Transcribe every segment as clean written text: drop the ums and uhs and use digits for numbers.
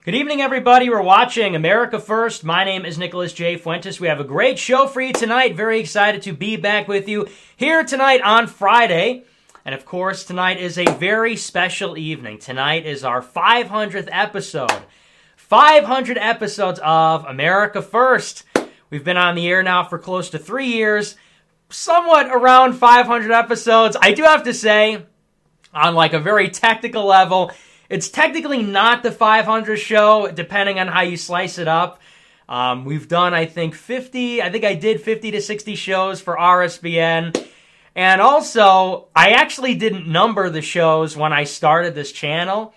Good evening, everybody. We're watching America First. My name is Nicholas J. Fuentes. We have a great show for you tonight. Very excited to be back with you here tonight on Friday. And of course, tonight is a very special evening. Tonight is our 500th episode. 500 episodes of America First. We've been on the air now for close to 3 years. Somewhat around 500 episodes. I do have to say, on like a very technical level, it's technically not the 500th show, depending on how you slice it up. We've done, I think I did 50 to 60 shows for RSBN. And also, I actually didn't number the shows when I started this channel.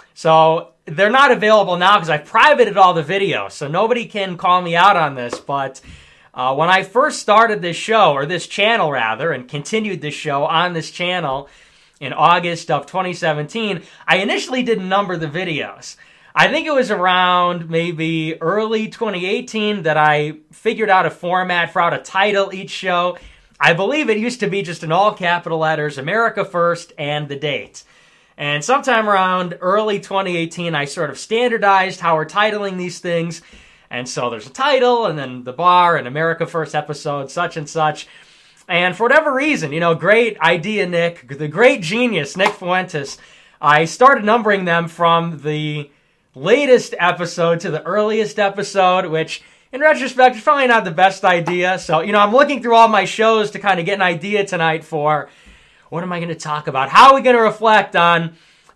So they're not available now because I've privated all the videos. So nobody can call me out on this. But when I first started this show, or this channel rather, and continued this show on this channel, in August of 2017, I initially didn't number the videos. I think it was around maybe early 2018 that I figured out a format for how to title each show. I believe it used to be just in all capital letters, America First, and the date. And sometime around early 2018, I sort of standardized how we're titling these things. And so there's a title, and then the bar, and America First episode, such and such. And for whatever reason, great idea, Nick, the great genius, Nick Fuentes, I started numbering them from the latest episode to the earliest episode, which, in retrospect, is probably not the best idea. So, I'm looking through all my shows to kind of get an idea tonight for what am I going to talk about? How are we going to reflect on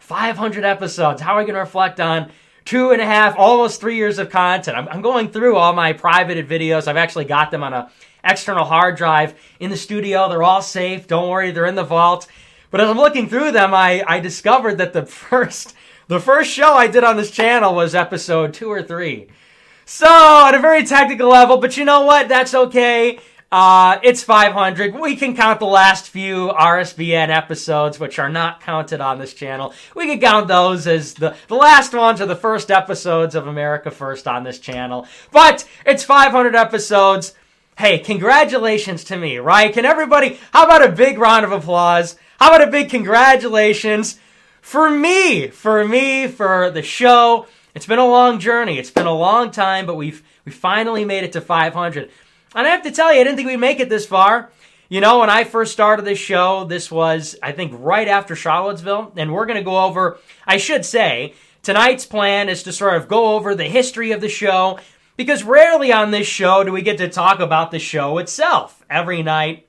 500 episodes? How are we going to reflect on 2.5, almost 3 years of content? I'm going through all my privated videos. I've actually got them on a external hard drive in the studio. They're all safe. Don't worry, they're in the vault. But as I'm looking through them, I discovered that the first show I did on this channel was episode 2 or 3. So, at a very technical level, but you know what? That's okay. It's 500. We can count the last few RSBN episodes, which are not counted on this channel. We can count those as the last ones or the first episodes of America First on this channel. But it's 500 episodes. Hey, congratulations to me, right? Can everybody, how about a big round of applause? How about a big congratulations for me, for the show? It's been a long journey. It's been a long time, but we finally made it to 500. And I have to tell you, I didn't think we'd make it this far. When I first started this show, this was, I think, right after Charlottesville. And we're going to go over, I should say, tonight's plan is to sort of go over the history of the show, because rarely on this show do we get to talk about the show itself. Every night,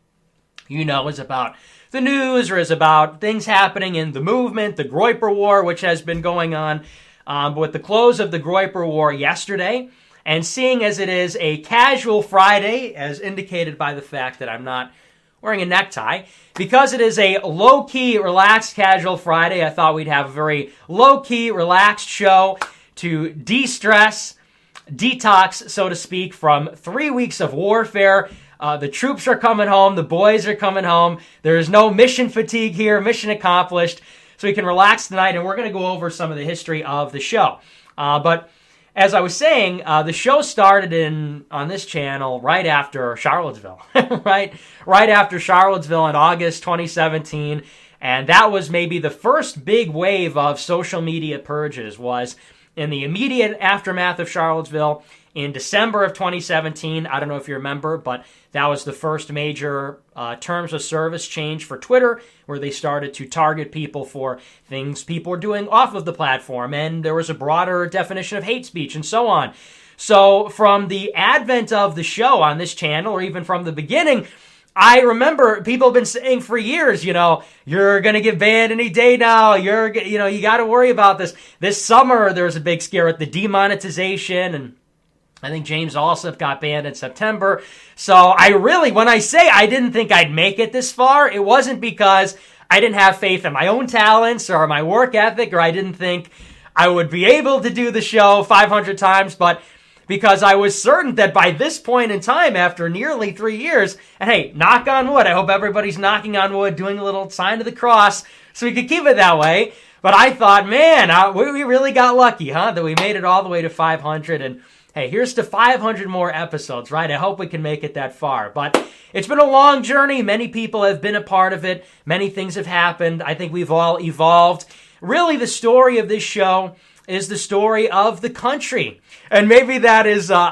is about the news or is about things happening in the movement, the Groyper War, which has been going on. But with the close of the Groyper War yesterday, and seeing as it is a casual Friday, as indicated by the fact that I'm not wearing a necktie, because it is a low-key, relaxed, casual Friday, I thought we'd have a very low-key, relaxed show to de-stress, detox, so to speak, from 3 weeks of warfare. The troops are coming home. The boys are coming home. There is no mission fatigue here. Mission accomplished. So we can relax tonight, and we're going to go over some of the history of the show. But as I was saying, the show started on this channel right after Charlottesville, right after Charlottesville in August 2017. And that was maybe the first big wave of social media purges, was in the immediate aftermath of Charlottesville in December of 2017. I don't know if you remember, but that was the first major terms of service change for Twitter, where they started to target people for things people were doing off of the platform, and there was a broader definition of hate speech and so on. So from the advent of the show on this channel, or even from the beginning, I remember people have been saying for years, you're going to get banned any day now. You got to worry about this. This summer, there was a big scare with the demonetization, and I think James Allsup got banned in September. So when I say I didn't think I'd make it this far, it wasn't because I didn't have faith in my own talents or my work ethic, or I didn't think I would be able to do the show 500 times, but because I was certain that by this point in time, after nearly 3 years, and hey, knock on wood, I hope everybody's knocking on wood, doing a little sign of the cross, so we could keep it that way. But I thought, man, we really got lucky, that we made it all the way to 500, and hey, here's to 500 more episodes, right? I hope we can make it that far. But it's been a long journey. Many people have been a part of it. Many things have happened. I think we've all evolved. Really, the story of this show is the story of the country. And maybe that is is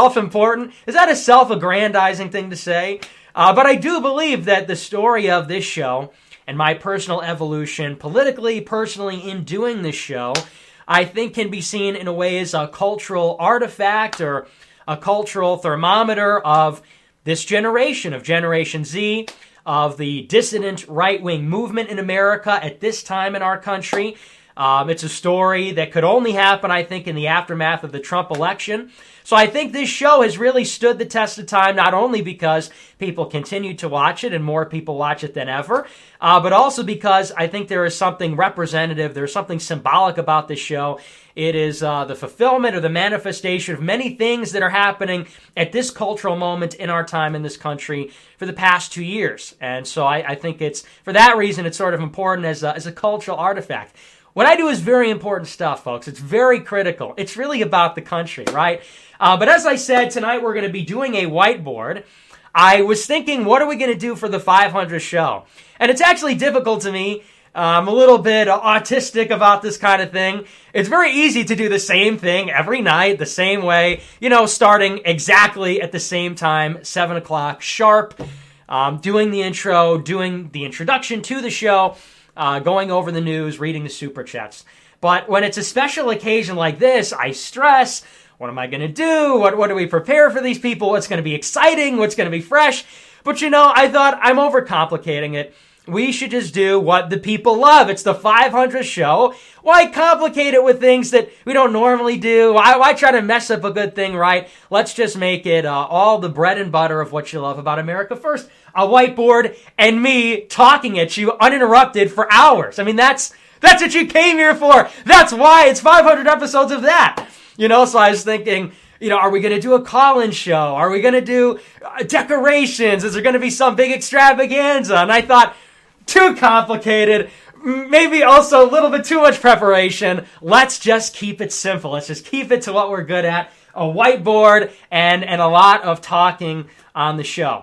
that a self-aggrandizing thing to say? But I do believe that the story of this show and my personal evolution politically, personally, in doing this show, I think can be seen in a way as a cultural artifact or a cultural thermometer of this generation, of Generation Z, of the dissident right-wing movement in America at this time in our country. It's a story that could only happen, I think, in the aftermath of the Trump election. So I think this show has really stood the test of time, not only because people continue to watch it and more people watch it than ever, but also because I think there is something representative, there's something symbolic about this show. It is the fulfillment or the manifestation of many things that are happening at this cultural moment in our time in this country for the past 2 years. And so I think it's, for that reason, it's sort of important as a cultural artifact. What I do is very important stuff, folks. It's very critical. It's really about the country, right? But as I said, tonight we're going to be doing a whiteboard. I was thinking, what are we going to do for the 500th show? And it's actually difficult to me. I'm a little bit autistic about this kind of thing. It's very easy to do the same thing every night, the same way, starting exactly at the same time, 7 o'clock sharp, doing the intro, doing the introduction to the show, going over the news, reading the super chats. But when it's a special occasion like this, I stress, what am I going to do? What do we prepare for these people? What's going to be exciting? What's going to be fresh? But I thought I'm overcomplicating it. We should just do what the people love. It's the 500th show. Why complicate it with things that we don't normally do? Why try to mess up a good thing, right? Let's just make it all the bread and butter of what you love about America First. A whiteboard and me talking at you uninterrupted for hours. I mean, that's what you came here for. That's why it's 500 episodes of that. So I was thinking, are we going to do a call-in show? Are we going to do decorations? Is there going to be some big extravaganza? And I thought, too complicated, maybe also a little bit too much preparation. Let's just keep it simple. Let's just keep it to what we're good at, a whiteboard and a lot of talking on the show.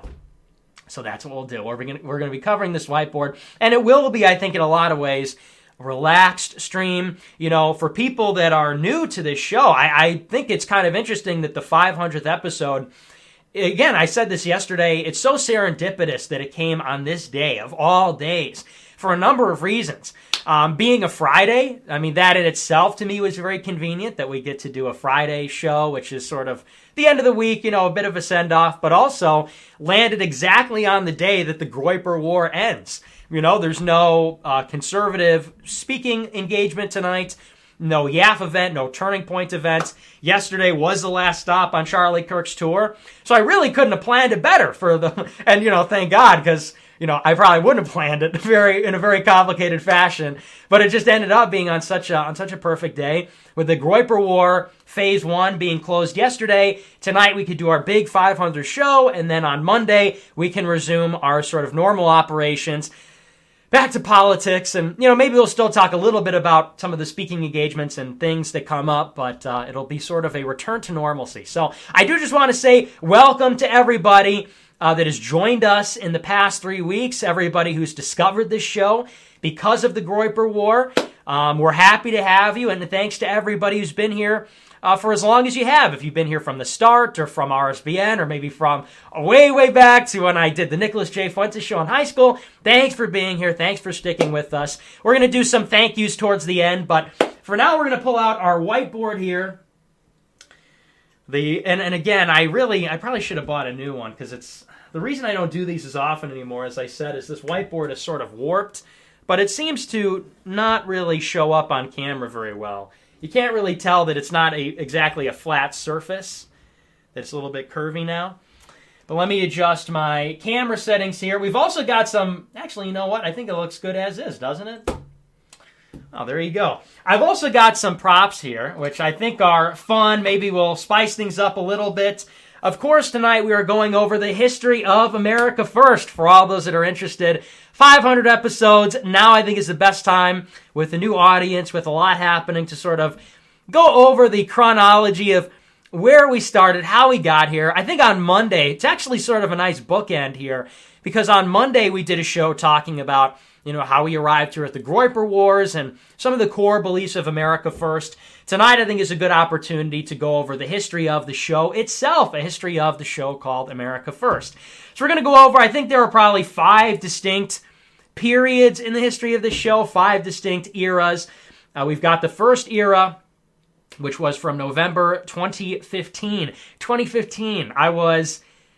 So that's what we'll do. We're going to be covering this whiteboard, and it will be, I think, in a lot of ways, a relaxed stream. For people that are new to this show, I think it's kind of interesting that the 500th episode, again, I said this yesterday, it's so serendipitous that it came on this day of all days for a number of reasons. Being a Friday, that in itself to me was very convenient that we get to do a Friday show, which is sort of the end of the week, a bit of a send-off, but also landed exactly on the day that the Groyper War ends. There's no conservative speaking engagement tonight. No YAF event, no Turning Point event. Yesterday was the last stop on Charlie Kirk's tour. So I really couldn't have planned it better and thank God, because, I probably wouldn't have planned it in a very complicated fashion. But it just ended up being on such a perfect day. With the Groyper War Phase 1 being closed yesterday, tonight we could do our big 500th show, and then on Monday we can resume our sort of normal operations. Back to politics, and maybe we'll still talk a little bit about some of the speaking engagements and things that come up, but it'll be sort of a return to normalcy. So I do just want to say welcome to everybody that has joined us in the past 3 weeks, everybody who's discovered this show because of the Groyper War. We're happy to have you, and thanks to everybody who's been here for as long as you have. If you've been here from the start, or from RSBN, or maybe from way back to when I did the Nicholas J. Fuentes show in high school, thanks for being here. Thanks for sticking with us. We're going to do some thank yous towards the end, but for now we're going to pull out our whiteboard here. And again, I probably should have bought a new one, because it's the reason I don't do these as often anymore, as I said, is this whiteboard is sort of warped, but it seems to not really show up on camera very well. You can't really tell that it's not exactly a flat surface. It's a little bit curvy now. But let me adjust my camera settings here. We've also got some, actually, you know what? I think it looks good as is, doesn't it? Oh, there you go. I've also got some props here, which I think are fun. Maybe we'll spice things up a little bit. Of course, tonight we are going over the history of America First. For all those that are interested, 500 episodes. Now I think is the best time with a new audience, with a lot happening, to sort of go over the chronology of where we started, how we got here. I think on Monday, it's actually sort of a nice bookend here, because on Monday we did a show talking about, how we arrived here at the Groyper Wars and some of the core beliefs of America First. Tonight, I think, is a good opportunity to go over the history of the show itself, a history of the show called America First. So we're going to go over, I think there are probably 5 distinct periods in the history of the show, 5 distinct eras. We've got the first era, which was from November 2015. 2015, I was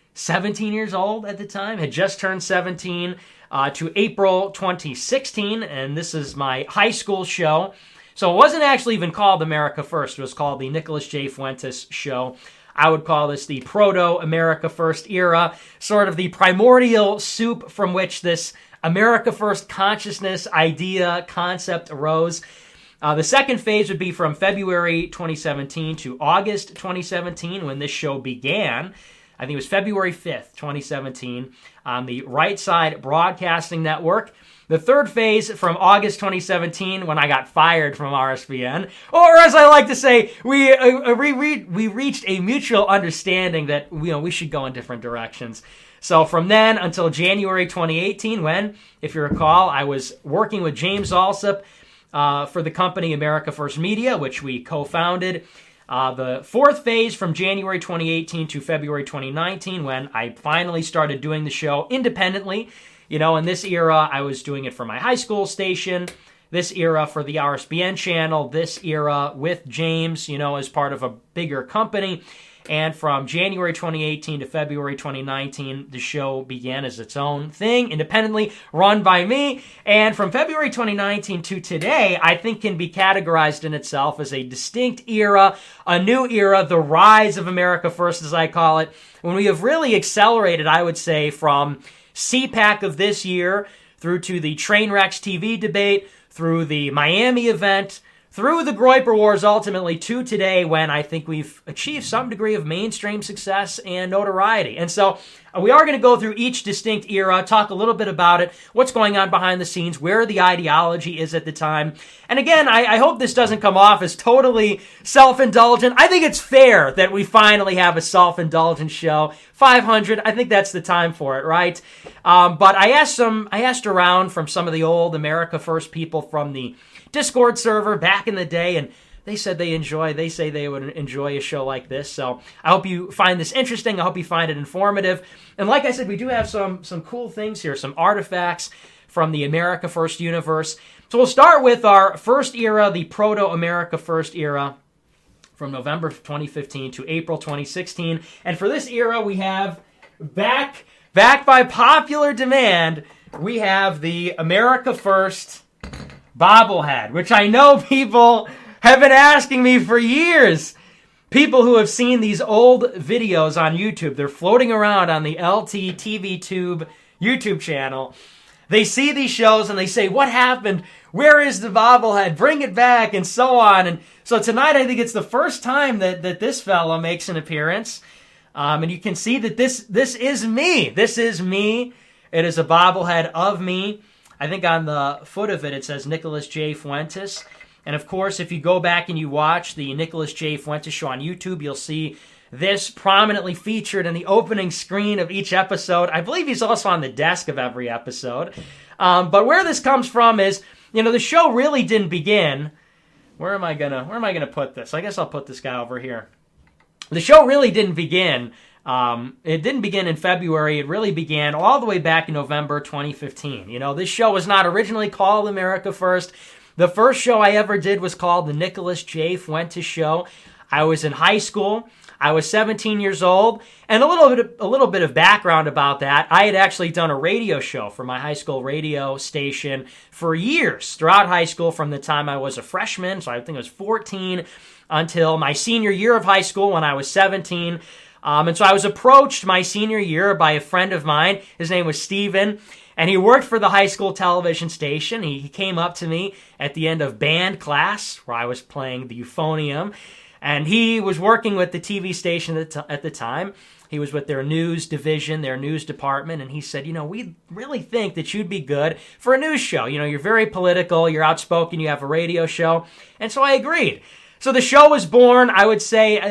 17 years old at the time, had just turned 17, to April 2016, and this is my high school show. So it wasn't actually even called America First. It was called the Nicholas J. Fuentes Show. I would call this the Proto-America First era, sort of the primordial soup from which this America First consciousness, idea, concept arose. The second phase would be from February 2017 to August 2017, when this show began. I think it was February 5th, 2017, on the Right Side Broadcasting Network. The third phase from August 2017, when I got fired from RSBN, or as I like to say, we reached a mutual understanding that we should go in different directions. So from then until January 2018, when, if you recall, I was working with James Alsop for the company America First Media, which we co-founded. The fourth phase from January 2018 to February 2019, when I finally started doing the show independently. In this era, I was doing it for my high school station. This era for the RSBN channel. This era with James, as part of a bigger company. And from January 2018 to February 2019, the show began as its own thing, independently, run by me. And from February 2019 to today, I think can be categorized in itself as a distinct era, a new era, the rise of America First, as I call it, when we have really accelerated, I would say, from CPAC of this year through to the Trainwrecks TV debate, through the Miami event, through the Groyper Wars, ultimately to today, when I think we've achieved some degree of mainstream success and notoriety. And so we are going to go through each distinct era, talk a little bit about it, what's going on behind the scenes, where the ideology is at the time. And again, I hope this doesn't come off as totally self-indulgent. I think it's fair that we finally have a self-indulgent show. 500, I think that's the time for it, right? But I asked around from some of the old America First people from the Discord server back in the day, and they said they say they would enjoy a show like this. So I hope you find this interesting. I hope you find it informative. And like I said, we do have some cool things here, some artifacts from the America First universe. So we'll start with our first era, the Proto-America First era, from November 2015 to April 2016. And for this era, we have, back by popular demand, we have the America First bobblehead, which I know people have been asking me for years. People who have seen these old videos on YouTube, they're floating around on the LT TV Tube YouTube channel. They see these shows and they say, what happened? Where is the bobblehead? Bring it back, and so on. And so tonight, I think it's the first time that this fella makes an appearance. And you can see that this is me. This is me. It is a bobblehead of me. I think on the foot of it, it says Nicholas J. Fuentes. And of course, if you go back and you watch the Nicholas J. Fuentes show on YouTube, you'll see this prominently featured in the opening screen of each episode. I believe he's also on the desk of every episode. But where this comes from is, the show really didn't begin. Where am I gonna put this? I guess I'll put this guy over here. The show really didn't begin. It didn't begin in February. It really began all the way back in November 2015. This show was not originally called America First. The first show I ever did was called The Nicholas J. Fuentes Show. I was in high school. I was 17 years old. And a little bit of background about that. I had actually done a radio show for my high school radio station for years, throughout high school, from the time I was a freshman, so I think I was 14, until my senior year of high school when I was 17. And so I was approached my senior year by a friend of mine. His name was Steven, and he worked for the high school television station. He came up to me at the end of band class, where I was playing the euphonium, and he was working with the TV station at the time. He was with their news division, their news department, and he said, we really think that you'd be good for a news show. You're very political, you're outspoken, you have a radio show. And so I agreed. So the show was born, I would say,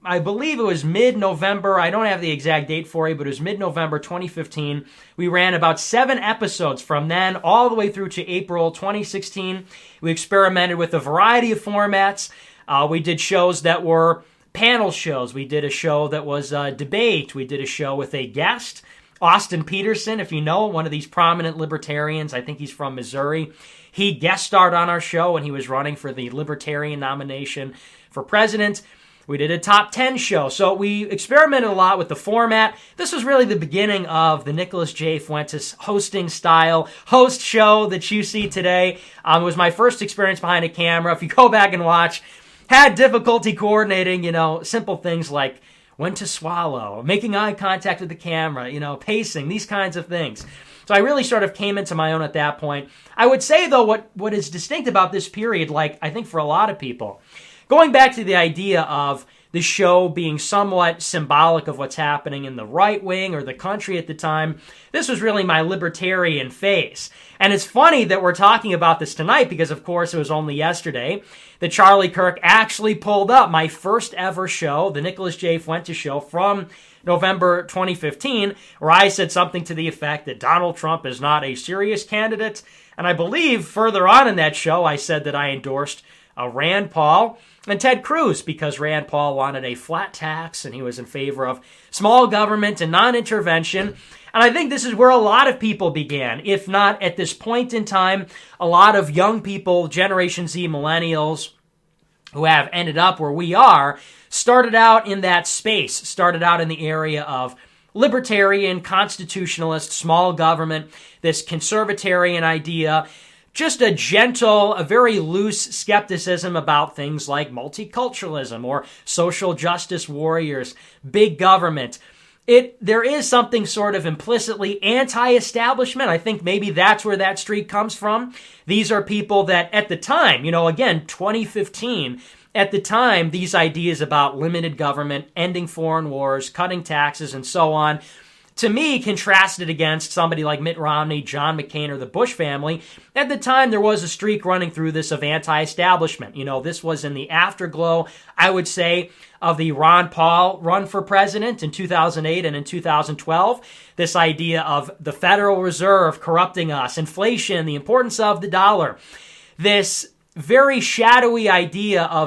I believe it was mid-November. I don't have the exact date for you, but it was mid-November 2015. We ran about 7 episodes from then all the way through to April 2016. We experimented with a variety of formats. We did shows that were panel shows. We did a show that was a debate. We did a show with a guest, Austin Peterson, if you know, one of these prominent libertarians. I think he's from Missouri. He guest starred on our show when he was running for the Libertarian nomination for president. We did a top 10 show. So we experimented a lot with the format. This was really the beginning of the Nicholas J. Fuentes hosting style host show that you see today. It was my first experience behind a camera. If you go back and watch, had difficulty coordinating, simple things like when to swallow, making eye contact with the camera, pacing, these kinds of things. So I really sort of came into my own at that point. I would say, though, what is distinct about this period, like I think for a lot of people, going back to the idea of the show being somewhat symbolic of what's happening in the right wing or the country at the time, this was really my libertarian phase. And it's funny that we're talking about this tonight because, of course, it was only yesterday that Charlie Kirk actually pulled up my first ever show, the Nicholas J. Fuentes show from November 2015, where I said something to the effect that Donald Trump is not a serious candidate. And I believe further on in that show, I said that I endorsed Rand Paul and Ted Cruz because Rand Paul wanted a flat tax and he was in favor of small government and non-intervention. And I think this is where a lot of people began, if not at this point in time, a lot of young people, Generation Z millennials, who have ended up where we are, started out in that space, started out in the area of libertarian, constitutionalist, small government, this conservatarian idea, just a gentle, a very loose skepticism about things like multiculturalism or social justice warriors, big government. There is something sort of implicitly anti-establishment. I think maybe that's where that streak comes from. These are people that at the time, again, 2015, at the time, these ideas about limited government, ending foreign wars, cutting taxes, and so on, to me, contrasted against somebody like Mitt Romney, John McCain, or the Bush family. At the time, there was a streak running through this of anti-establishment. This was in the afterglow, I would say, of the Ron Paul run for president in 2008 and in 2012. This idea of the Federal Reserve corrupting us, inflation, the importance of the dollar. This very shadowy idea of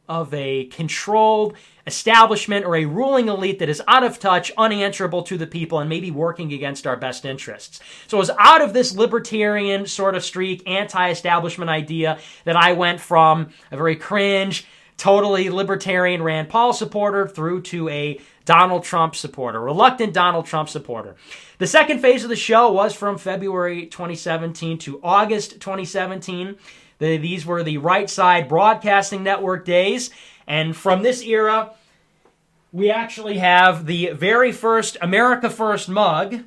a controlled establishment or a ruling elite that is out of touch, unanswerable to the people, and maybe working against our best interests. So it was out of this libertarian sort of streak, anti-establishment idea that I went from a very cringe, totally libertarian Rand Paul supporter through to a Donald Trump supporter, reluctant Donald Trump supporter. The second phase of the show was from February 2017 to August 2017. These were the Right Side Broadcasting Network days. And from this era, we actually have the very first America First mug,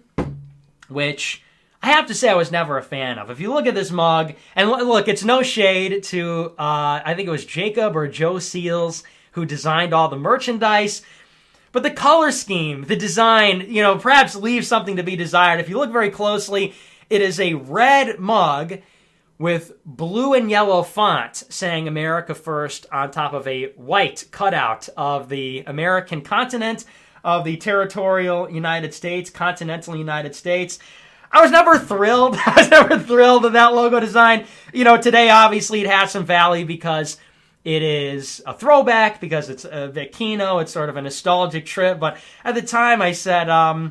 which I have to say I was never a fan of. If you look at this mug, and look, it's no shade to, I think it was Jacob or Joe Seals who designed all the merchandise, but the color scheme, the design, perhaps leaves something to be desired. If you look very closely, it is a red mug with blue and yellow font saying America First on top of a white cutout of the American continent, of the territorial United States, continental United States. I was never thrilled. with that logo design. Today, obviously, it has some value because it is a throwback, because it's a Vicino. It's sort of a nostalgic trip. But at the time, I said,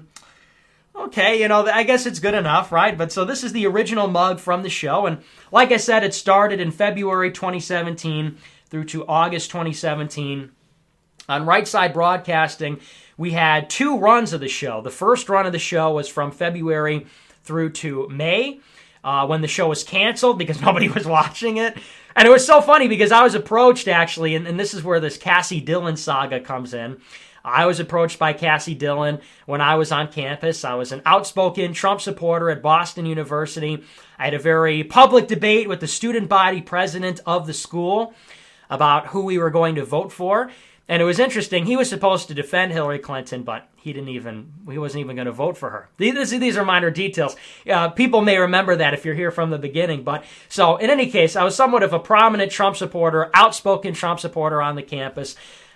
okay, I guess it's good enough, right? But so this is the original mug from the show. And like I said, it started in February 2017 through to August 2017. On Right Side Broadcasting, we had 2 runs of the show. The first run of the show was from February through to May, when the show was canceled because nobody was watching it. And it was so funny because I was approached, actually, and this is where this Cassie Dillon saga comes in. I was approached by Cassie Dillon when I was on campus. I was an outspoken Trump supporter at Boston University. I had a very public debate with the student body president of the school about who we were going to vote for. And it was interesting. He was supposed to defend Hillary Clinton, but he wasn't even going to vote for her. These are minor details. People may remember that if you're here from the beginning. But so in any case, I was somewhat of a prominent Trump supporter, outspoken Trump supporter on the campus.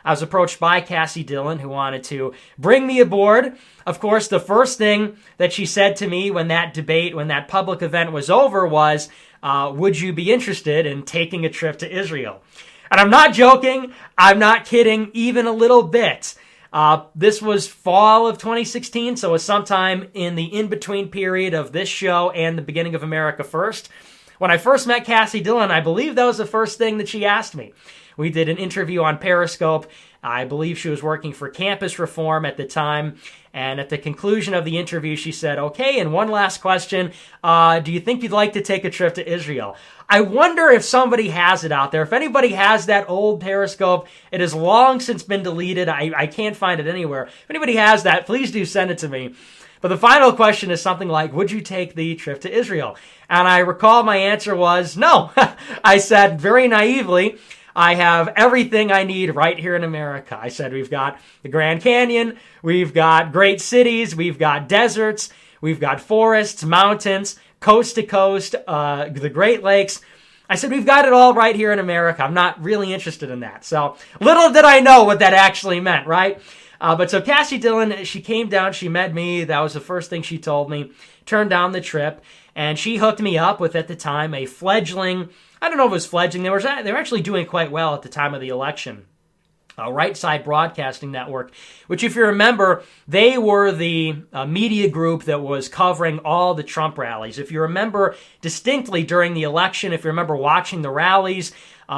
I was approached by Cassie Dillon, who wanted to bring me aboard. Of course, the first thing that she said to me when that public event was over was, would you be interested in taking a trip to Israel? And I'm not joking. I'm not kidding even a little bit. This was fall of 2016, so it was sometime in the in-between period of this show and the beginning of America First. When I first met Cassie Dillon, I believe that was the first thing that she asked me. We did an interview on Periscope. I believe she was working for Campus Reform at the time. And at the conclusion of the interview, she said, okay, and one last question. Do you think you'd like to take a trip to Israel? I wonder if somebody has it out there. If anybody has that old Periscope, it has long since been deleted. I can't find it anywhere. If anybody has that, please do send it to me. But the final question is something like, would you take the trip to Israel? And I recall my answer was no. I said very naively, I have everything I need right here in America. I said we've got the Grand Canyon, we've got great cities, we've got deserts, we've got forests, mountains, coast to coast, the Great Lakes. I said we've got it all right here in America. I'm not really interested in that. So little did I know what that actually meant, right? But so Cassie Dillon, she came down, she met me. That was the first thing she told me. Turned down the trip, and she hooked me up with, at the time, a fledgling. I don't know if it was fledgling. They were actually doing quite well at the time of the election. Right Side Broadcasting Network, which, if you remember, they were the media group that was covering all the Trump rallies. If you remember distinctly during the election, if you remember watching the rallies,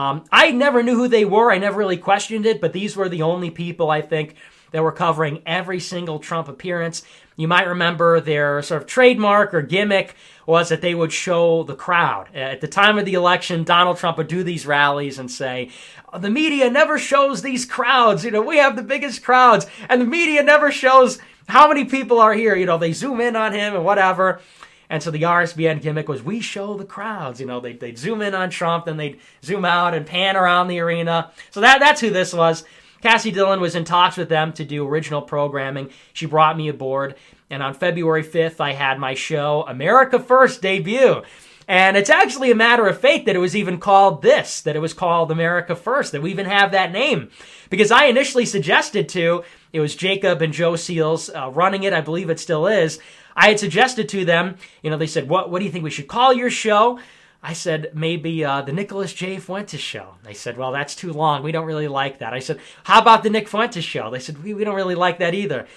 I never knew who they were. I never really questioned it, but these were the only people, I think, that were covering every single Trump appearance. You might remember their sort of trademark or gimmick was that they would show the crowd. At the time of the election, Donald Trump would do these rallies and say, the media never shows these crowds. We have the biggest crowds, and the media never shows how many people are here. They zoom in on him and whatever. And so the RSBN gimmick was, we show the crowds. They'd zoom in on Trump, then they'd zoom out and pan around the arena. So that's who this was. Cassie Dillon was in talks with them to do original programming. She brought me aboard, and on February 5th, I had my show America First debut. And it's actually a matter of fate that it was even called this, that it was called America First, that we even have that name. Because I initially suggested it was Jacob and Joe Seals running it, I believe it still is. I had suggested to them, they said, what do you think we should call your show? I said, maybe the Nicholas J. Fuentes Show. They said, well, that's too long. We don't really like that. I said, how about the Nick Fuentes Show? They said, we don't really like that either.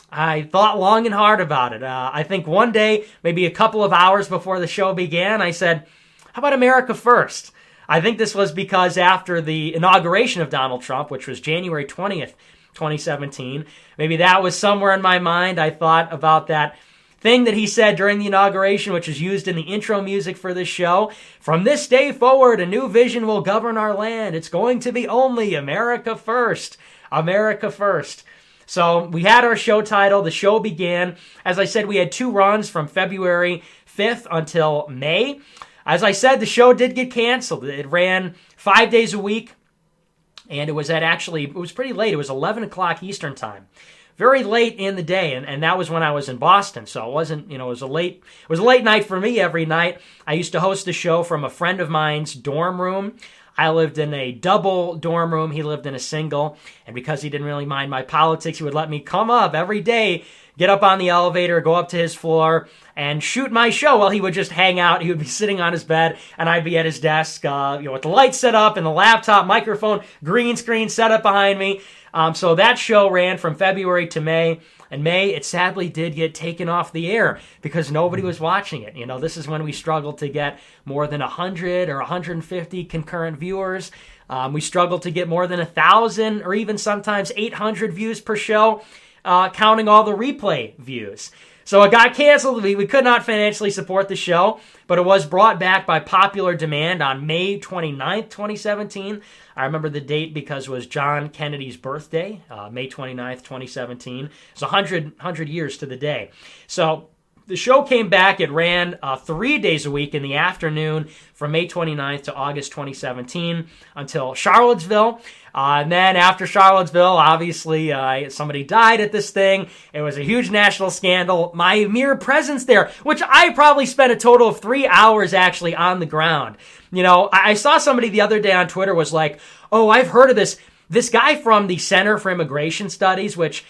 I thought long and hard about it. I think one day, maybe a couple of hours before the show began, I said, how about America First? I think this was because after the inauguration of Donald Trump, which was January 20th, 2017, maybe that was somewhere in my mind. I thought about that thing that he said during the inauguration, which is used in the intro music for this show. From this day forward, a new vision will govern our land. It's going to be only America First. America First. So we had our show title. The show began. As I said, we had 2 runs from February 5th until May. As I said, the show did get canceled. It ran 5 days a week, and it was pretty late. It was 11 o'clock Eastern time. Very late in the day, and that was when I was in Boston, so it wasn't, it was a late night for me every night. I used to host the show from a friend of mine's dorm room. I lived in a double dorm room. He lived in a single, and because he didn't really mind my politics, he would let me come up every day, get up on the elevator, go up to his floor, and shoot my show while he would just hang out. He would be sitting on his bed, and I'd be at his desk, with the lights set up and the laptop, microphone, green screen set up behind me. So that show ran from February to May. In May, it sadly did get taken off the air because nobody was watching it. This is when we struggled to get more than 100 or 150 concurrent viewers. We struggled to get more than 1,000 or even sometimes 800 views per show, counting all the replay views. So it got canceled. We could not financially support the show, but it was brought back by popular demand on May 29th, 2017. I remember the date because it was John Kennedy's birthday, May 29th, 2017. It's 100 years to the day. So the show came back. It ran 3 days a week in the afternoon from May 29th to August 2017 until Charlottesville. And then after Charlottesville, obviously, somebody died at this thing. It was a huge national scandal. My mere presence there, which I probably spent a total of 3 hours actually on the ground. I saw somebody the other day on Twitter was like, oh, I've heard of this. this guy from the Center for Immigration Studies, which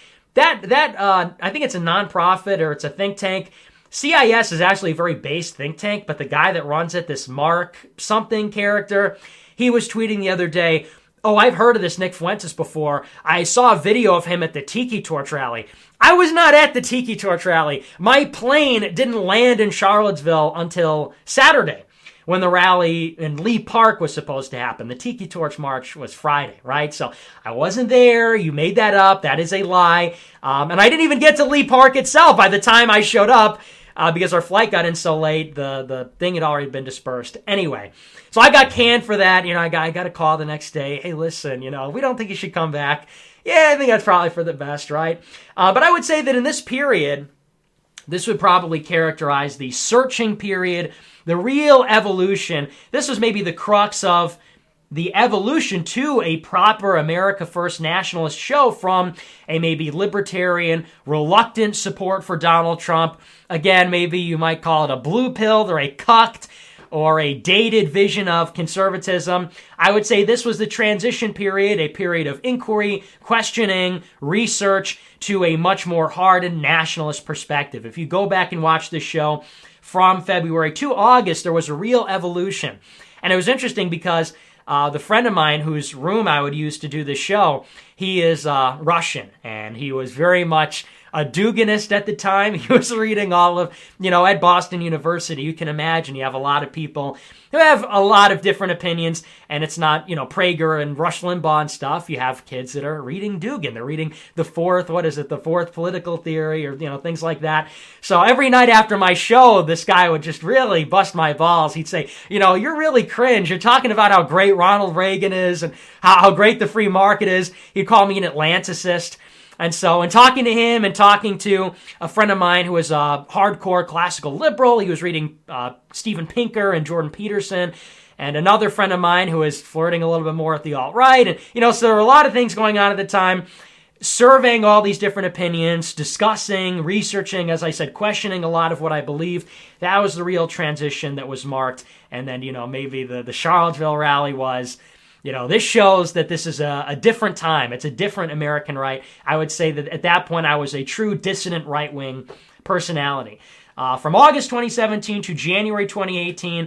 I think it's a nonprofit or it's a think tank. CIS is actually a very based think tank, but the guy that runs it, this Mark something character, he was tweeting the other day, "Oh, I've heard of this Nick Fuentes before. I saw a video of him at the Tiki Torch rally." I was not at the Tiki Torch rally. My plane didn't land in Charlottesville until Saturday, when the rally in Lee Park was supposed to happen. The Tiki Torch March was Friday, right? So I wasn't there. You made that up. That is a lie. And I didn't even get to Lee Park itself by the time I showed up because our flight got in so late. The thing had already been dispersed. Anyway, so I got canned for that. I got a call the next day. "Hey, listen, we don't think you should come back." Yeah, I think that's probably for the best, right? But I would say that in this period, this would probably characterize the searching period, the real evolution. This was maybe the crux of the evolution to a proper America First nationalist show from a maybe libertarian, reluctant support for Donald Trump. Again, maybe you might call it a blue pill or a cucked or a dated vision of conservatism. I would say this was the transition period, a period of inquiry, questioning, research to a much more hardened nationalist perspective. If you go back and watch this show from February to August, there was a real evolution. And it was interesting because the friend of mine whose room I would use to do this show, he is Russian, and he was very much a Duginist at the time. He was reading all of, at Boston University. You can imagine you have a lot of people who have a lot of different opinions, and it's not, Prager and Rush Limbaugh and stuff. You have kids that are reading Dugin. They're reading the fourth political theory or, things like that. So every night after my show, this guy would just really bust my balls. He'd say, "You're really cringe. You're talking about how great Ronald Reagan is and how great the free market is." He'd call me an Atlanticist. And so in talking to him and talking to a friend of mine who was a hardcore classical liberal, he was reading Steven Pinker and Jordan Peterson, and another friend of mine who was flirting a little bit more with the alt-right. And, so there were a lot of things going on at the time, surveying all these different opinions, discussing, researching, as I said, questioning a lot of what I believed. That was the real transition that was marked. And then, maybe the Charlottesville rally was... this shows that this is a different time. It's a different American right. I would say that at that point, I was a true dissident right-wing personality. From August 2017 to January 2018,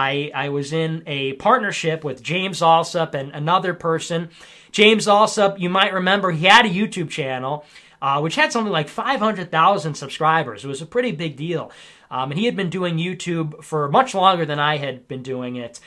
I was in a partnership with James Alsop and another person. James Alsop, you might remember, he had a YouTube channel, which had something like 500,000 subscribers. It was a pretty big deal. And he had been doing YouTube for much longer than I had been doing it.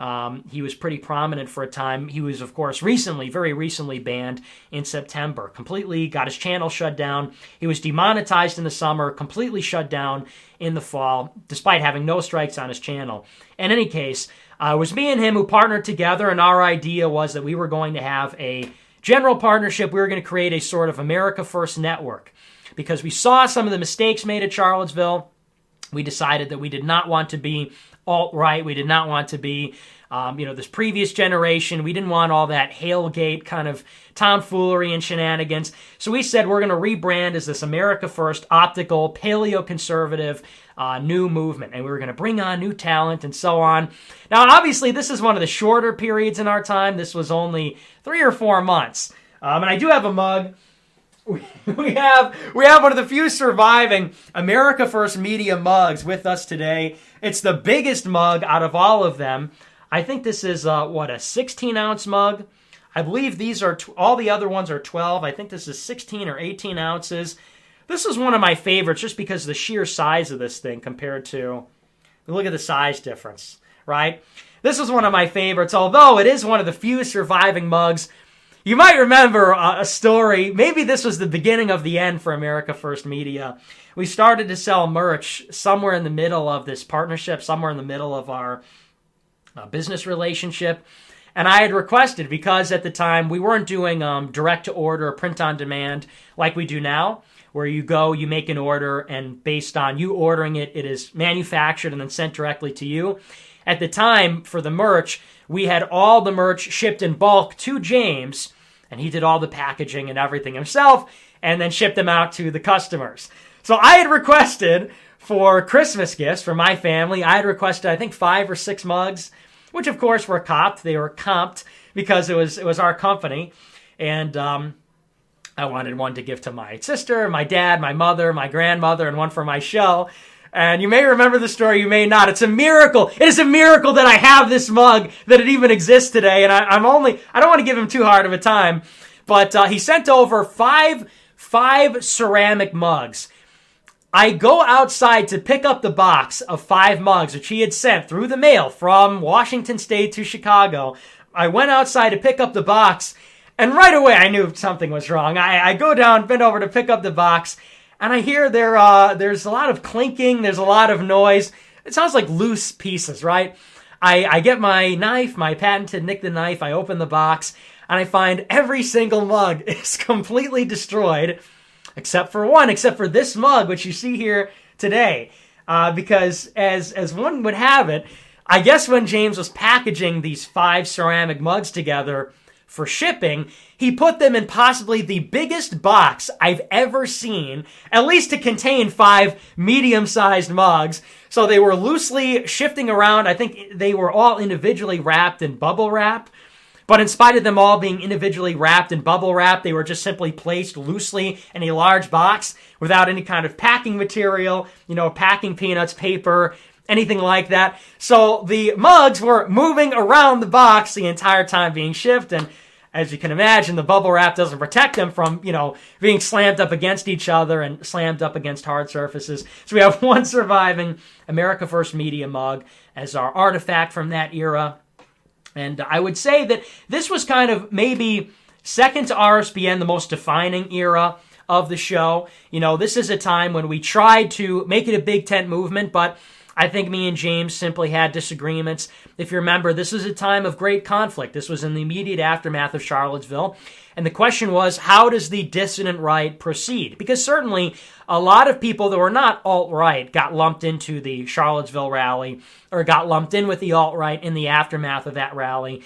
He was pretty prominent for a time. He was, of course, very recently banned in September. Completely got his channel shut down. He was demonetized in the summer, completely shut down in the fall, despite having no strikes on his channel. In any case, it was me and him who partnered together, and our idea was that we were going to have a general partnership. We were going to create a sort of America First network because we saw some of the mistakes made at Charlottesville. We decided that we did not want to be alt-right. We did not want to be, this previous generation. We didn't want all that Hailgate kind of tomfoolery and shenanigans. So we said we're going to rebrand as this America First optical, paleoconservative new movement. And we were going to bring on new talent and so on. Now, obviously, this is one of the shorter periods in our time. This was only 3 or 4 months. And I do have a mug. We have one of the few surviving America First Media mugs with us today. It's the biggest mug out of all of them. I think this is, a 16-ounce mug. I believe these are, all the other ones are 12. I think this is 16 or 18 ounces. This is one of my favorites just because of the sheer size of this thing compared to, look at the size difference, right? This is one of my favorites, although it is one of the few surviving mugs. You might remember a story. Maybe this was the beginning of the end for America First Media. We started to sell merch somewhere in the middle of this partnership, somewhere in the middle of our business relationship. And I had requested, because at the time we weren't doing direct-to-order, print-on-demand like we do now, where you go, you make an order, and based on you ordering it, it is manufactured and then sent directly to you. At the time, for the merch, we had all the merch shipped in bulk to James, and he did all the packaging and everything himself, and then shipped them out to the customers. So I had requested for Christmas gifts for my family, I had requested, I think, 5 or 6 mugs, which of course were copped. They were comped because it was our company. And I wanted one to give to my sister, my dad, my mother, my grandmother, and one for my show. And you may remember the story, you may not. It's a miracle. It is a miracle that I have this mug, that it even exists today. And I don't want to give him too hard of a time, but he sent over five ceramic mugs. I go outside to pick up the box of 5 mugs, which he had sent through the mail from Washington State to Chicago. I went outside to pick up the box, and right away I knew something was wrong. I go down, bend over to pick up the box, and I hear there's a lot of clinking, there's a lot of noise. It sounds like loose pieces, right? I get my knife, my patented Nick the Knife, I open the box, and I find every single mug is completely destroyed, except for this mug, which you see here today. Because as one would have it, I guess when James was packaging these 5 ceramic mugs together for shipping, he put them in possibly the biggest box I've ever seen, at least to contain 5 medium-sized mugs. So they were loosely shifting around. I think they were all individually wrapped in bubble wrap. But in spite of them all being individually wrapped in bubble wrap, they were just simply placed loosely in a large box without any kind of packing material, packing peanuts, paper, anything like that. So the mugs were moving around the box the entire time being shipped, and as you can imagine, the bubble wrap doesn't protect them from, being slammed up against each other and slammed up against hard surfaces. So we have one surviving America First Media mug as our artifact from that era. And I would say that this was kind of maybe second to RSBN, the most defining era of the show. This is a time when we tried to make it a big tent movement, but I think me and James simply had disagreements. If you remember, this was a time of great conflict. This was in the immediate aftermath of Charlottesville. And the question was, how does the dissident right proceed? Because certainly a lot of people that were not alt-right got lumped into the Charlottesville rally, or got lumped in with the alt-right in the aftermath of that rally.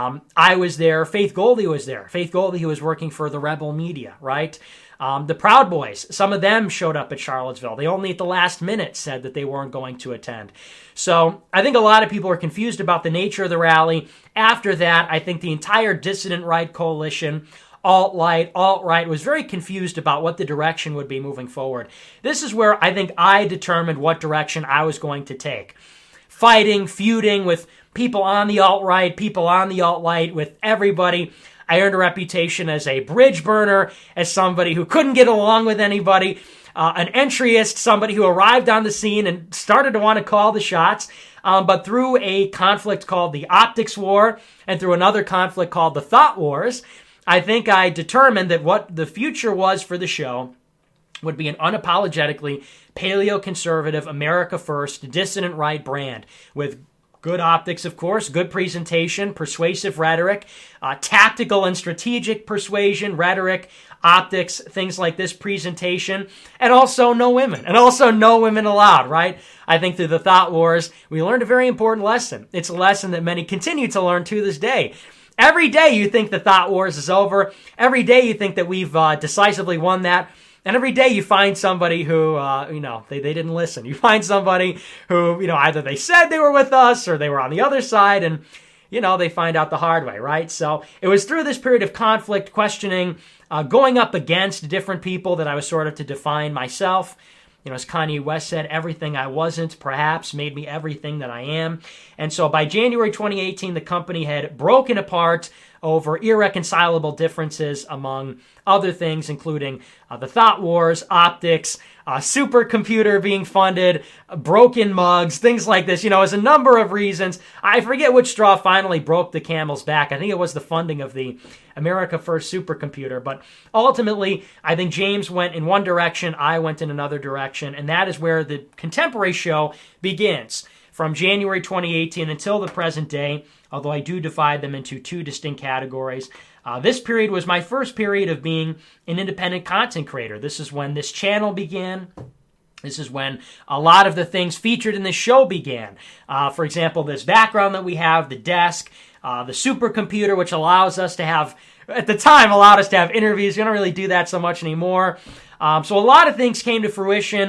I was there. Faith Goldy was there. Faith Goldy, who was working for the Rebel Media, right? The Proud Boys, some of them showed up at Charlottesville. They only at the last minute said that they weren't going to attend. So I think a lot of people are confused about the nature of the rally. After that, I think the entire dissident right coalition, alt-right, was very confused about what the direction would be moving forward. This is where I think I determined what direction I was going to take. Fighting, feuding with people on the alt-right, people on the alt-right, with everybody. I earned a reputation as a bridge burner, as somebody who couldn't get along with anybody, an entryist, somebody who arrived on the scene and started to want to call the shots. But through a conflict called the Optics War and through another conflict called the Thought Wars, I think I determined that what the future was for the show would be an unapologetically paleo-conservative, America First, dissident right brand with good optics, of course, good presentation, persuasive rhetoric, tactical and strategic persuasion, rhetoric, optics, things like this, presentation, and also no women allowed, right? I think through the Thought Wars, we learned a very important lesson. It's a lesson that many continue to learn to this day. Every day you think the Thought Wars is over. Every day you think that we've decisively won that. And every day you find somebody who, they didn't listen. You find somebody who, either they said they were with us or they were on the other side, and, they find out the hard way, right? So it was through this period of conflict, questioning, going up against different people that I was sort of to define myself. As Kanye West said, everything I wasn't perhaps made me everything that I am. And so by January 2018, the company had broken apart over irreconcilable differences among other things, including the Thought Wars, optics, supercomputer being funded, broken mugs, things like this. As a number of reasons. I forget which straw finally broke the camel's back. I think it was the funding of the America First supercomputer. But ultimately, I think James went in one direction, I went in another direction, and that is where the contemporary show begins. From January 2018 until the present day, although I do divide them into 2 distinct categories. This period was my first period of being an independent content creator. This is when this channel began. This is when a lot of the things featured in this show began. For example, this background that we have, the desk, the supercomputer, which allows us to have, at the time, allowed us to have interviews. We don't really do that so much anymore. So a lot of things came to fruition.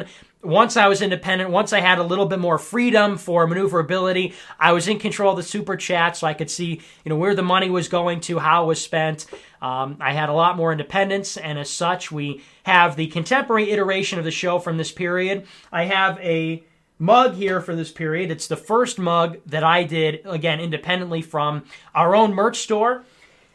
once I was independent, once I had a little bit more freedom for maneuverability, I was in control of the super chat, so I could see, where the money was going to, how it was spent. I had a lot more independence, and as such, we have the contemporary iteration of the show from this period. I have a mug here for this period. It's the first mug that I did, again, independently from our own merch store.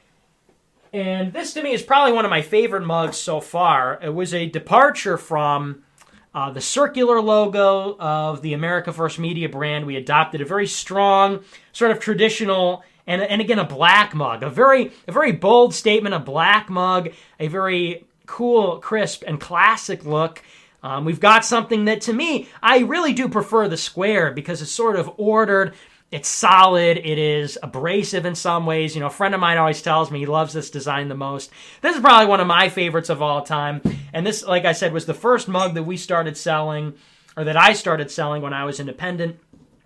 And this, to me, is probably one of my favorite mugs so far. It was a departure from the circular logo of the America First Media brand. We adopted a very strong, sort of traditional, and again, a black mug. A very bold statement, a black mug, a very cool, crisp, and classic look. We've got something that, to me, I really do prefer the square because it's sort of ordered. It's solid. It is abrasive in some ways. A friend of mine always tells me he loves this design the most. This is probably one of my favorites of all time. And this, like I said, was the first mug that we started selling, or that I started selling when I was independent.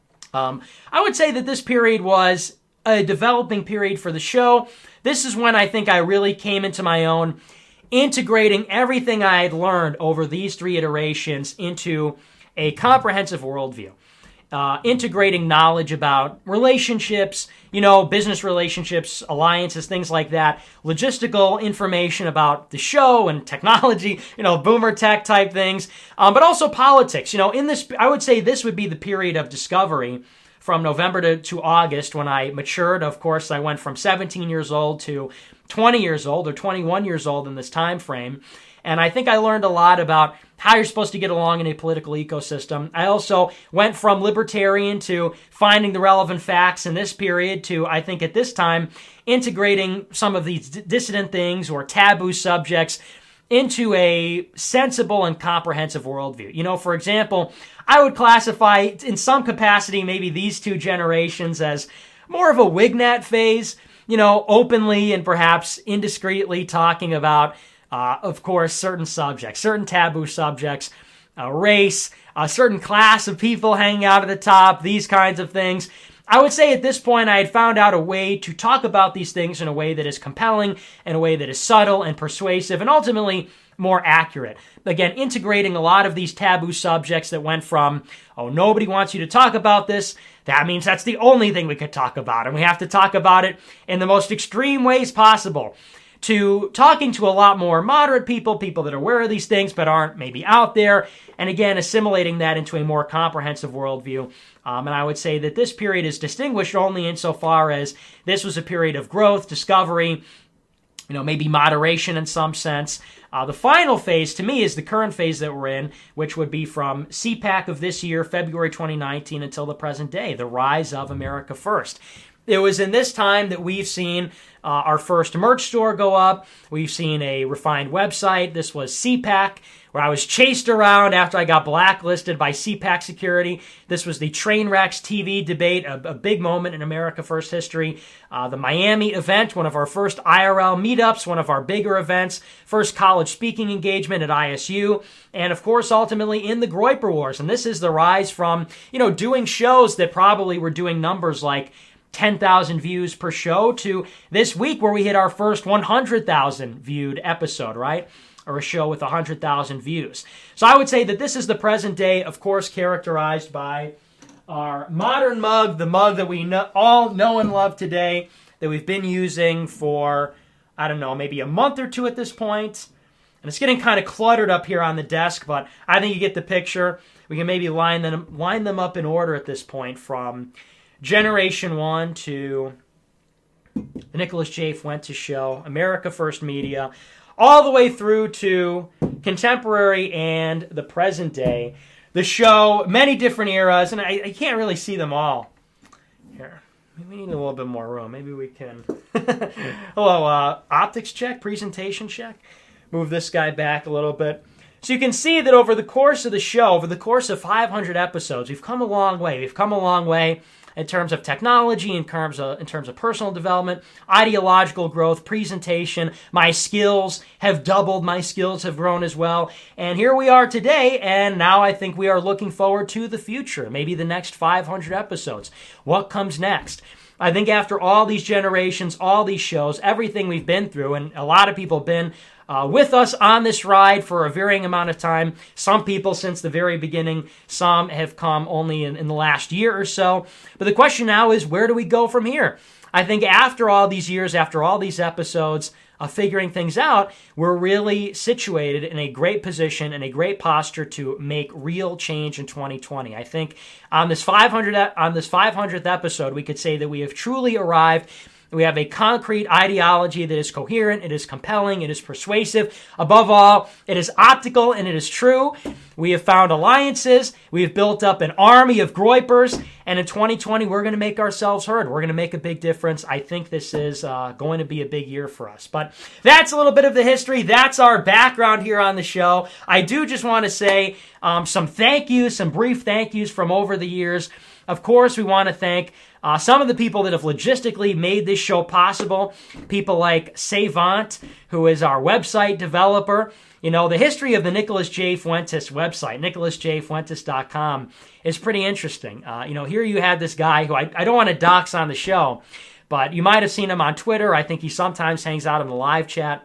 I would say that this period was a developing period for the show. This is when I think I really came into my own, integrating everything I had learned over these 3 iterations into a comprehensive worldview. Integrating knowledge about relationships, business relationships, alliances, things like that, logistical information about the show and technology, boomer tech type things, but also politics. In this, I would say this would be the period of discovery from November to August when I matured. Of course, I went from 17 years old to 20 years old or 21 years old in this time frame. And I think I learned a lot about how you're supposed to get along in a political ecosystem. I also went from libertarian to finding the relevant facts in this period to, I think at this time, integrating some of these dissident things or taboo subjects into a sensible and comprehensive worldview. For example, I would classify in some capacity maybe these 2 generations as more of a Wignat phase, openly and perhaps indiscreetly talking about of course, certain subjects, certain taboo subjects, race, a certain class of people hanging out at the top, these kinds of things. I would say at this point I had found out a way to talk about these things in a way that is compelling, in a way that is subtle and persuasive, and ultimately more accurate. Again, integrating a lot of these taboo subjects that went from, nobody wants you to talk about this, that means that's the only thing we could talk about, and we have to talk about it in the most extreme ways possible, to talking to a lot more moderate people that are aware of these things but aren't maybe out there, and again, assimilating that into a more comprehensive worldview. And I would say that this period is distinguished only insofar as this was a period of growth, discovery, maybe moderation in some sense. The final phase, to me, is the current phase that we're in, which would be from CPAC of this year, February 2019, until the present day, the rise of America First. It was in this time that we've seen our first merch store go up. We've seen a refined website. This was CPAC, where I was chased around after I got blacklisted by CPAC security. This was the Trainwrecks TV debate, a big moment in America First history. The Miami event, one of our first IRL meetups, one of our bigger events, first college speaking engagement at ISU, and of course, ultimately in the Groyper Wars. And this is the rise from, doing shows that probably were doing numbers like 10,000 views per show to this week where we hit our first 100,000 viewed episode, right? Or a show with 100,000 views. So I would say that this is the present day, of course, characterized by our modern mug, the mug that we all know and love today, that we've been using for, maybe a month or 2 at this point. And it's getting kind of cluttered up here on the desk, but I think you get the picture. We can maybe line them up in order at this point from Generation 1 to the Nicholas J. Fuentes Show, America First Media, all the way through to contemporary and the present day. The show, many different eras, and I can't really see them all. Here, we need a little bit more room. Maybe we can... Hello, optics check, presentation check. Move this guy back a little bit. So you can see that over the course of the show, over the course of 500 episodes, we've come a long way. We've come a long way in terms of technology, in terms of personal development, ideological growth, presentation. My skills have doubled. My skills have grown as well. And here we are today, and now I think we are looking forward to the future, maybe the next 500 episodes. What comes next? I think after all these generations, all these shows, everything we've been through, and a lot of people have been with us on this ride for a varying amount of time. Some people since the very beginning, some have come only in the last year or so. But the question now is, where do we go from here? I think after all these years, after all these episodes of figuring things out, we're really situated in a great position and a great posture to make real change in 2020. I think on this 500th episode, we could say that we have truly arrived. We have a concrete ideology that is coherent, it is compelling, it is persuasive. Above all, it is optical and it is true. We have found alliances. We have built up an army of Groypers. And in 2020, we're going to make ourselves heard. We're going to make a big difference. I think this is going to be a big year for us. But that's a little bit of the history. That's our background here on the show. I do just want to say some thank yous, some brief thank yous from over the years. Of course, we want to thank some of the people that have logistically made this show possible. People like Savant, who is our website developer. You know, the history of the Nicholas J. Fuentes website, nicholasjfuentes.com, is pretty interesting. Here you have this guy who I don't want to dox on the show, but you might have seen him on Twitter. I think he sometimes hangs out in the live chat.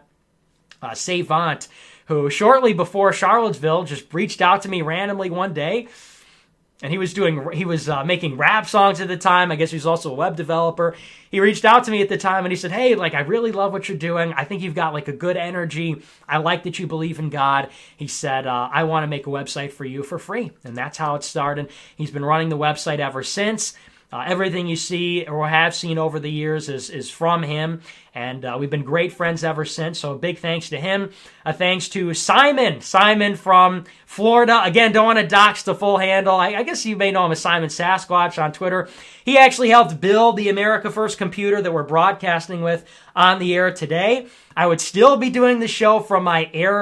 Savant, who shortly before Charlottesville just reached out to me randomly one day. And he was making rap songs at the time. I guess he was also a web developer. He reached out to me at the time and he said, hey, I really love what you're doing. I think you've got a good energy. I like that you believe in God. He said, I want to make a website for you for free. And that's how it started. He's been running the website ever since. Everything you see or have seen over the years is from him, and we've been great friends ever since, so a big thanks to him. A thanks to Simon from Florida. Again, don't want to dox the full handle. I guess you may know him as Simon Sasquatch on Twitter. He actually helped build the America First computer that we're broadcasting with on the air today. I would still be doing the show from my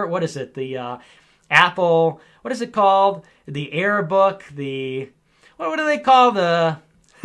the Apple, what is it called? The AirBook, what do they call the...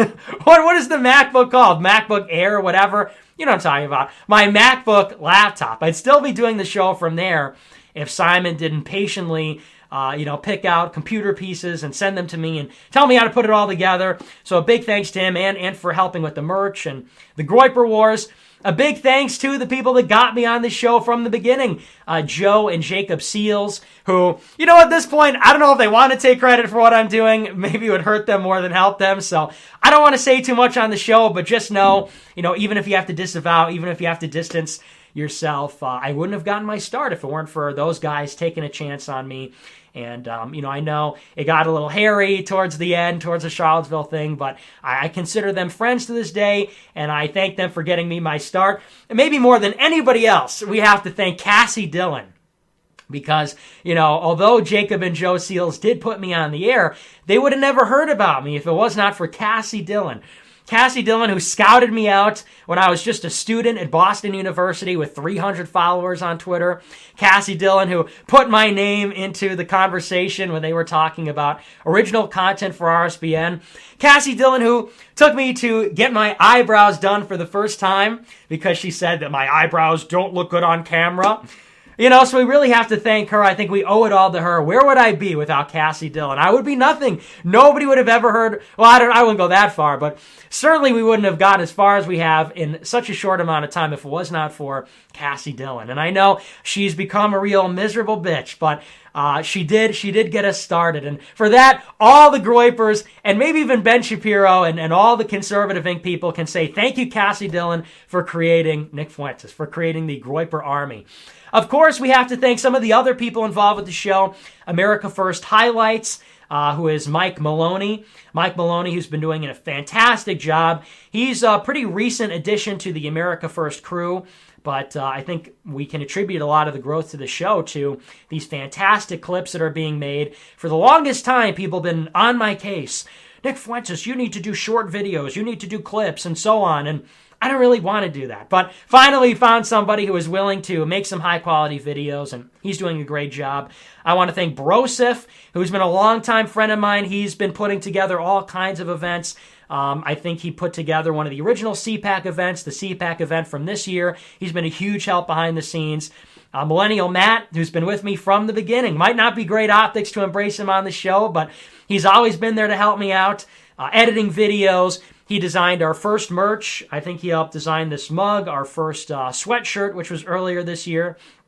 what is the MacBook called? MacBook Air, whatever. You know what I'm talking about. My MacBook laptop. I'd still be doing the show from there if Simon didn't patiently, pick out computer pieces and send them to me and tell me how to put it all together. So a big thanks to him and for helping with the merch and the Groyper Wars. A big thanks to the people that got me on the show from the beginning. Joe and Jacob Seals, who, at this point, I don't know if they want to take credit for what I'm doing. Maybe it would hurt them more than help them. So I don't want to say too much on the show, but just know, even if you have to disavow, even if you have to distance yourself, I wouldn't have gotten my start if it weren't for those guys taking a chance on me. And, I know it got a little hairy towards the end, towards the Charlottesville thing, but I consider them friends to this day, and I thank them for getting me my start. And maybe more than anybody else, we have to thank Cassie Dillon. Because, although Jacob and Joe Seals did put me on the air, they would have never heard about me if it was not for Cassie Dillon. Cassie Dillon, who scouted me out when I was just a student at Boston University with 300 followers on Twitter. Cassie Dillon, who put my name into the conversation when they were talking about original content for RSBN. Cassie Dillon, who took me to get my eyebrows done for the first time because she said that my eyebrows don't look good on camera. So we really have to thank her. I think we owe it all to her. Where would I be without Cassie Dillon? I would be nothing. Nobody would have ever heard. Well, I wouldn't go that far, but certainly we wouldn't have gotten as far as we have in such a short amount of time if it was not for Cassie Dillon. And I know she's become a real miserable bitch, but she did get us started. And for that, all the Groypers and maybe even Ben Shapiro and all the conservative Inc. people can say thank you, Cassie Dillon, for creating Nick Fuentes, for creating the Groyper Army. Of course, we have to thank some of the other people involved with the show. America First Highlights, who is Mike Maloney. Mike Maloney, who's been doing a fantastic job. He's a pretty recent addition to the America First crew, but I think we can attribute a lot of the growth to the show to these fantastic clips that are being made. For the longest time, people have been on my case. Nick Fuentes, you need to do short videos, you need to do clips, and so on, and I don't really want to do that. But finally found somebody who is willing to make some high-quality videos, and he's doing a great job. I want to thank Brosif, who's been a longtime friend of mine. He's been putting together all kinds of events. I think he put together one of the original CPAC events, the CPAC event from this year. He's been a huge help behind the scenes. Millennial Matt, who's been with me from the beginning. Might not be great optics to embrace him on the show, but he's always been there to help me out. Editing videos. He designed our first merch. I think he helped design this mug, our first sweatshirt, which was earlier this year.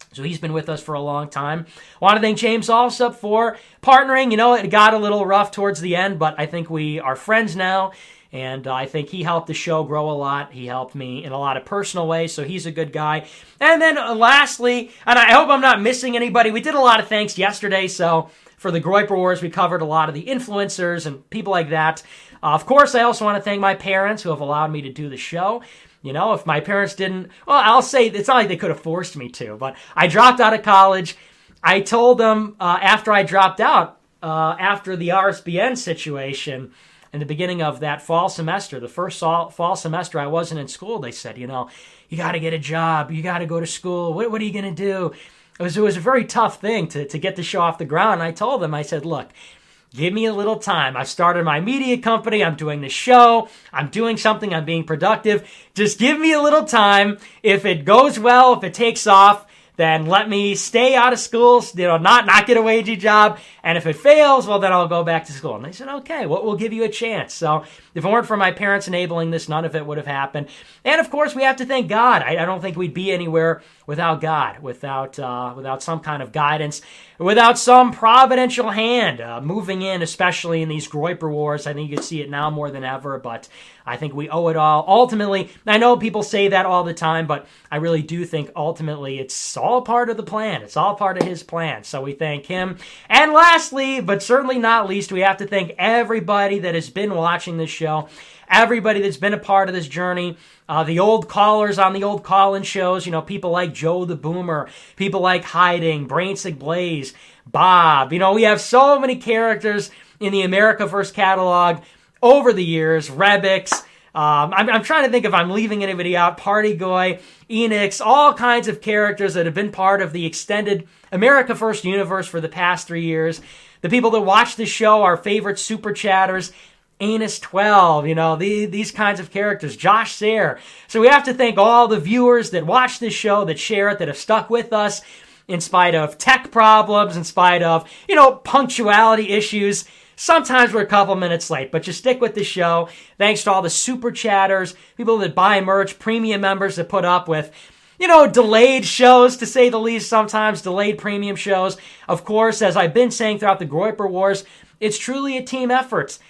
So he's been with us for a long time. I want to thank James Allsup for partnering. It got a little rough towards the end, but I think we are friends now. And I think he helped the show grow a lot. He helped me in a lot of personal ways, so he's a good guy. And then lastly, and I hope I'm not missing anybody, we did a lot of thanks yesterday, so for the Groyper Wars, we covered a lot of the influencers and people like that. Of course, I also want to thank my parents who have allowed me to do the show. If my parents didn't, well, I'll say it's not like they could have forced me to, but I dropped out of college. I told them after I dropped out, after the RSBN situation, in the beginning of that fall semester, the first fall semester I wasn't in school, they said, you got to get a job, you got to go to school, what are you going to do? It was a very tough thing to get the show off the ground. And I told them, I said, look, give me a little time. I've started my media company. I'm doing the show. I'm doing something. I'm being productive. Just give me a little time. If it goes well, if it takes off, then let me stay out of school, not get a wagey job. And if it fails, well, then I'll go back to school. And they said, okay, we'll give you a chance. So if it weren't for my parents enabling this, none of it would have happened. And of course, we have to thank God. I don't think we'd be anywhere without God, without some kind of guidance, without some providential hand moving in, especially in these Groyper Wars. I think you can see it now more than ever, but I think we owe it all. Ultimately, I know people say that all the time, but I really do think ultimately it's all part of the plan. It's all part of his plan. So we thank him. And lastly, but certainly not least, we have to thank everybody that has been watching this show, everybody that's been a part of this journey. The old callers on the old call-in shows, people like Joe the Boomer, people like Hiding, Brainsick Blaze, Bob. We have so many characters in the Americaverse catalog over the years. Rebix. I'm trying to think if I'm leaving anybody out. Party Goy, Enix, all kinds of characters that have been part of the extended Americaverse universe for the past 3 years. The people that watch the show, our favorite super chatters, Anus 12, these kinds of characters, Josh Sayre. So we have to thank all the viewers that watch this show, that share it, that have stuck with us in spite of tech problems, in spite of, punctuality issues. Sometimes we're a couple minutes late, but you stick with the show. Thanks to all the super chatters, people that buy merch, premium members that put up with, delayed shows, to say the least, sometimes delayed premium shows. Of course, as I've been saying throughout the Groyper Wars, it's truly a team effort.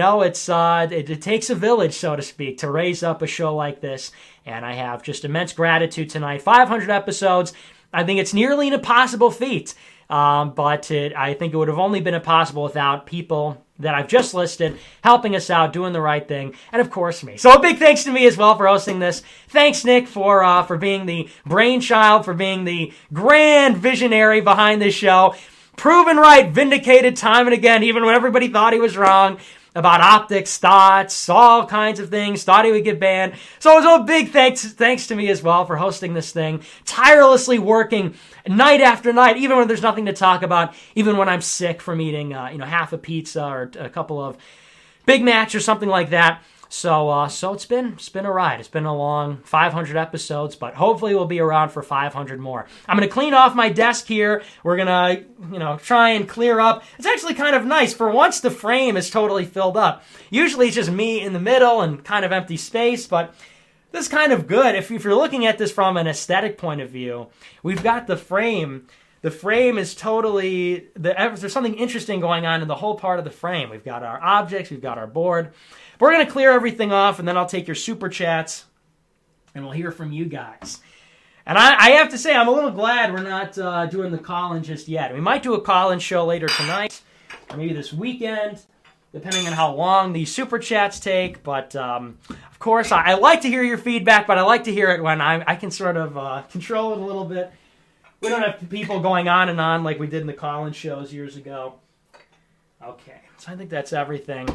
It takes a village, so to speak, to raise up a show like this. And I have just immense gratitude tonight. 500 episodes. I think it's nearly an impossible feat. But I think it would have only been impossible without people that I've just listed helping us out, doing the right thing, and of course me. So a big thanks to me as well for hosting this. Thanks, Nick, for being the brainchild, for being the grand visionary behind this show. Proven right, vindicated time and again, even when everybody thought he was wrong about optics, thoughts, all kinds of things, thought he would get banned. So it was a big thanks to me as well for hosting this thing, tirelessly working night after night, even when there's nothing to talk about, even when I'm sick from eating, half a pizza or a couple of Big Macs or something like that. So it's been a ride. It's been a long 500 episodes, but hopefully we'll be around for 500 more. I'm going to clean off my desk here. We're going to, try and clear up. It's actually kind of nice. For once, the frame is totally filled up. Usually it's just me in the middle and kind of empty space, but this is kind of good. If you're looking at this from an aesthetic point of view, we've got the frame. The frame is totally, there's something interesting going on in the whole part of the frame. We've got our objects, we've got our board. We're going to clear everything off, and then I'll take your super chats, and we'll hear from you guys. And I have to say, I'm a little glad we're not doing the call-in just yet. We might do a call-in show later tonight, or maybe this weekend, depending on how long these super chats take. But, of course, I like to hear your feedback, but I like to hear it when I can sort of control it a little bit. We don't have people going on and on like we did in the call-in shows years ago. Okay, so I think that's everything.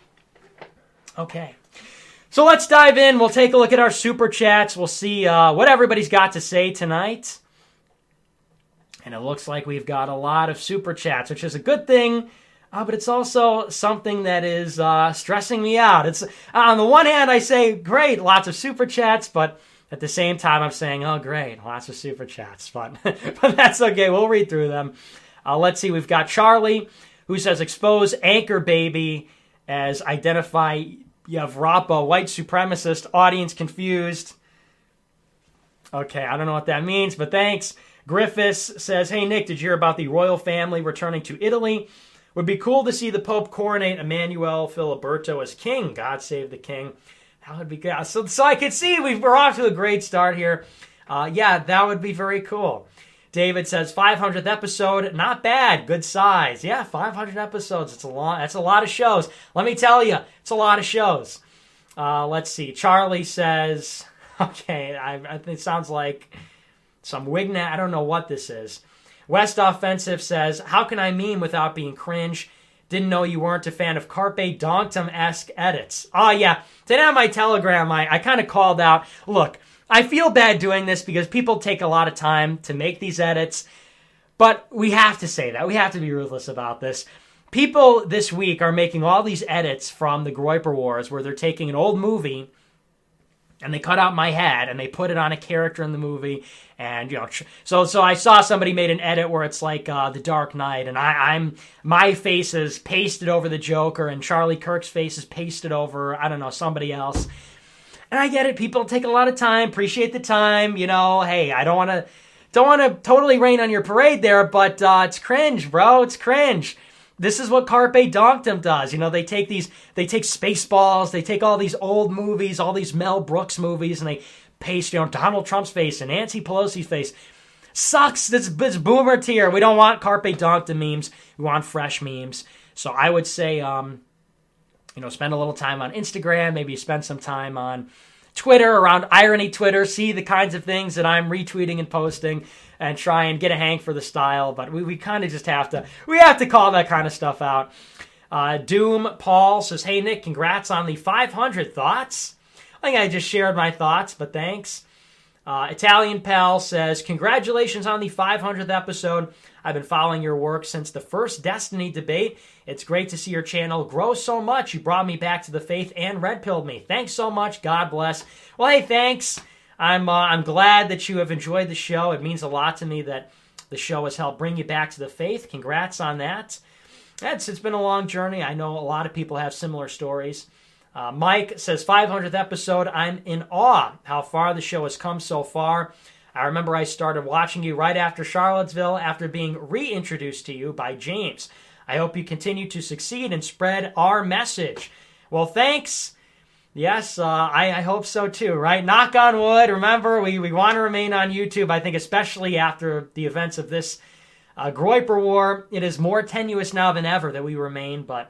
Okay, so let's dive in. We'll take a look at our super chats. We'll see what everybody's got to say tonight. And it looks like we've got a lot of super chats, which is a good thing, but it's also something that is stressing me out. It's on the one hand, I say, great, lots of super chats, but at the same time, I'm saying, oh, great, lots of super chats. But that's okay. We'll read through them. Let's see. We've got Charlie, who says, expose Anchor Baby as identify Yavrapa, white supremacist, audience confused. Okay, I don't know what that means, but thanks. Griffiths says, hey, Nick, did you hear about the royal family returning to Italy? Would be cool to see the Pope coronate Emmanuel Filiberto as king. God save the king. That would be good. So I can see we're off to a great start here. Yeah, that would be very cool. David says 500th episode, not bad, good size. Yeah, 500 episodes. That's a lot of shows. Let me tell you, it's a lot of shows. Let's see. Charlie says, okay, I think it sounds like some Wignet. I don't know what this is. West Offensive says, how can I meme without being cringe? Didn't know you weren't a fan of Carpe Donktum-esque edits. Oh, yeah. Today on my Telegram, I kind of called out, look, I feel bad doing this because people take a lot of time to make these edits, but we have to say that. We have to be ruthless about this. People this week are making all these edits from the Groyper Wars where they're taking an old movie and they cut out my head and they put it on a character in the movie. And, so I saw somebody made an edit where it's like The Dark Knight, and my face is pasted over the Joker and Charlie Kirk's face is pasted over, I don't know, somebody else. And I get it. People take a lot of time, appreciate the time. Hey, I don't want to totally rain on your parade there, but it's cringe, bro. It's cringe. This is what Carpe Donktum does. They take Spaceballs, they take all these old movies, all these Mel Brooks movies, and they paste, Donald Trump's face and Nancy Pelosi's face. Sucks. This boomer tier. We don't want Carpe Donktum memes. We want fresh memes. So I would say, spend a little time on Instagram, maybe spend some time on Twitter, around Irony Twitter, see the kinds of things that I'm retweeting and posting, and try and get a hang for the style. But we kind of just have to call that kind of stuff out. Doom Paul says, hey, Nick, congrats on the 500 thoughts. I think I just shared my thoughts, but thanks. Italian Pal says, congratulations on the 500th episode. I've been following your work since the first Destiny debate. It's great to see your channel grow so much. You brought me back to the faith and red-pilled me. Thanks so much. God bless. Well, hey, thanks. I'm glad that you have enjoyed the show. It means a lot to me that the show has helped bring you back to the faith. Congrats on that. It's been a long journey. I know a lot of people have similar stories. Mike says, 500th episode. I'm in awe how far the show has come so far. I remember I started watching you right after Charlottesville after being reintroduced to you by James. I hope you continue to succeed and spread our message. Well, thanks. Yes, I hope so too, right? Knock on wood. Remember, we want to remain on YouTube. I think especially after the events of this Groyper War, it is more tenuous now than ever that we remain, but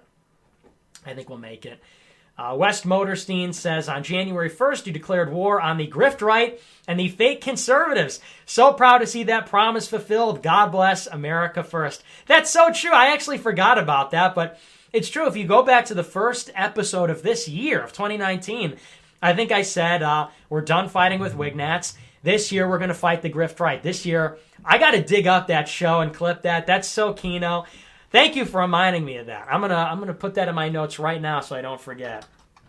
I think we'll make it. West Motorstein says, on January 1st, you declared war on the grift right and the fake conservatives. So proud to see that promise fulfilled. God bless America first. That's so true. I actually forgot about that, but it's true. If you go back to the first episode of this year, of 2019, I think I said, we're done fighting with Wignats. This year, we're going to fight the grift right. This year, I got to dig up that show and clip that. That's so Kino. Thank you for reminding me of that. I'm gonna put that in my notes right now so I don't forget.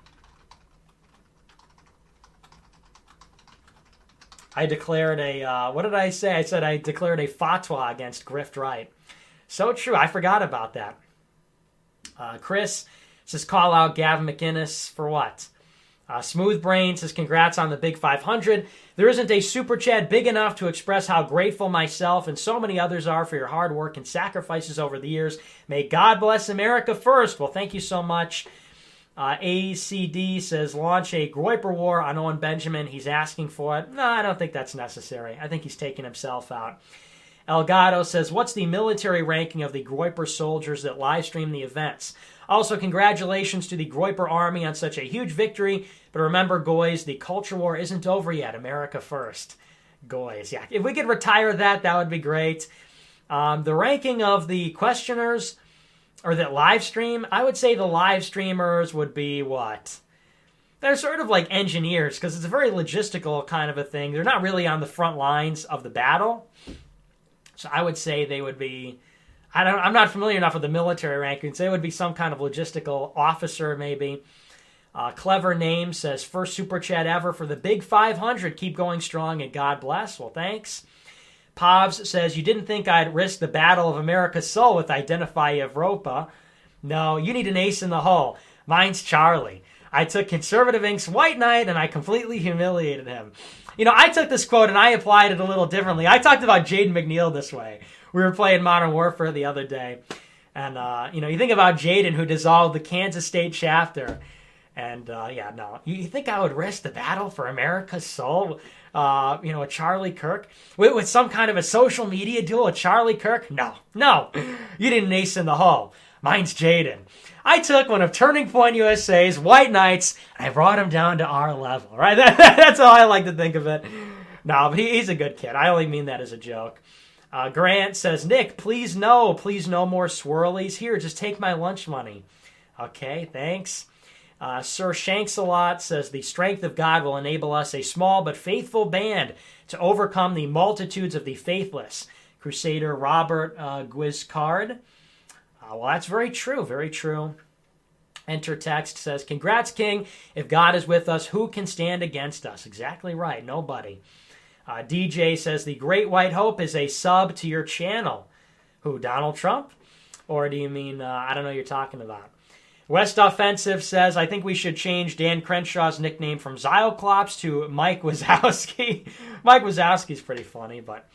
I declared what did I say? I said I declared a fatwa against grift right. So true. I forgot about that. Chris says, call out Gavin McInnes for what? Smooth Brain says, congrats on the big 500. There isn't a super chat big enough to express how grateful myself and so many others are for your hard work and sacrifices over the years. May God bless America first. Well, thank you so much. ACD says, launch a Groyper War on Owen Benjamin. He's asking for it. No, I don't think that's necessary. I think he's taking himself out. Elgato says, what's the military ranking of the Groyper soldiers that live stream the events? Also, congratulations to the Groyper Army on such a huge victory. But remember, Goys, the culture war isn't over yet. America first. Goys, yeah. If we could retire that, that would be great. The ranking of the questioners, or that live stream, I would say the live streamers would be what? They're sort of like engineers, because it's a very logistical kind of a thing. They're not really on the front lines of the battle. So I would say they would be, I'm not familiar enough with the military rankings. They would be some kind of logistical officer, maybe. Clever Name says, first super chat ever for the big 500. Keep going strong and God bless. Well, thanks. Povs says, you didn't think I'd risk the battle of America's soul with Identify Europa. No, you need an ace in the hole. Mine's Charlie. I took Conservative Inc.'s White Knight and I completely humiliated him. I took this quote and I applied it a little differently. I talked about Jaden McNeil this way. We were playing Modern Warfare the other day. And, you think about Jaden, who dissolved the Kansas State chapter. And, You think I would risk the battle for America's soul? With Charlie Kirk? With some kind of a social media duel with Charlie Kirk? No. You didn't ace in the hole. Mine's Jaden. I took one of Turning Point USA's White Knights, and I brought him down to our level, right? That's how I like to think of it. No, but he's a good kid. I only mean that as a joke. Grant says, Nick, please no more swirlies. Here, just take my lunch money. Okay, thanks. Sir Shanks-a-lot says, the strength of God will enable us, a small but faithful band, to overcome the multitudes of the faithless. Crusader Robert Guiscard. Well, that's very true, very true. Enter text says, congrats, King. If God is with us, who can stand against us? Exactly right, nobody. DJ says, the Great White Hope is a sub to your channel. Who, Donald Trump? Or do you mean, I don't know what you're talking about. West Offensive says, I think we should change Dan Crenshaw's nickname from Zyoclops to Mike Wazowski. Mike Wazowski's pretty funny, but...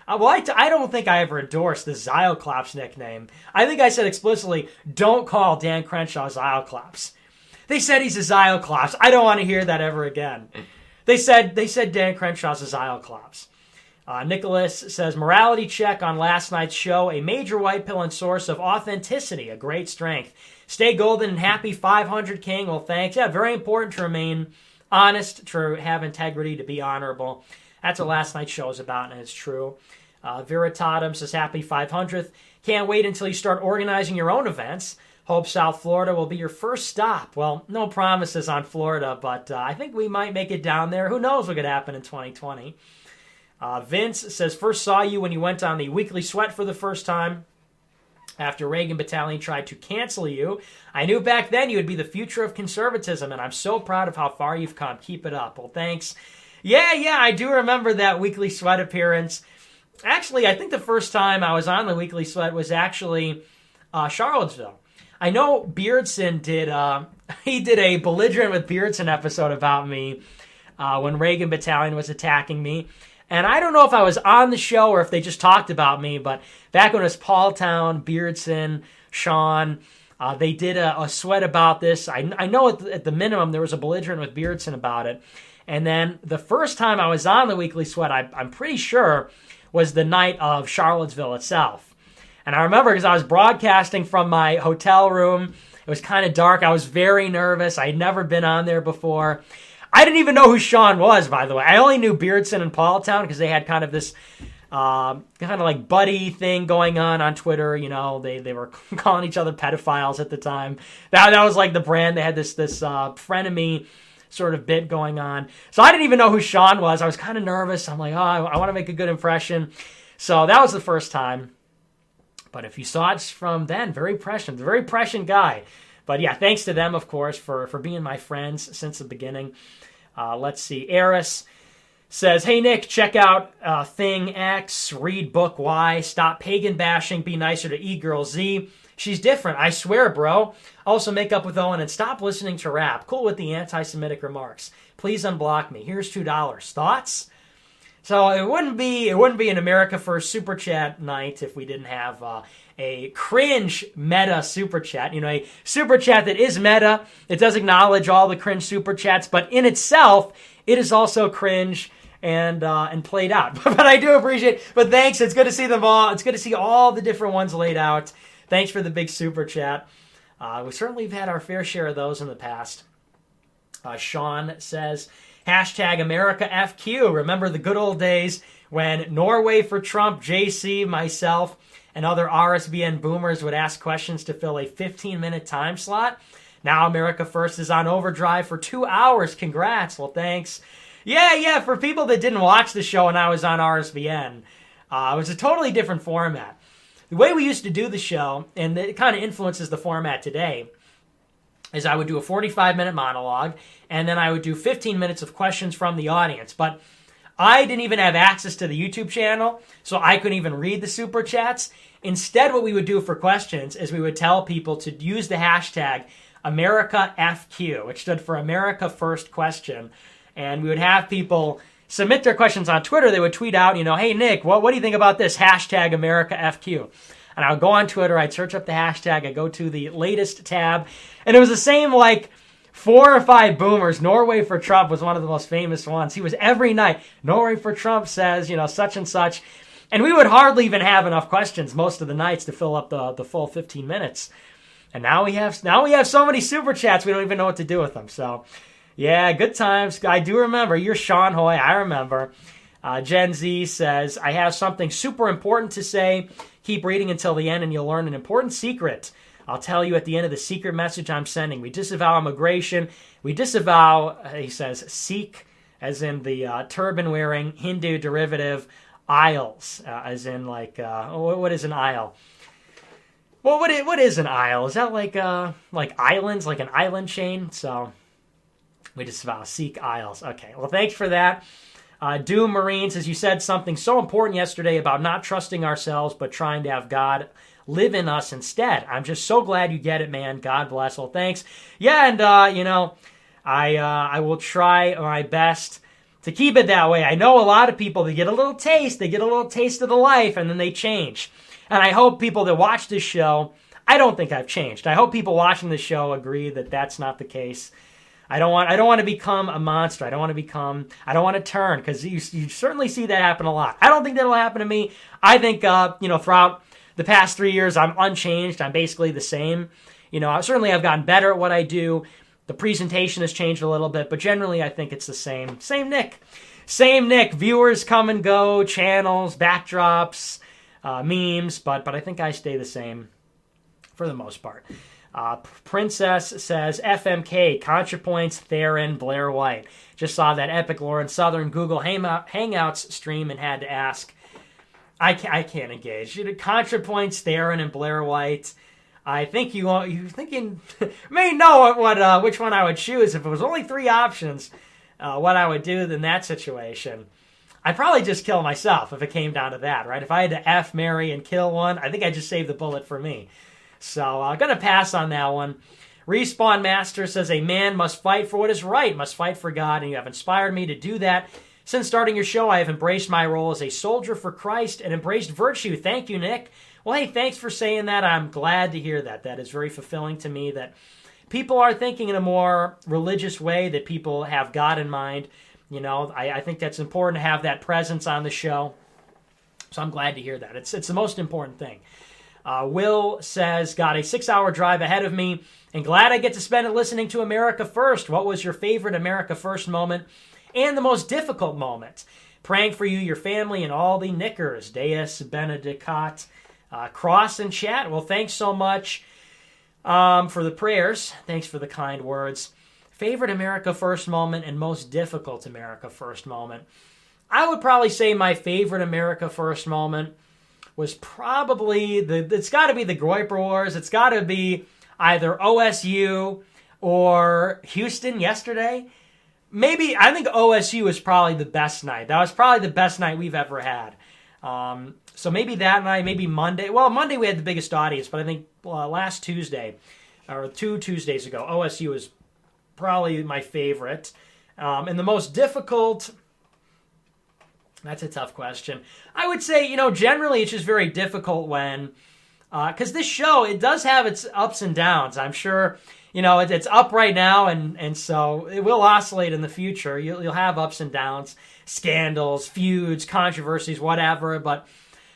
I don't think I ever endorsed the Zyoclops nickname. I think I said explicitly, don't call Dan Crenshaw Zyoclops. They said he's a Zyoclops. I don't want to hear that ever again. They said Dan Crenshaw's a Zyoclops. Nicholas says, morality check on last night's show, a major white pill and source of authenticity, a great strength. Stay golden and happy 500, King. Well, thanks. Yeah, very important to remain honest, to have integrity, to be honorable. That's what last night's show is about, and it's true. Veritatum says, happy 500th. Can't wait until you start organizing your own events. Hope South Florida will be your first stop. Well, no promises on Florida, but I think we might make it down there. Who knows what could happen in 2020. Vince says, first saw you when you went on the Weekly Sweat for the first time. After Reagan Battalion tried to cancel you. I knew back then you would be the future of conservatism, and I'm so proud of how far you've come. Keep it up. Well, thanks. Yeah, I do remember that Weekly Sweat appearance. Actually, I think the first time I was on the Weekly Sweat was actually Charlottesville. I know Beardson did a Belligerent with Beardson episode about me when Reagan Battalion was attacking me. And I don't know if I was on the show or if they just talked about me, but back when it was Paul Town, Beardson, Sean, they did a sweat about this. I know at the minimum there was a Belligerent with Beardson about it. And then the first time I was on the Weekly Sweat, I'm pretty sure, was the night of Charlottesville itself. And I remember because I was broadcasting from my hotel room. It was kind of dark. I was very nervous. I had never been on there before. I didn't even know who Sean was, by the way. I only knew Beardson and Paultown because they had kind of this kind of like buddy thing going on Twitter. You know, they were calling each other pedophiles at the time. That was like the brand. They had this frenemy sort of bit going on. So I didn't even know who Sean was. I was kind of nervous. I'm like, I want to make a good impression. So that was the first time. But if you saw it from then, very prescient guy. But yeah, thanks to them, of course, for being my friends since the beginning. Let's see. Eris says, hey, Nick, check out Thing X, read book Y, stop pagan bashing, be nicer to E-Girl Z. She's different, I swear, bro. Also, make up with Owen and stop listening to rap. Cool with the anti-Semitic remarks. Please unblock me. Here's $2. Thoughts? So it wouldn't be an America First Super Chat night if we didn't have a cringe meta Super Chat. You know, a Super Chat that is meta. It does acknowledge all the cringe Super Chats, but in itself, it is also cringe and played out. But I do appreciate it. But thanks. It's good to see them all. It's good to see all the different ones laid out. Thanks for the big Super Chat. We certainly have had our fair share of those in the past. Sean says, hashtag AmericaFQ. Remember the good old days when Norway for Trump, JC, myself, and other RSBN boomers would ask questions to fill a 15-minute time slot? Now America First is on overdrive for 2 hours. Congrats. Well, thanks. Yeah, for people that didn't watch the show when I was on RSBN, it was a totally different format. The way we used to do the show, and it kind of influences the format today, is I would do a 45-minute monologue, and then I would do 15 minutes of questions from the audience. But I didn't even have access to the YouTube channel, so I couldn't even read the Super Chats. Instead, what we would do for questions is we would tell people to use the hashtag AmericaFQ, which stood for America First Question, and we would have people submit their questions on Twitter, they would tweet out, hey, Nick, what do you think about this? Hashtag AmericaFQ. And I would go on Twitter, I'd search up the hashtag, I'd go to the latest tab, and it was the same, 4 or 5 boomers. Norway for Trump was one of the most famous ones. He was every night, Norway for Trump says, such and such. And we would hardly even have enough questions most of the nights to fill up the full 15 minutes. And now we have so many super chats, we don't even know what to do with them. So, yeah, good times. I do remember. You're Sean Hoy. I remember. Gen Z says, I have something super important to say. Keep reading until the end and you'll learn an important secret. I'll tell you at the end of the secret message I'm sending. We disavow immigration. We disavow, he says, Sikh, as in the turban-wearing Hindu derivative, aisles, as in what is an aisle? Well, what is an aisle? Is that like islands, like an island chain? So we disavow Sikh aisles. Okay, well, thanks for that. Doom Marine says, you said something so important yesterday about not trusting ourselves, but trying to have God live in us instead. I'm just so glad you get it, man. God bless. Well, thanks. Yeah, and, I will try my best to keep it that way. I know a lot of people, they get a little taste of the life, and then they change. And I hope people that watch this show, I don't think I've changed. I hope people watching the show agree that that's not the case. I don't want to become a monster. I don't want to turn, because you certainly see that happen a lot. I don't think that'll happen to me. I think, throughout the past 3 years, I'm unchanged. I'm basically the same. Certainly I've gotten better at what I do. The presentation has changed a little bit, but generally I think it's the same. Same Nick. Viewers come and go, channels, backdrops, memes, but I think I stay the same for the most part. Princess says, FMK, ContraPoints, Theron, Blair White. Just saw that epic Lauren Southern Google Hangouts stream and had to ask. I can't engage. ContraPoints, Theron, and Blair White. I think you thinking may know which one I would choose. If it was only 3 options, what I would do in that situation. I'd probably just kill myself if it came down to that, right? If I had to F, marry, and kill one, I think I'd just save the bullet for me. So I'm going to pass on that one. Respawn Master says, a man must fight for what is right, must fight for God, and you have inspired me to do that. Since starting your show, I have embraced my role as a soldier for Christ and embraced virtue. Thank you, Nick. Well, hey, thanks for saying that. I'm glad to hear that. That is very fulfilling to me, that people are thinking in a more religious way, that people have God in mind. I think that's important to have that presence on the show. So I'm glad to hear that. It's the most important thing. Will says, got a 6-hour drive ahead of me, and glad I get to spend it listening to America First. What was your favorite America First moment and the most difficult moment? Praying for you, your family, and all the Knickers. Deus Benedicat. Cross and chat. Well, thanks so much for the prayers. Thanks for the kind words. Favorite America First moment and most difficult America First moment. I would probably say my favorite America First moment was probably it's got to be the Groyper Wars. It's got to be either OSU or Houston yesterday. Maybe, I think OSU was probably the best night. That was probably the best night we've ever had. So maybe that night, maybe Monday. Well, Monday we had the biggest audience, but I think last Tuesday, or 2 Tuesdays ago, OSU was probably my favorite. And the most difficult, that's a tough question. I would say, generally it's just very difficult when, because this show, it does have its ups and downs. I'm sure, it's up right now, and so it will oscillate in the future. You'll have ups and downs, scandals, feuds, controversies, whatever, but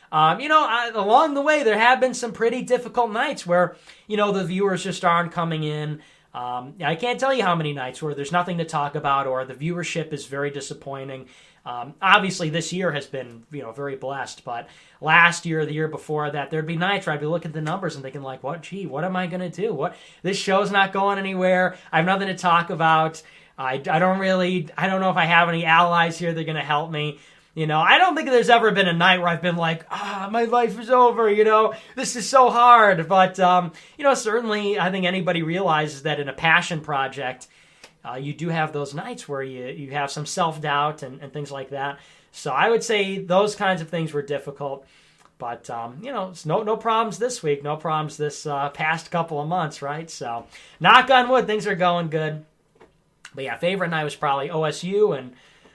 along the way, there have been some pretty difficult nights where, the viewers just aren't coming in. I can't tell you how many nights where there's nothing to talk about or the viewership is very disappointing. Obviously, this year has been, very blessed, but last year, the year before that, there'd be nights where I'd be looking at the numbers and thinking like, what am I going to do? This show's not going anywhere. I have nothing to talk about. I don't know if I have any allies here that are going to help me. I don't think there's ever been a night where I've been like, my life is over, this is so hard. But, certainly I think anybody realizes that in a passion project, you do have those nights where you have some self-doubt and things like that. So I would say those kinds of things were difficult. But, it's no problems this week, no problems this past couple of months, right? So knock on wood, things are going good. But yeah, favorite night was probably OSU, and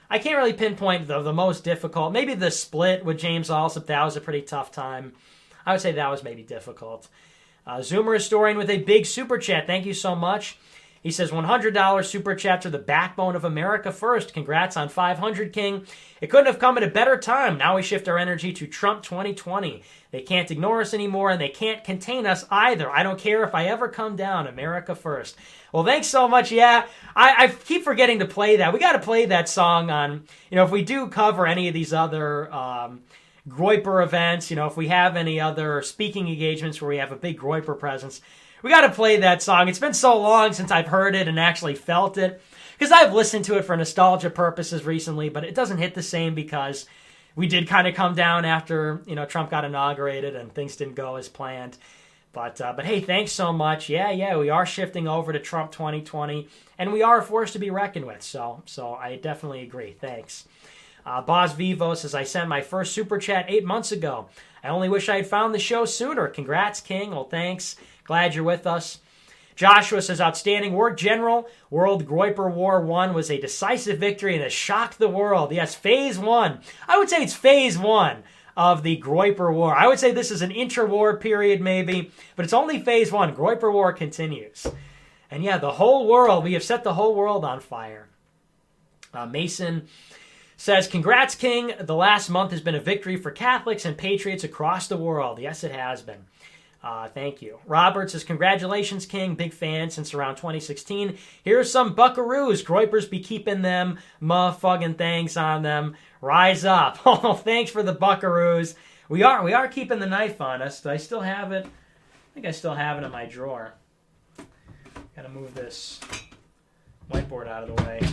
I can't really pinpoint the most difficult. Maybe the split with James Allsup, that was a pretty tough time. I would say that was maybe difficult. Zoomer Historian with a big super chat. Thank you so much. He says, $100 super chat to the backbone of America First. Congrats on 500, King. It couldn't have come at a better time. Now we shift our energy to Trump 2020. They can't ignore us anymore, and they can't contain us either. I don't care if I ever come down. America First. Well, thanks so much. Yeah, I keep forgetting to play that. We got to play that song on, if we do cover any of these other Groyper events, if we have any other speaking engagements where we have a big Groyper presence, we got to play that song. It's been so long since I've heard it and actually felt it, because I've listened to it for nostalgia purposes recently, but it doesn't hit the same because we did kind of come down after, Trump got inaugurated and things didn't go as planned. But hey, thanks so much. Yeah, we are shifting over to Trump 2020, and we are a force to be reckoned with. So I definitely agree. Thanks. Boz Vivo says, I sent my first super chat 8 months ago. I only wish I had found the show sooner. Congrats, King. Well, thanks. Glad you're with us. Joshua says, outstanding work, General. World Groyper War 1 was a decisive victory and has shocked the world. Yes, phase 1. I would say it's phase 1 of the Groyper War. I would say this is an intra-war period maybe, but it's only phase 1. Groyper War continues. And yeah, the whole world, we have set the whole world on fire. Mason says, congrats, King. The last month has been a victory for Catholics and patriots across the world. Yes, it has been. Thank you. Robert says, congratulations, King. Big fan since around 2016. Here's some buckaroos. Groypers be keeping them motherfucking things on them. Rise up. Oh, thanks for the buckaroos. We are keeping the knife on us. Do I still have it? I think I still have it in my drawer. Gotta move this whiteboard out of the way.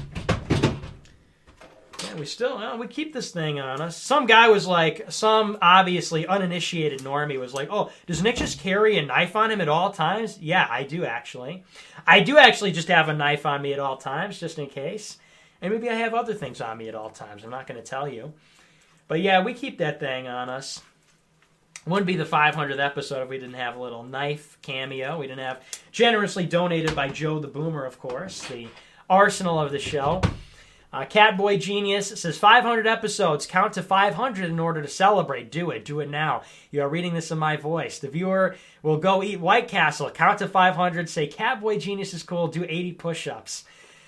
Yeah, we keep this thing on us. Some guy was like, some obviously uninitiated normie was like, oh, does Nick just carry a knife on him at all times? Yeah, I do actually. I do actually just have a knife on me at all times, just in case. And maybe I have other things on me at all times. I'm not going to tell you. But yeah, we keep that thing on us. Wouldn't be the 500th episode if we didn't have a little knife cameo. We didn't have, generously donated by Joe the Boomer, of course, the arsenal of the show. Catboy Genius says, 500 episodes. Count to 500 in order to celebrate. Do it. Do it now. You are reading this in my voice. The viewer will go eat White Castle. Count to 500. Say, Catboy Genius is cool. Do 80 push-ups.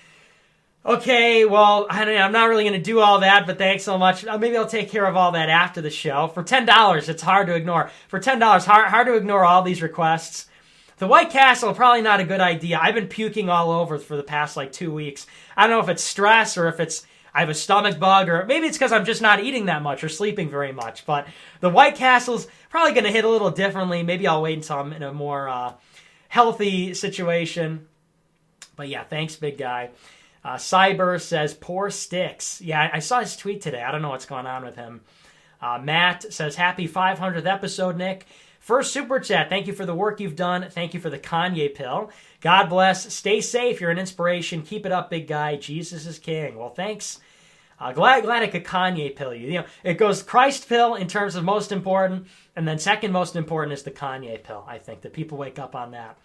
Okay, well, I'm not really going to do all that, but thanks so much. Maybe I'll take care of all that after the show. For $10, it's hard to ignore. For $10, hard to ignore all these requests. The White Castle, probably not a good idea. I've been puking all over for the past 2 weeks. I don't know if it's stress or if I have a stomach bug, or maybe it's because I'm just not eating that much or sleeping very much. But the White Castle's probably going to hit a little differently. Maybe I'll wait until I'm in a more healthy situation. But yeah, thanks, big guy. Cyber says, poor Sticks. Yeah, I saw his tweet today. I don't know what's going on with him. Matt says, happy 500th episode, Nick. First super chat, thank you for the work you've done. Thank you for the Kanye pill. God bless. Stay safe. You're an inspiration. Keep it up, big guy. Jesus is king. Well, thanks. Glad I could Kanye pill you. It goes Christ pill in terms of most important, and then second most important is the Kanye pill. I think that people wake up on that.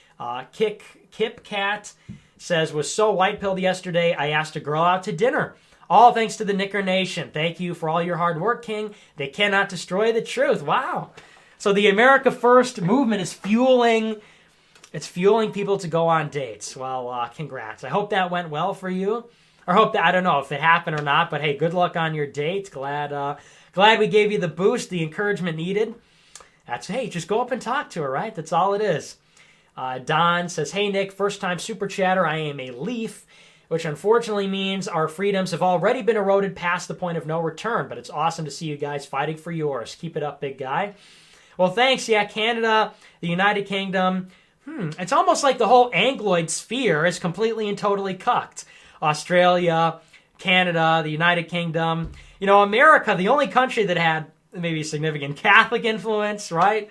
Kip Cat says, was so white pilled yesterday, I asked a girl out to dinner. All thanks to the Knicker Nation. Thank you for all your hard work, King. They cannot destroy the truth. Wow. So the America First movement is fueling people to go on dates. Well, congrats. I hope that went well for you. Or hope that, I don't know if it happened or not, but hey, good luck on your date. Glad we gave you the boost, the encouragement needed. Hey, just go up and talk to her, right? That's all it is. Don says, hey, Nick, first time super chatter. I am a leaf, which unfortunately means our freedoms have already been eroded past the point of no return, but it's awesome to see you guys fighting for yours. Keep it up, big guy. Well, thanks. Yeah, Canada, the United Kingdom. It's almost like the whole Angloid sphere is completely and totally cucked. Australia, Canada, the United Kingdom. America, the only country that had maybe significant Catholic influence, right?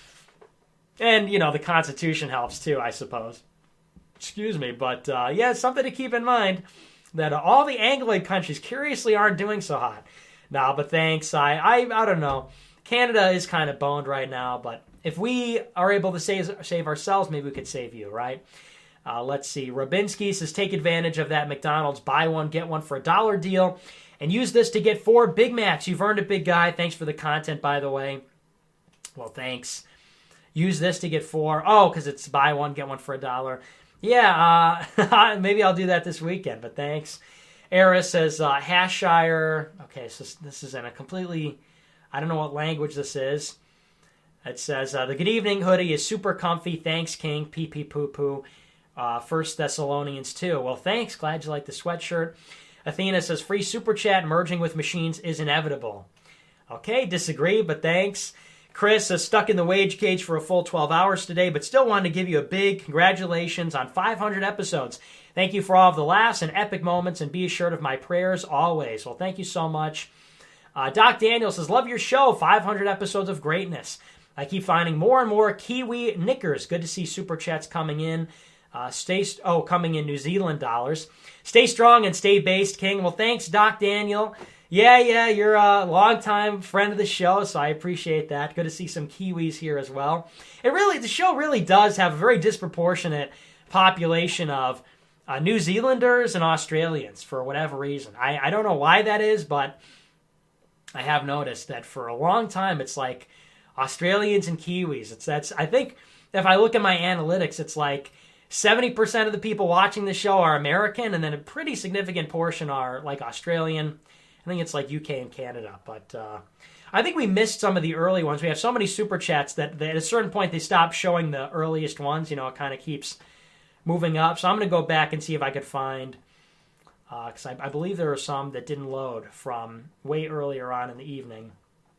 And, the Constitution helps too, I suppose. Excuse me. But, yeah, it's something to keep in mind that all the Angloid countries curiously aren't doing so hot. No, but thanks. I don't know. Canada is kind of boned right now, but if we are able to save ourselves, maybe we could save you, right? Let's see. Rabinski says, take advantage of that McDonald's buy one, get one for $1 deal and use this to get 4 Big Macs. You've earned it, big guy. Thanks for the content, by the way. Well, thanks. Use this to get 4. Oh, because it's buy one, get one for $1. Yeah, maybe I'll do that this weekend, but thanks. Eris says, Hashire. Okay, so this is in a completely, I don't know what language this is. It says, the good evening hoodie is super comfy. Thanks, King. Pee pee poo poo. 1 Thessalonians 2. Well, thanks. Glad you like the sweatshirt. Athena says, free super chat merging with machines is inevitable. Okay, disagree, but thanks. Chris is stuck in the wage cage for a full 12 hours today, but still wanted to give you a big congratulations on 500 episodes. Thank you for all of the laughs and epic moments, and be assured of my prayers always. Well, thank you so much. Doc Daniel says, love your show. 500 episodes of greatness. I keep finding more and more Kiwi knickers. Good to see super chats coming in. Coming in New Zealand dollars. Stay strong and stay based, King. Well, thanks, Doc Daniel. Yeah, you're a longtime friend of the show, so I appreciate that. Good to see some Kiwis here as well. The show really does have a very disproportionate population of New Zealanders and Australians for whatever reason. I don't know why that is, but I have noticed that for a long time it's like Australians and Kiwis. I think if I look at my analytics, it's like 70% of the people watching the show are American, and then a pretty significant portion are like Australian. I think it's like UK and Canada, but I think we missed some of the early ones. We have so many super chats that at a certain point they stop showing the earliest ones. It kind of keeps moving up. So I'm going to go back and see if I could find, because I believe there are some that didn't load from way earlier on in the evening.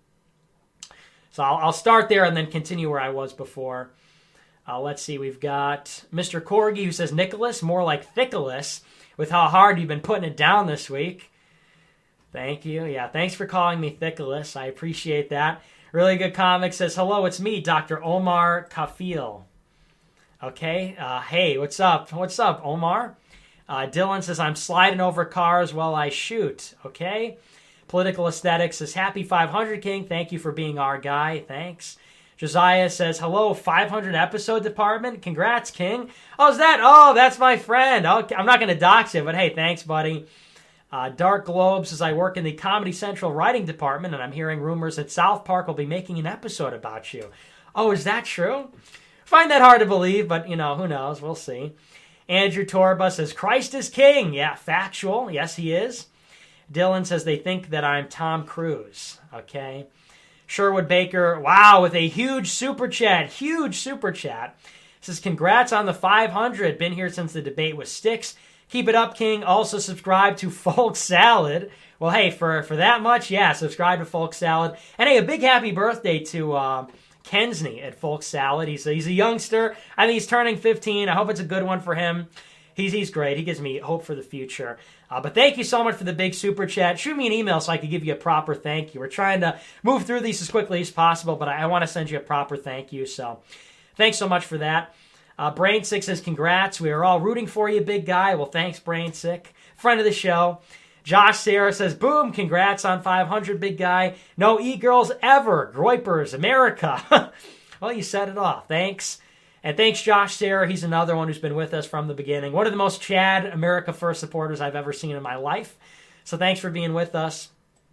So I'll start there and then continue where I was before. Let's see, we've got Mr. Corgi who says, Nicholas, more like Thickolas, with how hard you've been putting it down this week. Thank you. Yeah, thanks for calling me Thickolas. I appreciate that. Really Good Comic says, hello, it's me, Dr. Omar Kafil. Okay, hey, what's up? What's up, Omar? Dylan says, I'm sliding over cars while I shoot. Okay. Political Aesthetics says, happy 500, King. Thank you for being our guy. Thanks. Josiah says, hello, 500 episode department. Congrats, King. Oh, is that? Oh, that's my friend. Okay. I'm not going to dox you, but hey, thanks, buddy. Dark Globe says, I work in the Comedy Central writing department, and I'm hearing rumors that South Park will be making an episode about you. Oh, is that true? Find that hard to believe, but, who knows? We'll see. Andrew Torba says, Christ is king. Yeah, factual. Yes, he is. Dylan says, they think that I'm Tom Cruise. Okay. Sherwood Baker, wow, with a huge super chat. Says, congrats on the 500. Been here since the debate with Styx. Keep it up, King. Also subscribe to Folk Salad. Well, hey, for that much, yeah, subscribe to Folk Salad. And hey, a big happy birthday to Kensney at Folk Salad. He's a youngster. I think he's turning 15. I hope it's a good one for him. He's great. He gives me hope for the future. But thank you so much for the big super chat. Shoot me an email so I can give you a proper thank you. We're trying to move through these as quickly as possible, but I want to send you a proper thank you. So thanks so much for that. Brainsick says, congrats. We are all rooting for you, big guy. Well, thanks, Brainsick. Friend of the show. Josh Sarah says, boom, congrats on 500, big guy. No e-girls ever. Groypers, America. Well, you set it off. Thanks. And thanks, Josh Sarah. He's another one who's been with us from the beginning. One of the most Chad America First supporters I've ever seen in my life. So thanks for being with us.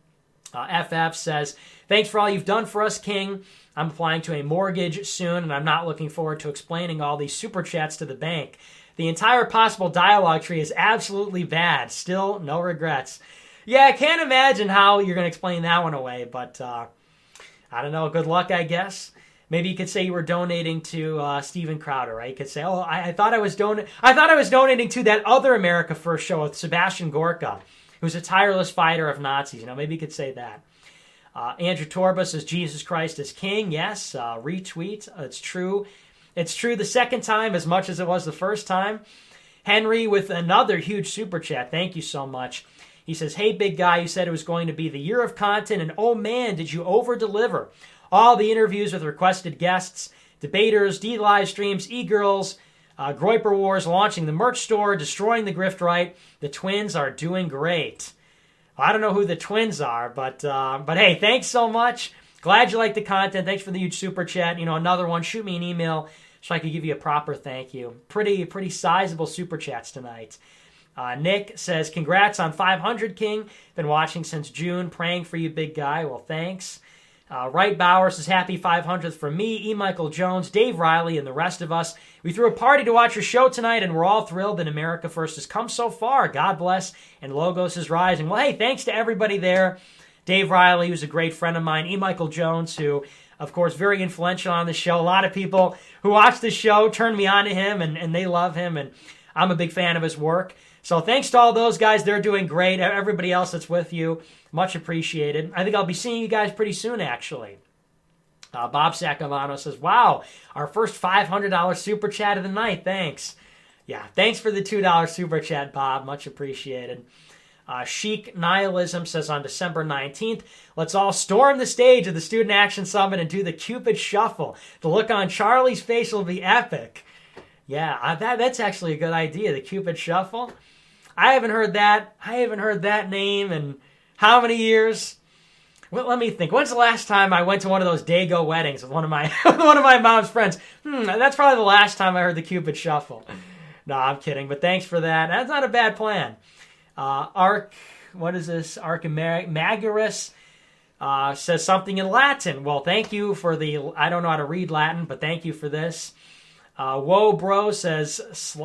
FF says, thanks for all you've done for us, King. I'm applying to a mortgage soon, and I'm not looking forward to explaining all these super chats to the bank. The entire possible dialogue tree is absolutely bad. Still, no regrets. Yeah, I can't imagine how you're going to explain that one away, but I don't know. Good luck, I guess. Maybe you could say you were donating to Steven Crowder, right? You could say, "Oh, I thought I was donating to that other America First show with Sebastian Gorka, who's a tireless fighter of Nazis." Maybe you could say that. Andrew Torba says, "Jesus Christ is King." Yes, retweet. It's true. It's true the second time as much as it was the first time. Henry with another huge super chat. Thank you so much. He says, "Hey, big guy, you said it was going to be the year of content, and oh man, did you over-deliver. All the interviews with requested guests, debaters, D-Live streams, e-girls, Groyper Wars, launching the merch store, destroying the grift right. The twins are doing great." I don't know who the twins are, but hey, thanks so much. Glad you like the content. Thanks for the huge super chat. Another one, shoot me an email. so I could give you a proper thank you. Pretty sizable super chats tonight. Nick says, congrats on 500, King. Been watching since June. Praying for you, big guy. Well, thanks. Wright Bauer says, happy 500th from me, E. Michael Jones, Dave Riley, and the rest of us. We threw a party to watch your show tonight, and we're all thrilled that America First has come so far. God bless, and Logos is rising. Well, hey, thanks to everybody there. Dave Riley, who's a great friend of mine. E. Michael Jones, who, of course, very influential on the show. A lot of people who watch the show turn me on to him, and they love him, and I'm a big fan of his work. So thanks to all those guys. They're doing great. Everybody else that's with you, much appreciated. I think I'll be seeing you guys pretty soon, actually. Bob Sacamano says, wow, our first $500 super chat of the night. Thanks. Yeah, thanks for the $2 super chat, Bob. Much appreciated. Chic Nihilism says on December 19th, let's all storm the stage of the Student Action Summit and do the Cupid Shuffle. The look on Charlie's face will be epic. Yeah, that's actually a good idea, the Cupid Shuffle. I haven't heard that name in how many years? Well, let me think. When's the last time I went to one of those Dago weddings with one of my mom's friends? That's probably the last time I heard the Cupid Shuffle. No, I'm kidding, but thanks for that. That's not a bad plan. What is this? Archimagus says something in Latin. Well, thank you for I don't know how to read Latin, but thank you for this. Whoa, bro says,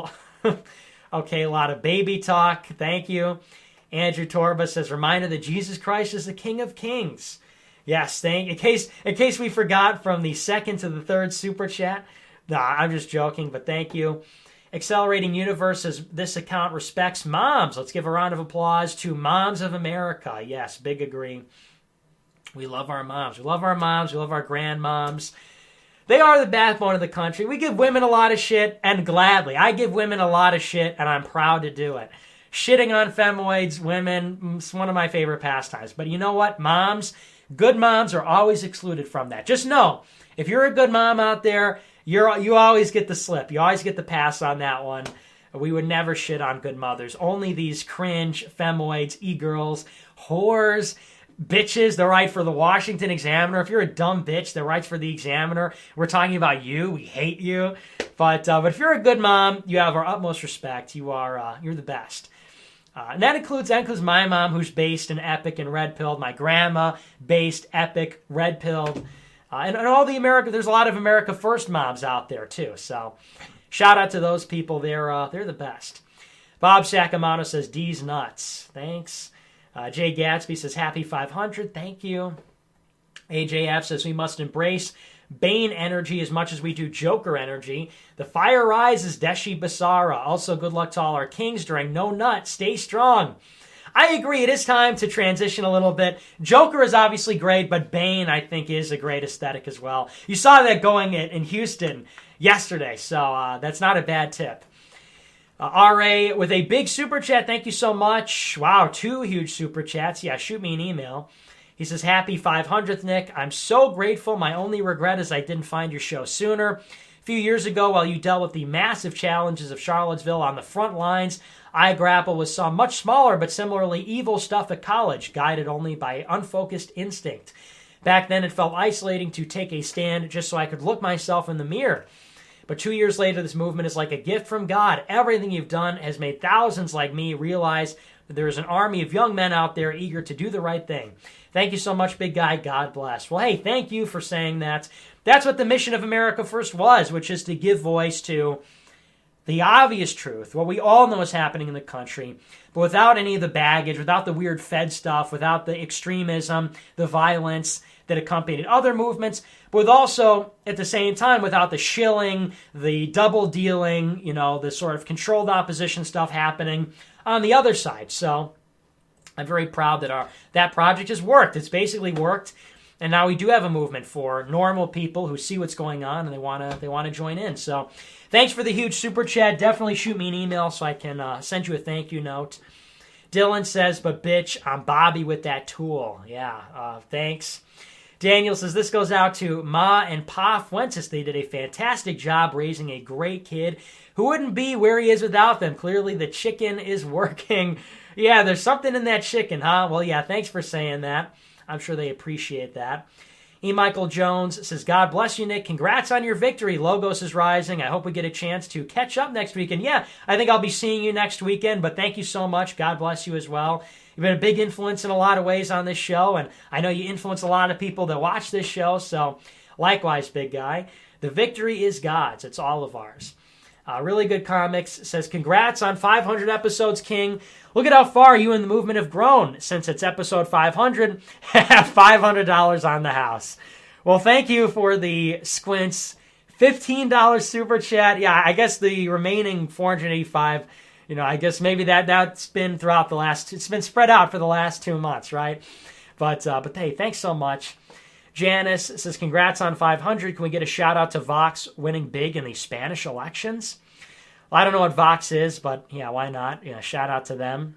okay, a lot of baby talk. Thank you. Andrew Torba says, reminder that Jesus Christ is the King of Kings. Yes, in case we forgot from the second to the third super chat. Nah, I'm just joking, but thank you. Accelerating Universe says, this account respects moms. Let's give a round of applause to Moms of America. Yes, big agree. We love our moms. We love our moms. We love our grandmoms. They are the backbone of the country. We give women a lot of shit, and gladly. I give women a lot of shit, and I'm proud to do it. Shitting on femoids, women, it's one of my favorite pastimes. But you know what? Moms, good moms are always excluded from that. Just know, if you're a good mom out there, you always get the slip. You always get the pass on that one. We would never shit on good mothers. Only these cringe femoids, e-girls, whores, bitches that write for the Washington Examiner. If you're a dumb bitch that writes for the Examiner, we're talking about you. We hate you. But if you're a good mom, you have our utmost respect. You're the best. And that includes my mom, who's based in Epic and red-pilled. My grandma, based Epic, red-pilled. And all there's a lot of America First moms out there, too. So shout out to those people. They're the best. Bob Sacamano says, D's nuts. Thanks. Jay Gatsby says, happy 500. Thank you. AJF says, we must embrace Bane energy as much as we do Joker energy. The fire rises, Deshi Basara. Also, good luck to all our kings during No Nut. Stay strong. I agree. It is time to transition a little bit. Joker is obviously great, but Bane, I think, is a great aesthetic as well. You saw that going in Houston yesterday, so that's not a bad tip. RA with a big super chat. Thank you so much. Wow, 2 huge super chats. Yeah, shoot me an email. He says, happy 500th, Nick. I'm so grateful. My only regret is I didn't find your show sooner. A few years ago, while you dealt with the massive challenges of Charlottesville on the front lines, I grappled with some much smaller but similarly evil stuff at college, guided only by unfocused instinct. Back then, it felt isolating to take a stand just so I could look myself in the mirror. But 2 years later, this movement is like a gift from God. Everything you've done has made thousands like me realize that there is an army of young men out there eager to do the right thing. Thank you so much, big guy. God bless. Well, hey, thank you for saying that. That's what the mission of America First was, which is to give voice to the obvious truth, what we all know is happening in the country, but without any of the baggage, without the weird Fed stuff, without the extremism, the violence that accompanied other movements, but with also, at the same time, without the shilling, the double dealing, the sort of controlled opposition stuff happening on the other side. So I'm very proud that that project has worked. It's basically worked, and now we do have a movement for normal people who see what's going on and they want to join in. So thanks for the huge super chat. Definitely shoot me an email so I can send you a thank you note. Dylan says, but bitch, I'm Bobby with that tool. Yeah, thanks. Daniel says, this goes out to Ma and Pa Fuentes. They did a fantastic job raising a great kid who wouldn't be where he is without them. Clearly the chicken is working. Yeah, there's something in that chicken, huh? Well, yeah, thanks for saying that. I'm sure they appreciate that. E. Michael Jones says, God bless you, Nick. Congrats on your victory. Logos is rising. I hope we get a chance to catch up next weekend. Yeah, I think I'll be seeing you next weekend, but thank you so much. God bless you as well. You've been a big influence in a lot of ways on this show, and I know you influence a lot of people that watch this show, so likewise, big guy. The victory is God's. It's all of ours. Really Good Comics says, congrats on 500 episodes, King. Look at how far you and the movement have grown. Since it's episode 500, have $500 on the house. Well, thank you for the squints. $15 super chat. Yeah, I guess the remaining 485, I guess maybe that's been throughout it's been spread out for the last 2 months, right? But hey, thanks so much. Janice says, congrats on 500. Can we get a shout out to Vox winning big in the Spanish elections? Well, I don't know what Vox is, but yeah, why not? Yeah, shout out to them.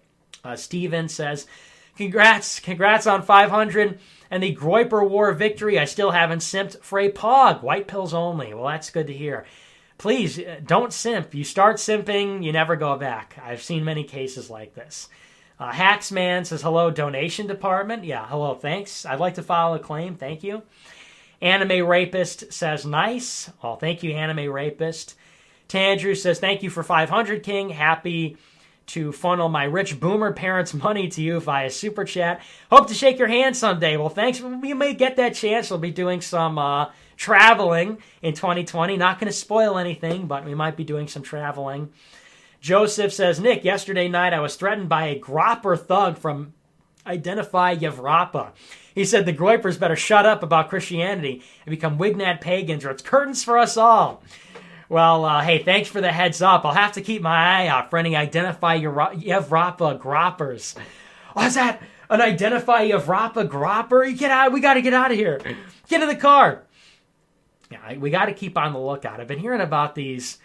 Steven says, congrats on 500 and the Groyper War victory. I still haven't simped for a pog. White pills only. Well, that's good to hear. Please, don't simp. You start simping, you never go back. I've seen many cases like this. Hacksman says, hello, donation department. Yeah, hello, thanks. I'd like to file a claim. Thank you. Anime Rapist says, nice. Well, thank you, Anime Rapist. Tandrew says, thank you for 500, King. Happy to funnel my rich boomer parents' money to you via Super Chat. Hope to shake your hand someday. Well, thanks. We may get that chance. We'll be doing some traveling in 2020. Not going to spoil anything, but we might be doing some traveling. Joseph says, Nick, yesterday night I was threatened by a Gropper thug from Identify Yevrapa. He said the Groypers better shut up about Christianity and become Wignat pagans or it's curtains for us all. Well, hey, thanks for the heads up. I'll have to keep my eye out for any Identify Yevrapa Groppers. Oh, is that an Identify Yevrapa Gropper? Get out! We got to get out of here. Get in the car. Yeah, we got to keep on the lookout. I've been hearing about these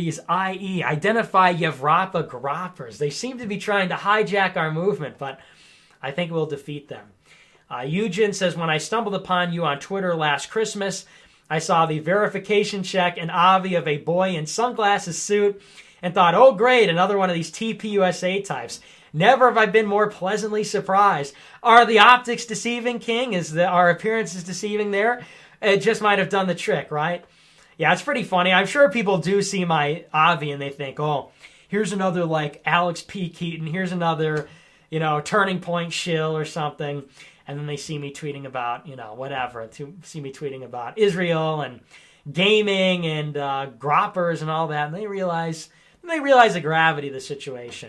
Identify Yevrapa Groppers. They seem to be trying to hijack our movement, but I think we'll defeat them. Eugen says, when I stumbled upon you on Twitter last Christmas, I saw the verification check and Avi of a boy in sunglasses suit and thought, oh great, another one of these TPUSA types. Never have I been more pleasantly surprised. Are the optics deceiving, King? Our appearance is deceiving there? It just might have done the trick, right? Yeah, it's pretty funny. I'm sure people do see my Avi and they think, oh, here's another like Alex P. Keaton. Here's another, Turning Point shill or something. And then they see me tweeting about, whatever. See me tweeting about Israel and gaming and groppers and all that. And they realize the gravity of the situation.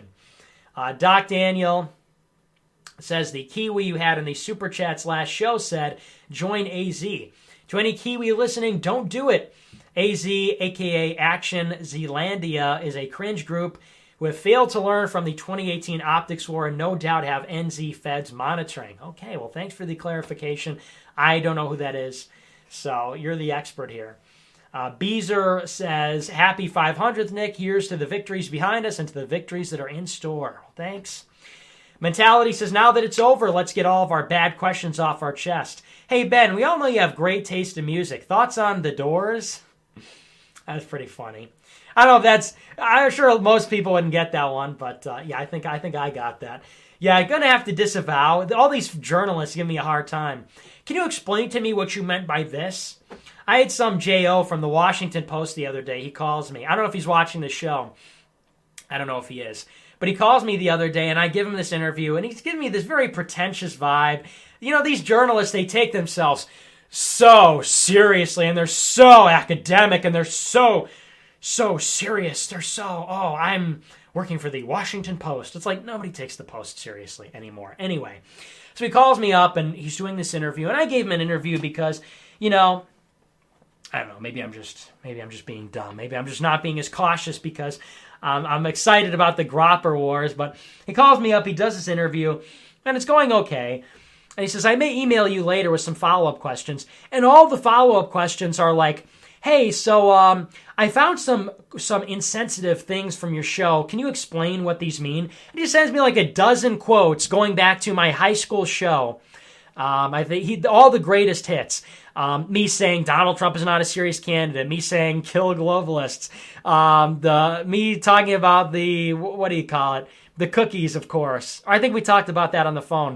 Doc Daniel says the Kiwi you had in the Super Chats last show said, join AZ. To any Kiwi listening, don't do it. AZ, a.k.a. Action Zealandia, is a cringe group who have failed to learn from the 2018 optics war and no doubt have NZ feds monitoring. Okay, well, thanks for the clarification. I don't know who that is, so you're the expert here. Beezer says, happy 500th, Nick. Here's to the victories behind us and to the victories that are in store. Thanks. Mentality says, now that it's over, let's get all of our bad questions off our chest. Hey, Ben, we all know you have great taste in music. Thoughts on The Doors? That's pretty funny. I don't know if I'm sure most people wouldn't get that one, but yeah, I think I got that. Yeah, I'm going to have to disavow. All these journalists give me a hard time. Can you explain to me what you meant by this? I had some J.O. from the Washington Post the other day. He calls me. I don't know if he's watching the show. I don't know if he is. But he calls me the other day, and I give him this interview, and he's giving me this very pretentious vibe. These journalists, they take themselves so seriously, and they're so academic, and they're so serious. They're I'm working for the Washington Post. It's like nobody takes the Post seriously anymore. Anyway, so he calls me up, and he's doing this interview, and I gave him an interview because, I don't know, maybe I'm just being dumb. Maybe I'm just not being as cautious because I'm excited about the Gropper Wars, but he calls me up, he does this interview, and it's going okay. And he says, I may email you later with some follow-up questions. And all the follow-up questions are like, hey, so I found some insensitive things from your show. Can you explain what these mean? And he sends me like a dozen quotes going back to my high school show. I think all the greatest hits. Me saying Donald Trump is not a serious candidate. Me saying kill globalists. Me talking about the, what do you call it? The cookies, of course. I think we talked about that on the phone.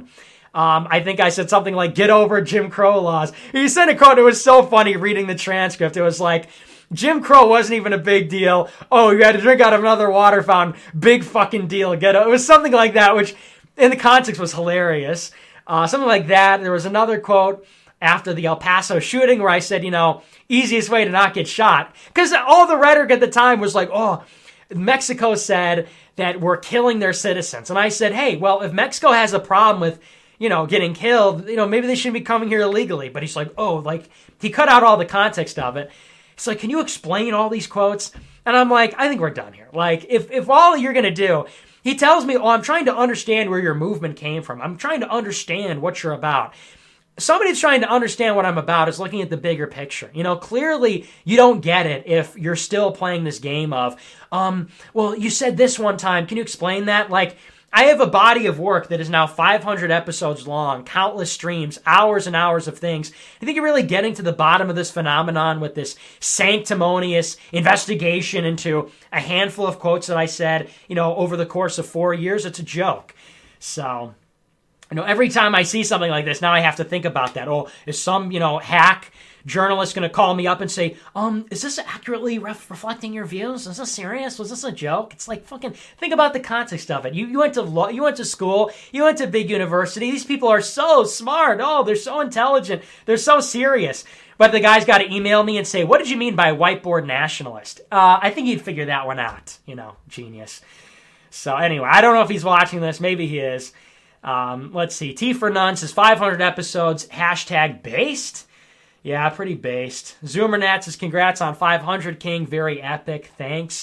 I think I said something like, get over Jim Crow laws. He sent a quote. It was so funny reading the transcript. It was like, Jim Crow wasn't even a big deal. Oh, you had to drink out of another water fountain. Big fucking deal. It was something like that, which in the context was hilarious. Something like that. There was another quote after the El Paso shooting where I said, easiest way to not get shot. Because all the rhetoric at the time was like, oh, Mexico said that we're killing their citizens. And I said, hey, well, if Mexico has a problem with getting killed, maybe they shouldn't be coming here illegally. But he's like, he cut out all the context of it. He's like, can you explain all these quotes? And I'm like, I think we're done here. Like, if all you're going to do, he tells me, I'm trying to understand where your movement came from. I'm trying to understand what you're about. Somebody that's trying to understand what I'm about is looking at the bigger picture. Clearly you don't get it if you're still playing this game of, well, you said this one time. Can you explain that? Like, I have a body of work that is now 500 episodes long, countless streams, hours and hours of things. I think you're really getting to the bottom of this phenomenon with this sanctimonious investigation into a handful of quotes that I said, over the course of 4 years. It's a joke. So, every time I see something like this, now I have to think about that. Oh, is some, hack journalist going to call me up and say, is this accurately reflecting your views? Is this serious? Was this a joke? It's like, fucking think about the context of it. You went to law, you went to school, you went to big university. These people are so smart. Oh, they're so intelligent. They're so serious. But the guy's got to email me and say, what did you mean by whiteboard nationalist? I think he'd figure that one out. Genius. So anyway, I don't know if he's watching this. Maybe he is. Let's see. T for None says 500 episodes, hashtag based. Yeah, pretty based. Zoomernat says, congrats on 500, King. Very epic. Thanks.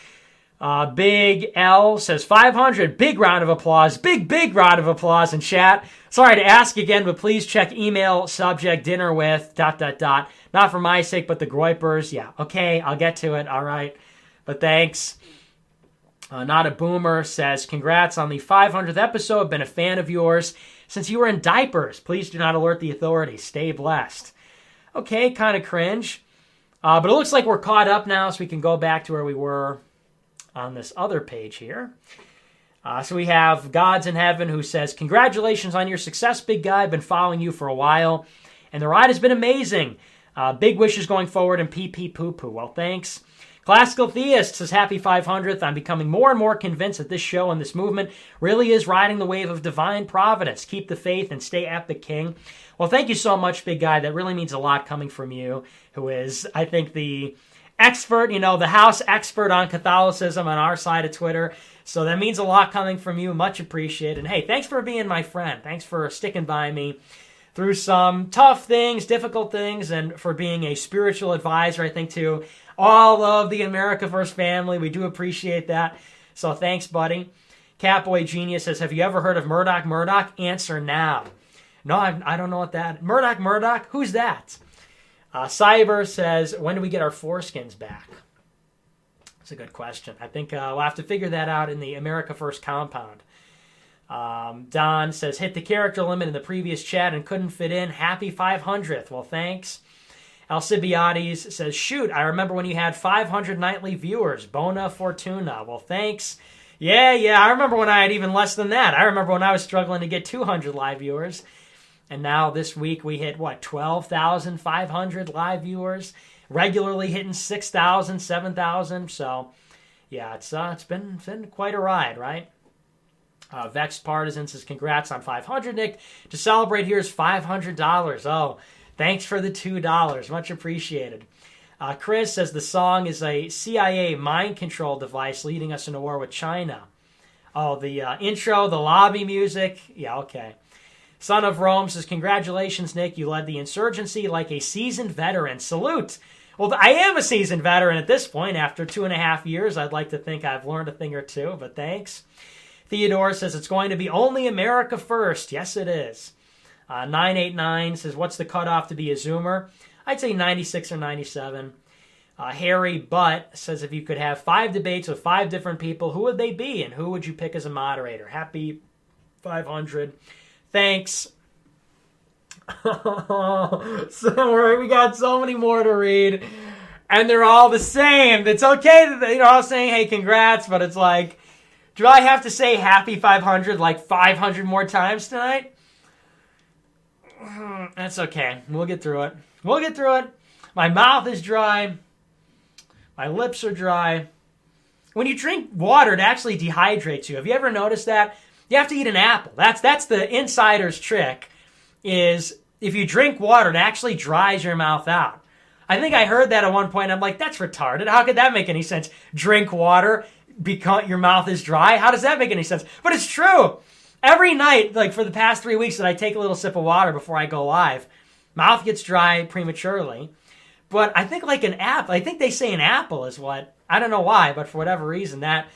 Big L says, 500. Big round of applause. Big round of applause in chat. Sorry to ask again, but please check email subject dinner with ... Not for my sake, but the Groypers. Yeah, okay, I'll get to it. All right. But thanks. Not a Boomer says, congrats on the 500th episode. Been a fan of yours since you were in diapers. Please do not alert the authorities. Stay blessed. Okay, kind of cringe. But it looks like we're caught up now, so we can go back to where we were on this other page here. So we have Gods in Heaven who says, congratulations on your success, big guy. I've been following you for a while, and the ride has been amazing. Big wishes going forward and pee poo poo. Well, thanks. Classical Theist says, happy 500th. I'm becoming more and more convinced that this show and this movement really is riding the wave of divine providence. Keep the faith and stay epic, King. Well, thank you so much, big guy. That really means a lot coming from you, who is, I think, the expert, the house expert on Catholicism on our side of Twitter. So that means a lot coming from you. Much appreciated. And hey, thanks for being my friend. Thanks for sticking by me through some tough things, difficult things, and for being a spiritual advisor, I think, to all of the America First family. We do appreciate that. So thanks, buddy. Catboy Genius says, have you ever heard of Murdoch Murdoch? Answer now. No, I don't know what that... Murdoch Murdoch? Who's that? Cyber says, when do we get our foreskins back? That's a good question. I think we'll have to figure that out in the America First compound. Don says, hit the character limit in the previous chat and couldn't fit in. Happy 500th. Well, thanks. Alcibiades says, shoot, I remember when you had 500 nightly viewers. Bona Fortuna. Well, thanks. Yeah, I remember when I had even less than that. I remember when I was struggling to get 200 live viewers. And now this week we hit, 12,500 live viewers, regularly hitting 6,000, 7,000. So, yeah, it's been quite a ride, right? Vexed Partisan says, congrats on 500, Nick. To celebrate, here's $500. Oh, thanks for the $2. Much appreciated. Chris says the song is a CIA mind control device leading us into war with China. Oh, the intro, the lobby music. Yeah, okay. Son of Rome says, congratulations, Nick. You led the insurgency like a seasoned veteran. Salute. Well, I am a seasoned veteran at this point. After 2.5 years, I'd like to think I've learned a thing or two, but thanks. Theodore says, it's going to be only America first. Yes, it is. 989 says, what's the cutoff to be a Zoomer? I'd say 96 or 97. Harry Butt says, if you could have 5 debates with 5 different people, who would they be, and who would you pick as a moderator? Happy 500. Thanks. So we got so many more to read, and they're all the same. It's okay that I was saying, hey, congrats, but it's like, do I have to say happy 500 like 500 more times tonight? That's okay. We'll get through it. We'll get through it. My mouth is dry. My lips are dry. When you drink water, it actually dehydrates you. Have you ever noticed that? You have to eat an apple. That's the insider's trick, is if you drink water, it actually dries your mouth out. I think I heard that at one point. I'm like, that's retarded. How could that make any sense? Drink water, because your mouth is dry? How does that make any sense? But it's true. Every night, like for the past 3 weeks that I take a little sip of water before I go live, mouth gets dry prematurely. But I think like an apple, I think they say an apple is what, I don't know why, but for whatever reason, that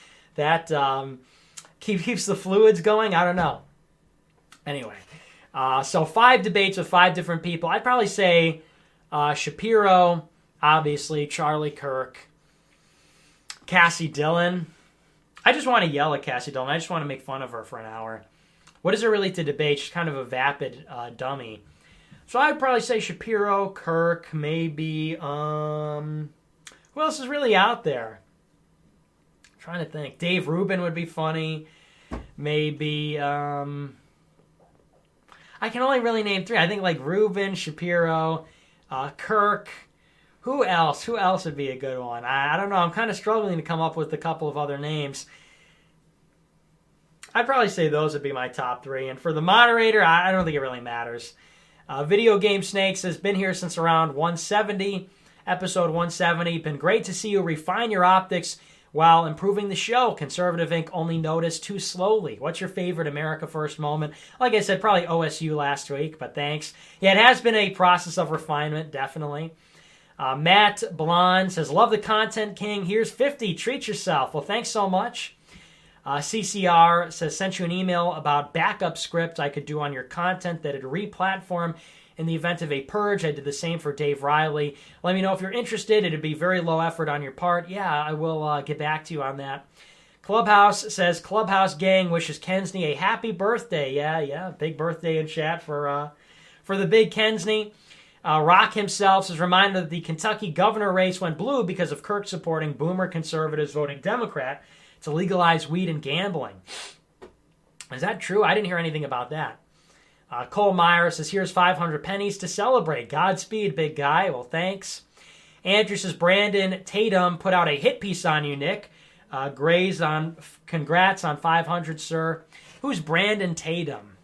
keeps the fluids going. I don't know. Anyway, so 5 debates with 5 different people. I'd probably say Shapiro, obviously, Charlie Kirk, Cassie Dillon. I just want to yell at Cassie Dillon. I just want to make fun of her for an hour. What is there really to debate? She's kind of a vapid dummy. So I'd probably say Shapiro, Kirk, maybe, who else is really out there? I'm trying to think. Dave Rubin would be funny. Maybe, I can only really name 3. I think like Rubin, Shapiro, Kirk. Who else? Who else would be a good one? I don't know. I'm kind of struggling to come up with a couple of other names. I'd probably say those would be my top 3. And for the moderator, I don't think it really matters. Video Game Snakes has been here since around 170, episode 170. Been great to see you refine your optics while improving the show. Conservative Inc. only noticed too slowly. What's your favorite America First moment? Like I said, probably OSU last week, but thanks. Yeah, it has been a process of refinement, definitely. Matt Blonde says, love the content, King. Here's 50. Treat yourself. Well, thanks so much. CCR says, sent you an email about backup script I could do on your content that would re-platform in the event of a purge. I did the same for Dave Riley. Let me know if you're interested. It'd be very low effort on your part. Yeah, I will get back to you on that. Clubhouse says, Clubhouse gang wishes Kensney a happy birthday. Yeah, big birthday in chat for the big Kensney. Rock himself says, reminder that the Kentucky governor race went blue because of Kirk supporting boomer conservatives voting Democrat to legalize weed and gambling. Is that true? I didn't hear anything about that. Cole Meyer says, here's 500 pennies to celebrate. Godspeed, big guy. Well, thanks. Andrew says, Brandon Tatum put out a hit piece on you, Nick. Congrats on 500, sir. Who's Brandon Tatum?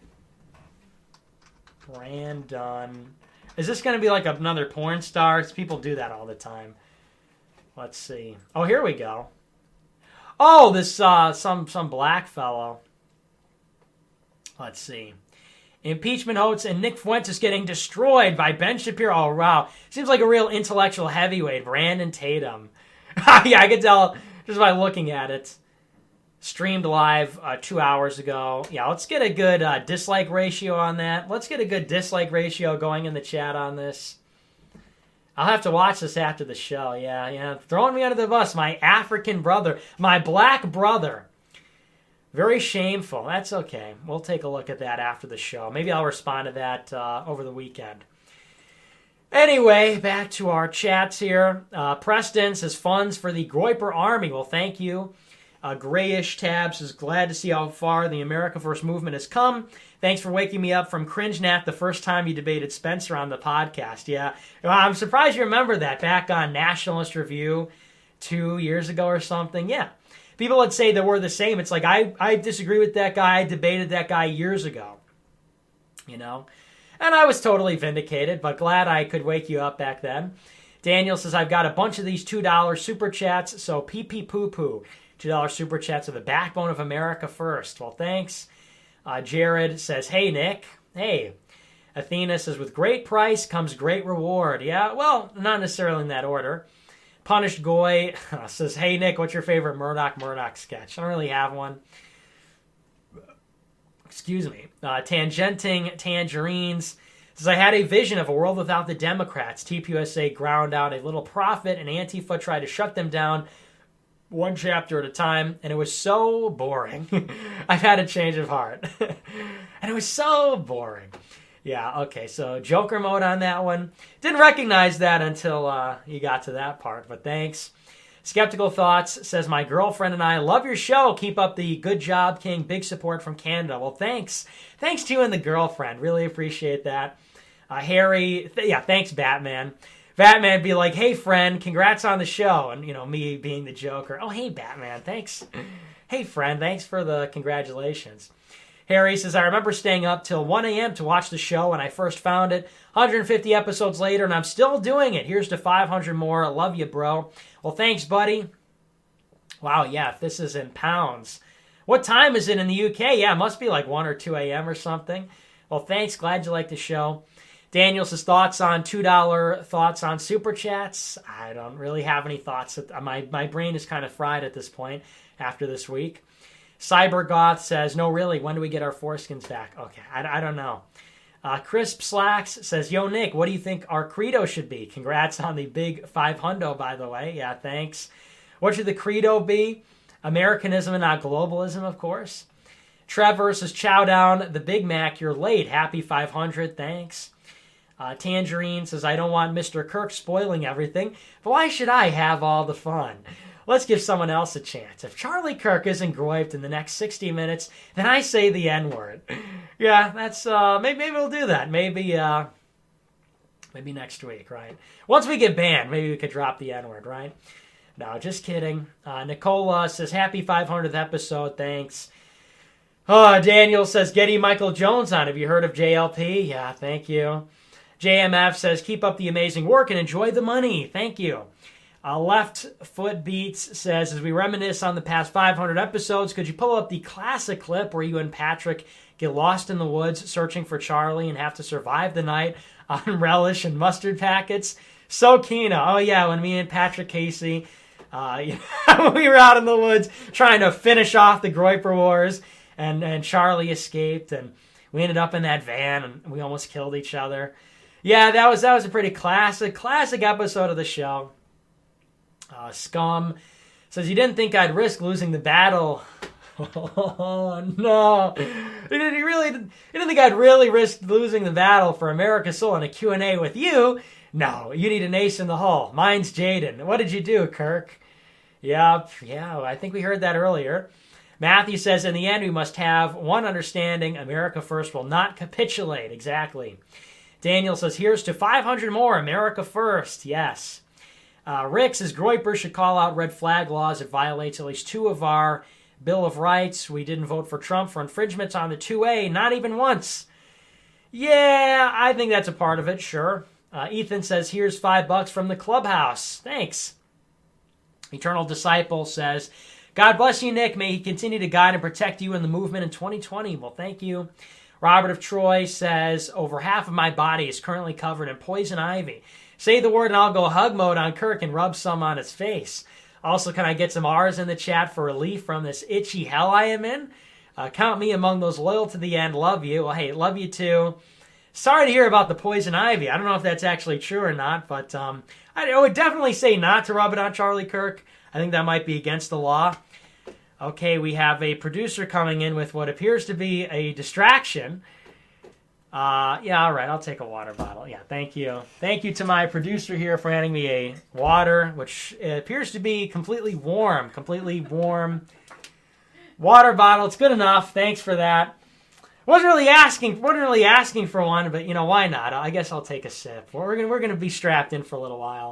Brandon. Is this going to be like another porn star? People do that all the time. Let's see. Oh, here we go. Oh, this some black fellow. Let's see. Impeachment hopes and Nick Fuentes getting destroyed by Ben Shapiro. Oh, wow. Seems like a real intellectual heavyweight. Brandon Tatum. Yeah, I could tell just by looking at it. Streamed live 2 hours ago. Yeah, let's get a good dislike ratio on that. Let's get a good dislike ratio going in the chat on this. I'll have to watch this after the show. Yeah. Throwing me under the bus. My African brother. My black brother. Very shameful. That's okay. We'll take a look at that after the show. Maybe I'll respond to that over the weekend. Anyway, back to our chats here. Preston says, funds for the Groyper Army. Well, thank you. Grayish Tabs is glad to see how far the America First movement has come. Thanks for waking me up from cringe nap the first time you debated Spencer on the podcast. Yeah, well, I'm surprised you remember that back on Nationalist Review 2 years ago or something. Yeah, people would say that we're the same. It's like I disagree with that guy. I debated that guy years ago. You know, and I was totally vindicated, but glad I could wake you up back then. Daniel says, I've got a bunch of these $2 super chats, so pee-pee poo-poo. $2 super chats are the backbone of America First. Well, thanks. Jared says, hey, Nick. Hey. Athena says, with great price comes great reward. Yeah, well, not necessarily in that order. Punished Goy says, hey, Nick, what's your favorite Murdoch sketch? I don't really have one. Excuse me. Tangenting Tangerines says, I had a vision of a world without the Democrats. TPUSA ground out a little profit and Antifa tried to shut them down one chapter at a time, and it was so boring. I've had a change of heart. And it was so boring. Yeah, okay, so Joker mode on that one. Didn't recognize that until you got to that part, but thanks. Skeptical Thoughts says, my girlfriend and I love your show. Keep up the good job, King. Big support from Canada. Well, thanks. Thanks to you and the girlfriend. Really appreciate that. Harry, thanks, Batman. Batman be like, hey, friend, congrats on the show. And, me being the Joker. Oh, hey, Batman, thanks. Hey, friend, thanks for the congratulations. Harry says, I remember staying up till 1 a.m. to watch the show when I first found it. 150 episodes later, and I'm still doing it. Here's to 500 more. I love you, bro. Well, thanks, buddy. Wow, yeah, if this is in pounds. What time is it in the UK? Yeah, it must be like 1 or 2 a.m. or something. Well, thanks. Glad you like the show. Daniel says, thoughts on $2 thoughts on Super Chats? I don't really have any thoughts. My brain is kind of fried at this point after this week. Cybergoth says, no, really, when do we get our foreskins back? Okay, I don't know. Crisp Slacks says, yo, Nick, what do you think our credo should be? Congrats on the big 500, by the way. Yeah, thanks. What should the credo be? Americanism and not globalism, of course. Trevor says, chow down the Big Mac. You're late. Happy 500. Thanks. Tangerine says, I don't want Mr. Kirk spoiling everything, but why should I have all the fun? Let's give someone else a chance. If Charlie Kirk isn't griped in the next 60 minutes, then I say the N-word. Yeah, that's, maybe we'll do that. Maybe next week, right? Once we get banned, maybe we could drop the N-word, right? No, just kidding. Nicola says, happy 500th episode, thanks. Daniel says, get Michael Jones on. Have you heard of JLP? Yeah, thank you. JMF says, keep up the amazing work and enjoy the money. Thank you. Left Foot Beats says, as we reminisce on the past 500 episodes, could you pull up the classic clip where you and Patrick get lost in the woods searching for Charlie and have to survive the night on relish and mustard packets? So keen. Oh, yeah, when me and Patrick Casey, we were out in the woods trying to finish off the Groiper Wars, and Charlie escaped, and we ended up in that van, and we almost killed each other. Yeah, that was a pretty classic episode of the show. Scum says, you didn't think I'd risk losing the battle. Oh, no. You didn't think I'd really risk losing the battle for America's Soul in a Q&A with you? No, you need an ace in the hole. Mine's Jaden. What did you do, Kirk? Yeah, I think we heard that earlier. Matthew says, in the end, we must have one understanding. America first will not capitulate. Exactly. Daniel says, here's to 500 more. America first. Yes. Rick says, Groiper should call out red flag laws. It violates at least 2 of our Bill of Rights. We didn't vote for Trump for infringements on the 2A, not even once. Yeah, I think that's a part of it, sure. Ethan says, here's $5 from the clubhouse. Thanks. Eternal Disciple says, God bless you, Nick. May he continue to guide and protect you in the movement in 2020. Well, thank you. Robert of Troy says, over half of my body is currently covered in poison ivy. Say the word and I'll go hug mode on Kirk and rub some on his face. Also, can I get some R's in the chat for relief from this itchy hell I am in? Count me among those loyal to the end. Love you. Well, hey, love you too. Sorry to hear about the poison ivy. I don't know if that's actually true or not, but I would definitely say not to rub it on Charlie Kirk. I think that might be against the law. Okay, we have a producer coming in with what appears to be a distraction. Yeah, all right, I'll take a water bottle. Yeah, thank you. Thank you to my producer here for handing me a water, which appears to be completely warm water bottle. It's good enough. Thanks for that. Wasn't really asking for one, but why not? I guess I'll take a sip. We're gonna be strapped in for a little while.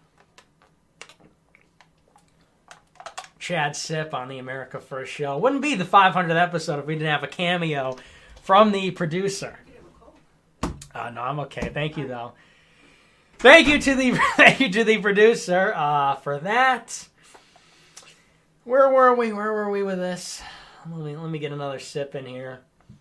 Chad sip on the America First show. Wouldn't be the 500th episode if we didn't have a cameo from the producer. No, I'm okay. Thank you, though. Thank you to the producer for that. Where were we with this? Let me get another sip in here.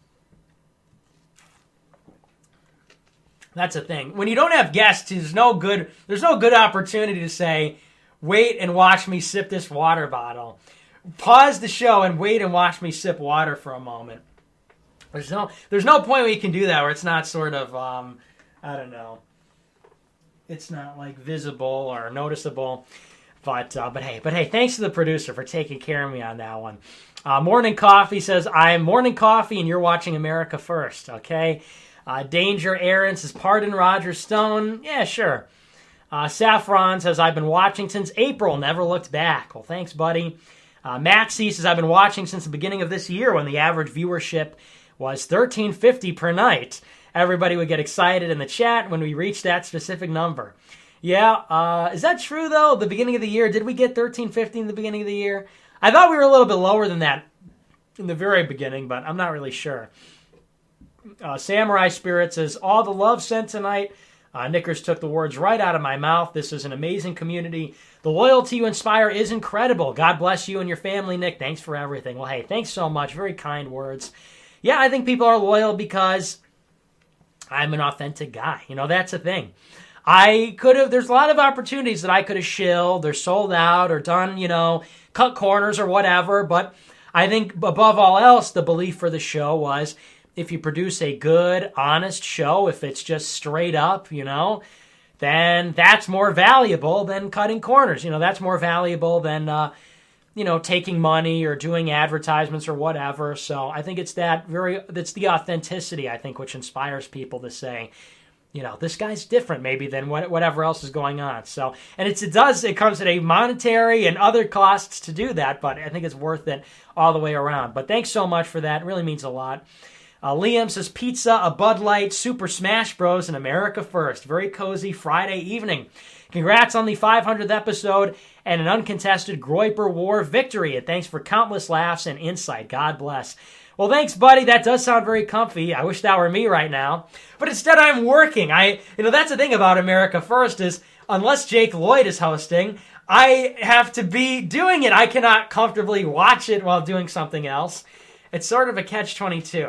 That's a thing. When you don't have guests, there's no good opportunity to say, wait and watch me sip this water bottle. Pause the show and wait and watch me sip water for a moment. There's no point where you can do that where it's not sort of, I don't know. It's not like visible or noticeable. But hey, thanks to the producer for taking care of me on that one. Morning Coffee says, I'm Morning Coffee and you're watching America First, okay? Danger Aaron says, pardon Roger Stone. Yeah, sure. Saffron says, I've been watching since April, never looked back. Well, thanks, buddy. Maxie says, I've been watching since the beginning of this year when the average viewership was $13.50 per night. everybody would get excited in the chat when we reached that specific number. Yeah, is that true, though? The beginning of the year, did we get 1350 in the beginning of the year? I thought we were a little bit lower than that in the very beginning, but I'm not really sure. Samurai Spirit says, all the love sent tonight. Knickers took the words right out of my mouth. This is an amazing community. The loyalty you inspire is incredible. God bless you and your family, Nick. Thanks for everything. Well, hey, thanks so much. Very kind words. Yeah, I think people are loyal because I'm an authentic guy. That's the thing. There's a lot of opportunities that I could have shilled or sold out or done, cut corners or whatever. But I think above all else, the belief for the show was if you produce a good, honest show, if it's just straight up, then that's more valuable than cutting corners. That's more valuable than, taking money or doing advertisements or whatever. So I think it's that's the authenticity, I think, which inspires people to say, this guy's different maybe than whatever else is going on. So, and it comes at a monetary and other costs to do that, but I think it's worth it all the way around. But thanks so much for that. It really means a lot. Liam says, pizza, a Bud Light, Super Smash Bros. And America First. Very cozy Friday evening. Congrats on the 500th episode and an uncontested Groyper War victory. And thanks for countless laughs and insight. God bless. Well, thanks, buddy. That does sound very comfy. I wish that were me right now. But instead, I'm working. That's the thing about America First is, unless Jake Lloyd is hosting, I have to be doing it. I cannot comfortably watch it while doing something else. It's sort of a catch-22.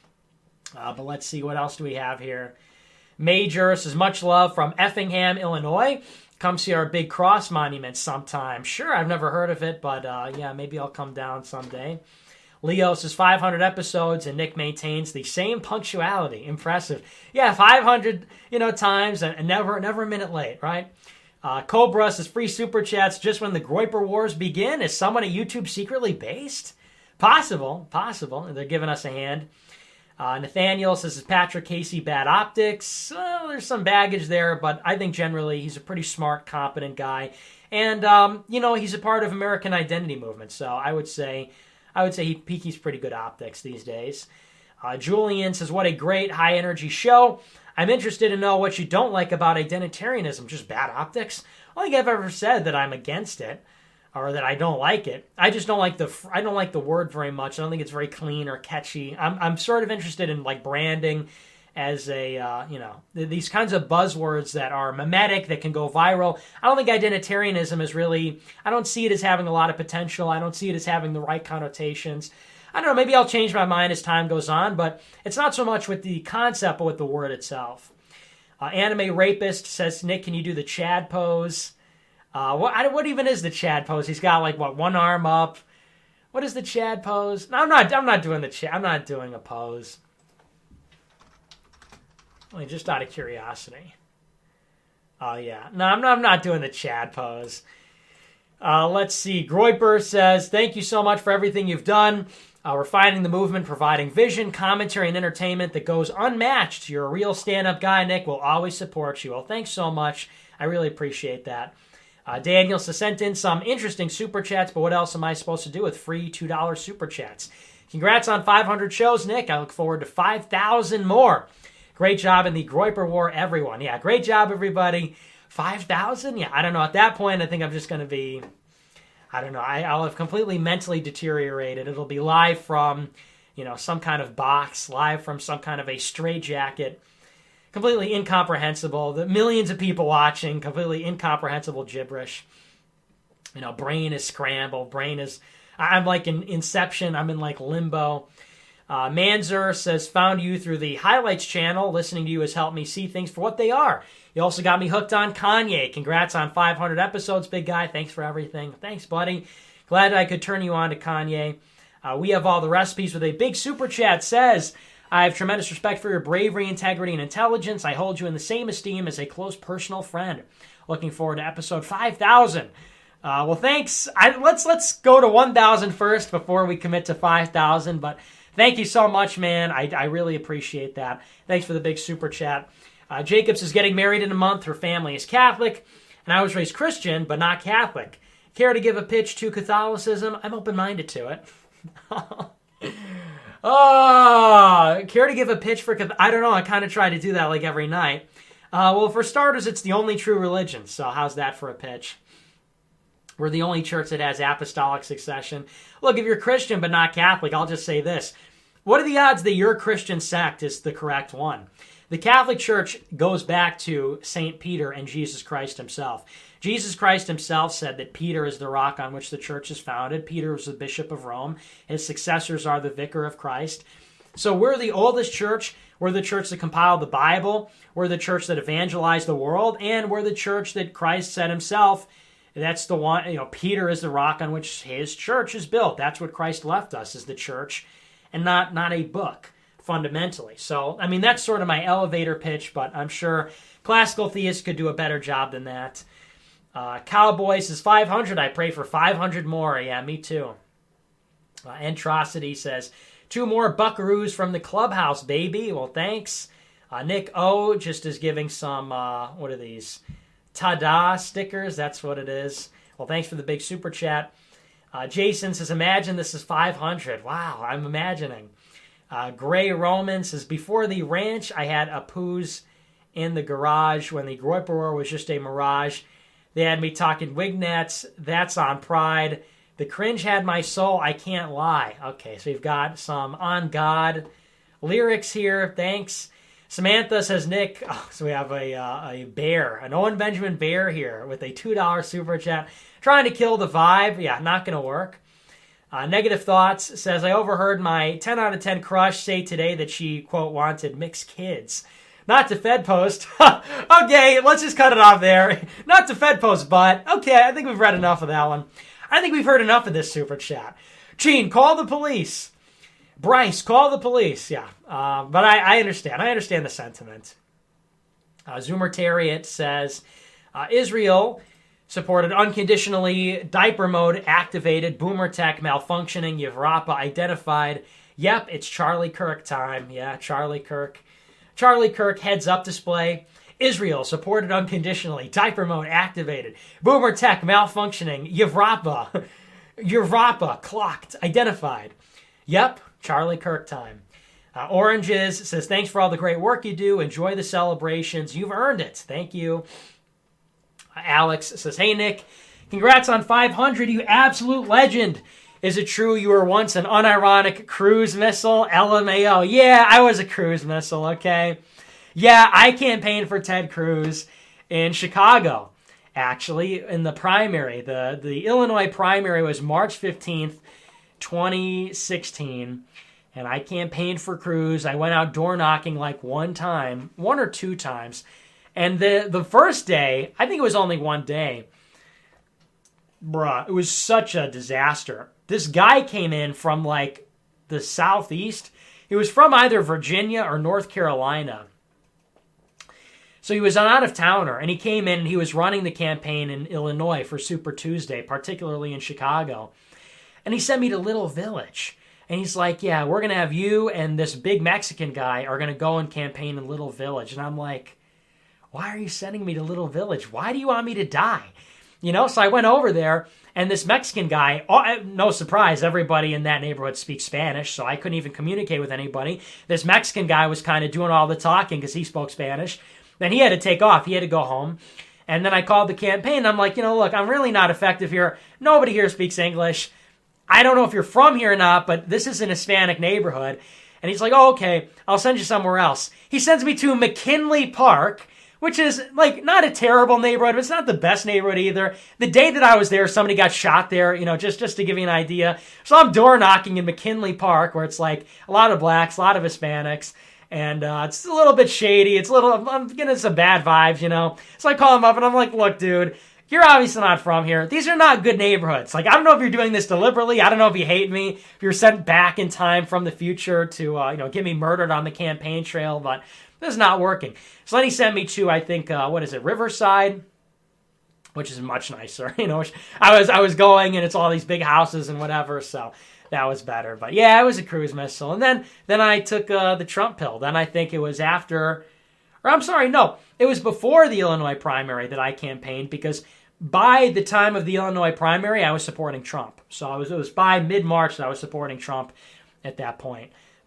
But let's see, what else do we have here? Major says, much love from Effingham, Illinois. Come see our big cross monument sometime. Sure, I've never heard of it, but yeah, maybe I'll come down someday. Leo says 500 episodes, and Nick maintains the same punctuality. Impressive. Yeah, 500 times, and never a minute late, right? Cobra says, free super chats just when the Groyper Wars begin. Is someone at YouTube secretly based? Possible. They're giving us a hand. Nathaniel says, is Patrick Casey bad optics? Well, there's some baggage there, but I think generally he's a pretty smart, competent guy. And, he's a part of American Identity movement, so I would say he's pretty good optics these days. Julian says, what a great high-energy show. I'm interested to know what you don't like about identitarianism. Just bad optics? I don't think I've ever said that I'm against it or that I don't like it. I just don't like the word very much. I don't think it's very clean or catchy. I'm sort of interested in like branding as a, these kinds of buzzwords that are mimetic, that can go viral. I don't think identitarianism is really, I don't see it as having a lot of potential. I don't see it as having the right connotations. I don't know, maybe I'll change my mind as time goes on, but it's not so much with the concept, but with the word itself. Anime Rapist says, Nick, can you do the Chad pose? What even is the Chad pose? He's got one arm up. What is the Chad pose? No, I'm not doing the Chad. I'm not doing a pose. Just out of curiosity. Oh yeah, no, I'm not doing the Chad pose. Let's see. Groyper says, thank you so much for everything you've done. Refining the movement, providing vision, commentary, and entertainment that goes unmatched. You're a real stand-up guy, Nick. We'll always support you. Well, thanks so much. I really appreciate that. Daniel sent in some interesting super chats, but what else am I supposed to do with free $2 super chats? Congrats on 500 shows, Nick. I look forward to 5,000 more. Great job in the Groyper War, everyone. Yeah, great job, everybody. 5,000? Yeah, I don't know. At that point, I think I'm just going to be, I don't know. I'll have completely mentally deteriorated. It'll be live from, some kind of box, live from some kind of a straitjacket. Completely incomprehensible. The millions of people watching, completely incomprehensible gibberish. Brain is scrambled. I'm like in Inception. I'm in like limbo. Manzer says, found you through the highlights channel. Listening to you has helped me see things for what they are. You also got me hooked on Kanye. Congrats on 500 episodes, big guy. Thanks for everything. Thanks, buddy. Glad I could turn you on to Kanye. We have all the recipes with a big super chat. Says, I have tremendous respect for your bravery, integrity, and intelligence. I hold you in the same esteem as a close personal friend. Looking forward to episode 5,000. Well, thanks. Let's go to 1,000 first before we commit to 5,000. But thank you so much, man. I really appreciate that. Thanks for the big super chat. Jacobs is getting married in a month. Her family is Catholic, and I was raised Christian, but not Catholic. Care to give a pitch to Catholicism? I'm open-minded to it. Care to give a pitch for... I don't know. I kind of try to do that like every night. Well, for starters, it's the only true religion. So how's that for a pitch? We're the only church that has apostolic succession. Look, if you're Christian but not Catholic, I'll just say this. What are the odds that your Christian sect is the correct one? The Catholic Church goes back to St. Peter and Jesus Christ himself. Jesus Christ himself said that Peter is the rock on which the church is founded. Peter was the bishop of Rome. His successors are the vicar of Christ. So we're the oldest church. We're the church that compiled the Bible. We're the church that evangelized the world. And we're the church that Christ said himself, that's the one, Peter is the rock on which his church is built. That's what Christ left us, is the church, and not a book, fundamentally. So, I mean, that's sort of my elevator pitch, but I'm sure classical theists could do a better job than that. Cowboy says 500. I pray for 500 more. Yeah, me too. Entrosity says 2 more buckaroos from the clubhouse, baby. Well, thanks. Nick O just is giving some, what are these? Ta-da stickers. That's what it is. Well, thanks for the big super chat. Jason says, imagine this is 500. Wow, I'm imagining. Gray Roman says, before the ranch, I had a poos in the garage when the Groiperoar was just a mirage. They had me talking Wignets. That's on Pride. The cringe had my soul. I can't lie. Okay, so we've got some On God lyrics here. Thanks. Samantha says, Nick, so we have a bear, an Owen Benjamin bear here with a $2 super chat. Trying to kill the vibe. Yeah, not going to work. Negative Thoughts says, I overheard my 10 out of 10 crush say today that she, quote, wanted mixed kids. Not to FedPost. Okay, let's just cut it off there. Not to FedPost, but okay, I think we've read enough of that one. I think we've heard enough of this super chat. Gene, call the police. Bryce, call the police. Yeah, but I understand. I understand the sentiment. Zoomer Terriot says, Israel supported unconditionally, diaper mode activated, boomer tech malfunctioning, Yevrapa identified. Yep, it's Charlie Kirk time. Yeah, Charlie Kirk. Charlie Kirk heads up display. Israel supported unconditionally, diaper mode activated, boomer tech malfunctioning, Yevrapa. Yevrapa clocked, identified. Yep, Charlie Kirk time. Oranges says, thanks for all the great work you do. Enjoy the celebrations. You've earned it. Thank you. Alex says, hey, Nick, congrats on 500, you absolute legend. Is it true you were once an unironic cruise missile? LMAO. Yeah, I was a cruise missile, okay? Yeah, I campaigned for Ted Cruz in Chicago, actually, in the primary. The Illinois primary was March 15th, 2016, and I campaigned for Cruz. I went out door knocking like one or two times. And the first day, I think it was only one day, bruh, it was such a disaster. This guy came in from like the southeast. He was from either Virginia or North Carolina. So he was an out-of-towner, and he came in and he was running the campaign in Illinois for Super Tuesday, particularly in Chicago. And he sent me to Little Village. And he's like, yeah, we're going to have you and this big Mexican guy are going to go and campaign in Little Village. And I'm like, why are you sending me to Little Village? Why do you want me to die? So I went over there, and this Mexican guy, no surprise, everybody in that neighborhood speaks Spanish, so I couldn't even communicate with anybody. This Mexican guy was kind of doing all the talking because he spoke Spanish. Then he had to take off. He had to go home. And then I called the campaign, and I'm like, look, I'm really not effective here. Nobody here speaks English. I don't know if you're from here or not, but this is an Hispanic neighborhood. And he's like, oh, okay, I'll send you somewhere else. He sends me to McKinley Park, which is, like, not a terrible neighborhood, but it's not the best neighborhood either. The day that I was there, somebody got shot there, just to give you an idea. So I'm door knocking in McKinley Park, where it's, like, a lot of blacks, a lot of Hispanics, and it's a little bit shady. I'm getting some bad vibes, So I call him up, and I'm like, look, dude, you're obviously not from here. These are not good neighborhoods. Like, I don't know if you're doing this deliberately. I don't know if you hate me, if you're sent back in time from the future to, get me murdered on the campaign trail, but this is not working. So then he sent me to, I think, Riverside, which is much nicer. I was going, and it's all these big houses and whatever, so that was better. But yeah, it was a cruise missile. And then I took the Trump pill. Then I think it was after, or I'm sorry, no, it was before the Illinois primary that I campaigned, because by the time of the Illinois primary, I was supporting Trump. So it was by mid-March that I was supporting Trump at that point.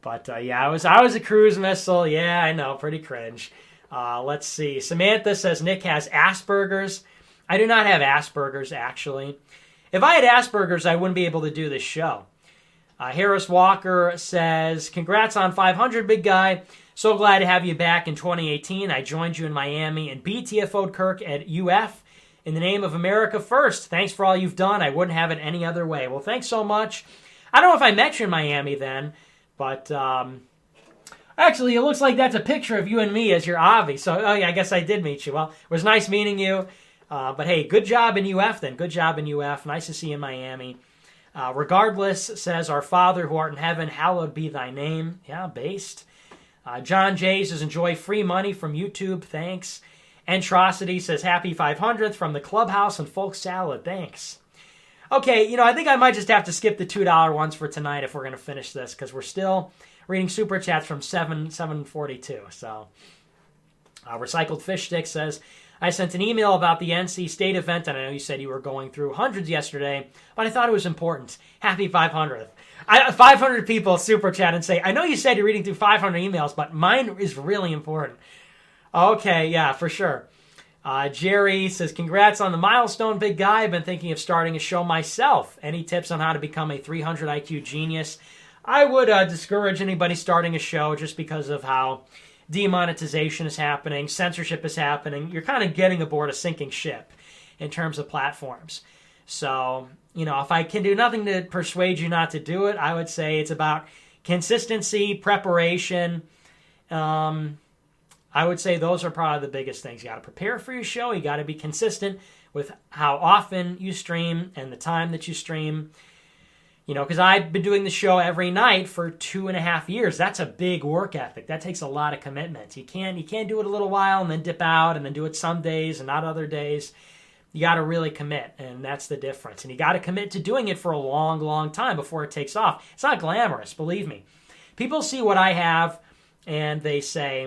But yeah, I was a cruise missile. Yeah, I know, pretty cringe. Let's see. Samantha says Nick has Asperger's. I do not have Asperger's, actually. If I had Asperger's, I wouldn't be able to do this show. Harris Walker says, congrats on 500, big guy. So glad to have you back in 2018. I joined you in Miami and BTFO'd Kirk at UF in the name of America First. Thanks for all you've done. I wouldn't have it any other way. Well, thanks so much. I don't know if I met you in Miami then, but actually, it looks like that's a picture of you and me as your Avi. So, oh yeah, I guess I did meet you. Well, it was nice meeting you. But hey, good job in UF then. Good job in UF. Nice to see you in Miami. Regardless says, our Father who art in heaven, hallowed be thy name. Yeah, based. John J says, enjoy free money from YouTube. Thanks. Entrosity says, happy 500th from the Clubhouse and Folk Salad. Thanks. Okay, I think I might just have to skip the $2 ones for tonight if we're going to finish this, because we're still reading Super Chats from 742. So, Recycled Fish Stick says, I sent an email about the NC State event, and I know you said you were going through hundreds yesterday, but I thought it was important. Happy 500th. 500 people Super Chat and say, I know you said you're reading through 500 emails, but mine is really important. Okay, yeah, for sure. Jerry says, congrats on the milestone, big guy. I've been thinking of starting a show myself. Any tips on how to become a 300 IQ genius? I would discourage anybody starting a show just because of how demonetization is happening, censorship is happening. You're kind of getting aboard a sinking ship in terms of platforms. So, if I can do nothing to persuade you not to do it, I would say it's about consistency, preparation. I would say those are probably the biggest things. You got to prepare for your show. You got to be consistent with how often you stream and the time that you stream. Because I've been doing the show every night for 2.5 years. That's a big work ethic. That takes a lot of commitment. You can't do it a little while and then dip out and then do it some days and not other days. You got to really commit, and that's the difference. And you got to commit to doing it for a long, long time before it takes off. It's not glamorous, believe me. People see what I have and they say,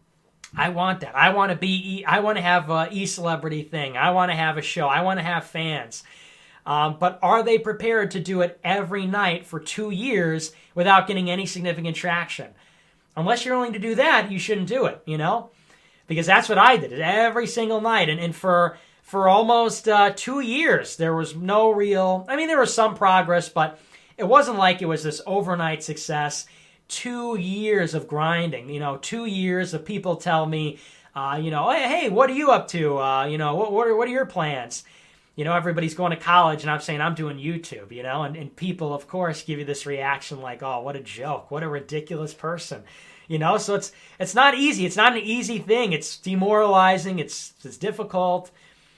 I want that. I want to have a e-celebrity thing. I want to have a show. I want to have fans. But are they prepared to do it every night for 2 years without getting any significant traction? Unless you're willing to do that, you shouldn't do it, Because that's what I did every single night. And for almost 2 years, there was no real... there was some progress, but it wasn't like it was this overnight success. 2 years of grinding, 2 years of people tell me, hey, what are you up to? What are your plans? Everybody's going to college, and I'm saying I'm doing YouTube, and people, of course, give you this reaction like, oh, what a joke, what a ridiculous person, So it's not easy. It's not an easy thing. It's demoralizing. It's difficult.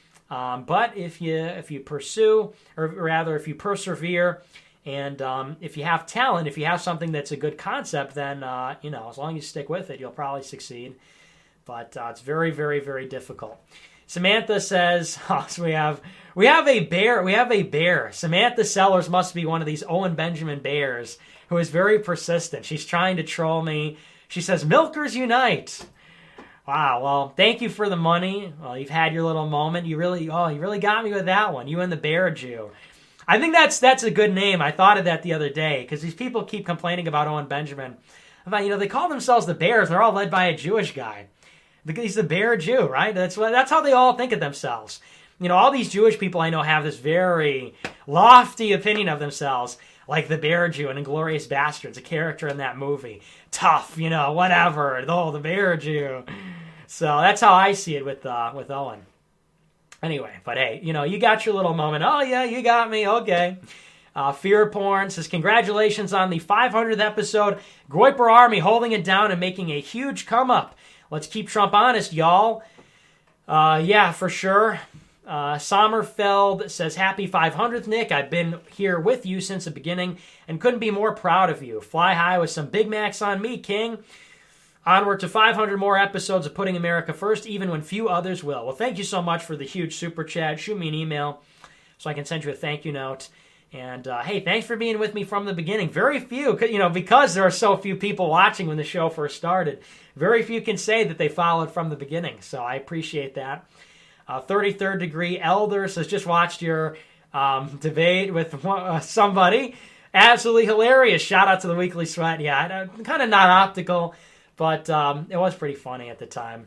But if you pursue, or rather, if you persevere, and if you have talent, if you have something that's a good concept, then as long as you stick with it, you'll probably succeed. But it's very, very, very difficult. Samantha says, so we have a bear. We have a bear. Samantha Sellers must be one of these Owen Benjamin bears who is very persistent. She's trying to troll me. She says, Milkers Unite. Wow, well, thank you for the money. Well, you've had your little moment. You really got me with that one. You and the Bear Jew. I think that's a good name. I thought of that the other day because these people keep complaining about Owen Benjamin. About, they call themselves the Bears. They're all led by a Jewish guy. He's the Bear Jew, right? That's how they all think of themselves. All these Jewish people I know have this very lofty opinion of themselves, like the Bear Jew in Inglourious Basterds, a character in that movie. Tough, whatever. Oh, the Bear Jew. So that's how I see it with Owen. Anyway, but hey, you got your little moment. Oh yeah, you got me. Okay. Fear Porn says, congratulations on the 500th episode. Groiper Army holding it down and making a huge come up. Let's keep Trump honest, y'all. Yeah, for sure. Sommerfeld says, happy 500th, Nick. I've been here with you since the beginning and couldn't be more proud of you. Fly high with some Big Macs on me, King. Onward to 500 more episodes of Putting America First, even when few others will. Well, thank you so much for the huge super chat. Shoot me an email so I can send you a thank you note. And, hey, thanks for being with me from the beginning. Very few, because there are so few people watching when the show first started, very few can say that they followed from the beginning. So I appreciate that. 33rd Degree Elder says, just watched your debate with somebody. Absolutely hilarious. Shout out to the Weekly Sweat. Yeah, kind of not optical, but it was pretty funny at the time.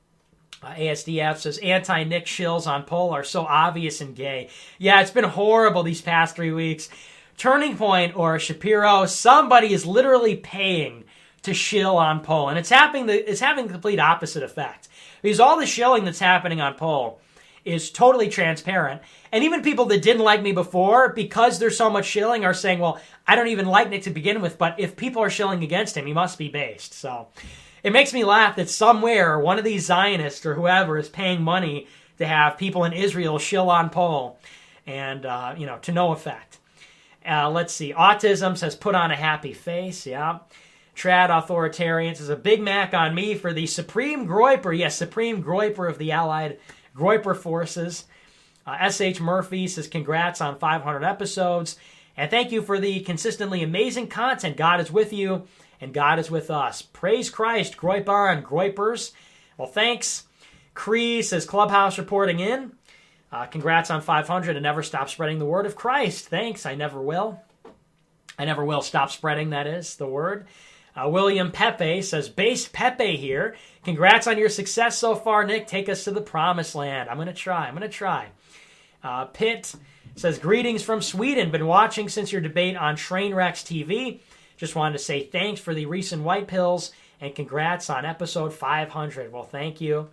ASDF says, anti-Nick shills on Poll are so obvious and gay. Yeah, it's been horrible these past 3 weeks. Turning Point or Shapiro, somebody is literally paying to shill on Poll, and it's having the complete opposite effect. Because all the shilling that's happening on Poll is totally transparent, and even people that didn't like me before, because there's so much shilling, are saying, well, I don't even like Nick to begin with, but if people are shilling against him, he must be based. So it makes me laugh that somewhere one of these Zionists or whoever is paying money to have people in Israel shill on Poll, and to no effect. Let's see. Autism says, put on a happy face. Yeah. Trad Authoritarian says, a Big Mac on me for the Supreme Groiper. Yes, Supreme Groiper of the Allied Groiper Forces. S.H. Murphy says, congrats on 500 episodes. And thank you for the consistently amazing content. God is with you, and God is with us. Praise Christ, Groiper and Groipers. Well, thanks. Cree says, Clubhouse reporting in. Congrats on 500 and never stop spreading the word of Christ. Thanks, I never will. I never will stop spreading, that is, the word. William Pepe says, Based Pepe here. Congrats on your success so far, Nick. Take us to the promised land. I'm going to try. Pitt says, greetings from Sweden. Been watching since your debate on Trainwrecks TV. Just wanted to say thanks for the recent white pills and congrats on episode 500. Well, thank you.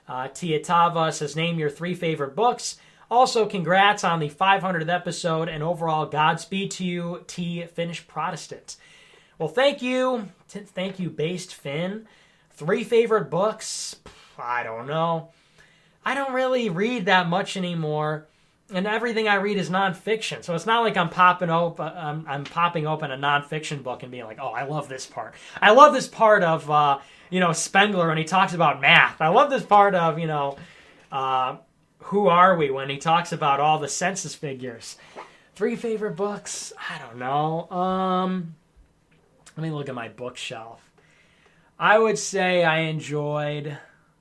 Tiatava says, name your 3 favorite books. Also, congrats on the 500th episode and overall Godspeed to you, T. Finnish Protestant. Well, thank you. Thank you, Based Finn. 3 favorite books? I don't know. I don't really read that much anymore, and everything I read is nonfiction. So it's not like I'm popping open a nonfiction book and being like, oh, I love this part. I love this part of Spengler when he talks about math. I love this part of Who Are We when he talks about all the census figures. 3 favorite books? I don't know. Let me look at my bookshelf. I would say I enjoyed...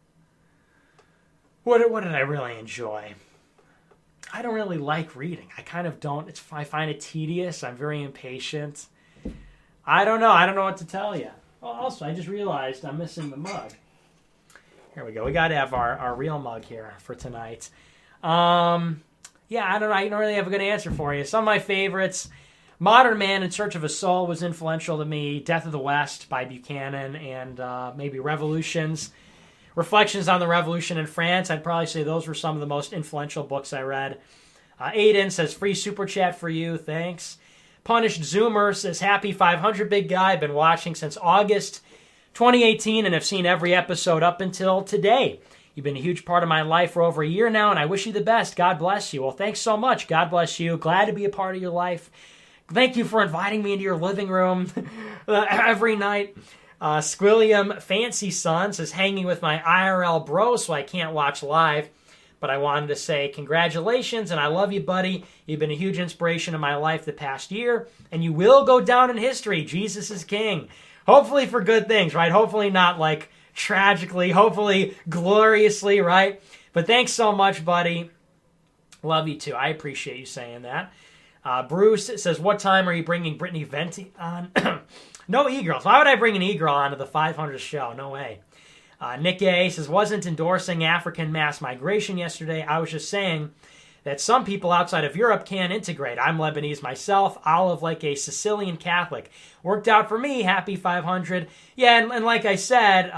What did I really enjoy? I don't really like reading. I kind of don't. I find it tedious. I'm very impatient. I don't know. I don't know what to tell you. Oh, also, I just realized I'm missing the mug. Here we go. We got to have our real mug here for tonight. I don't know. I don't really have a good answer for you. Some of my favorites... Modern Man in Search of a Soul was influential to me. Death of the West by Buchanan, and maybe Revolutions. Reflections on the Revolution in France. I'd probably say those were some of the most influential books I read. Aiden says, free super chat for you. Thanks. Punished Zoomer says, happy 500 big guy. Been watching since August 2018 and have seen every episode up until today. You've been a huge part of my life for over a year now, and I wish you the best. God bless you. Well, thanks so much. God bless you. Glad to be a part of your life. Thank you for inviting me into your living room every night. Squilliam Fancy Son says, hanging with my IRL bro, so I can't watch live. But I wanted to say congratulations, and I love you, buddy. You've been a huge inspiration in my life the past year, and you will go down in history. Jesus is king. Hopefully for good things, right? Hopefully not like tragically, hopefully gloriously, right? But thanks so much, buddy. Love you too. I appreciate you saying that. Bruce says, what time are you bringing Brittany Venti on? No e-girls. Why would I bring an e-girl onto the 500th show? No way. Nick A says, wasn't endorsing African mass migration yesterday. I was just saying that some people outside of Europe can integrate. I'm Lebanese myself. I'll live like a Sicilian Catholic. Worked out for me. Happy 500. Yeah, and like I said,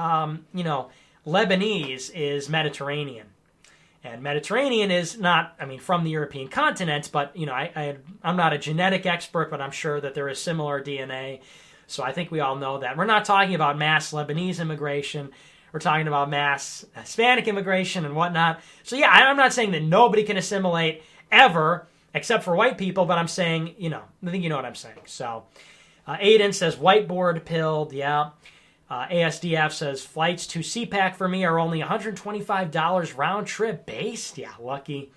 Lebanese is Mediterranean. And Mediterranean is not, from the European continent, but, I'm not a genetic expert, but I'm sure that there is similar DNA. So I think we all know that. We're not talking about mass Lebanese immigration. We're talking about mass Hispanic immigration and whatnot. So yeah, I'm not saying that nobody can assimilate ever, except for white people, but I'm saying, I think you know what I'm saying. So Aiden says, whiteboard pilled, yeah. ASDF says, flights to CPAC for me are only $125 round trip based. Yeah, lucky.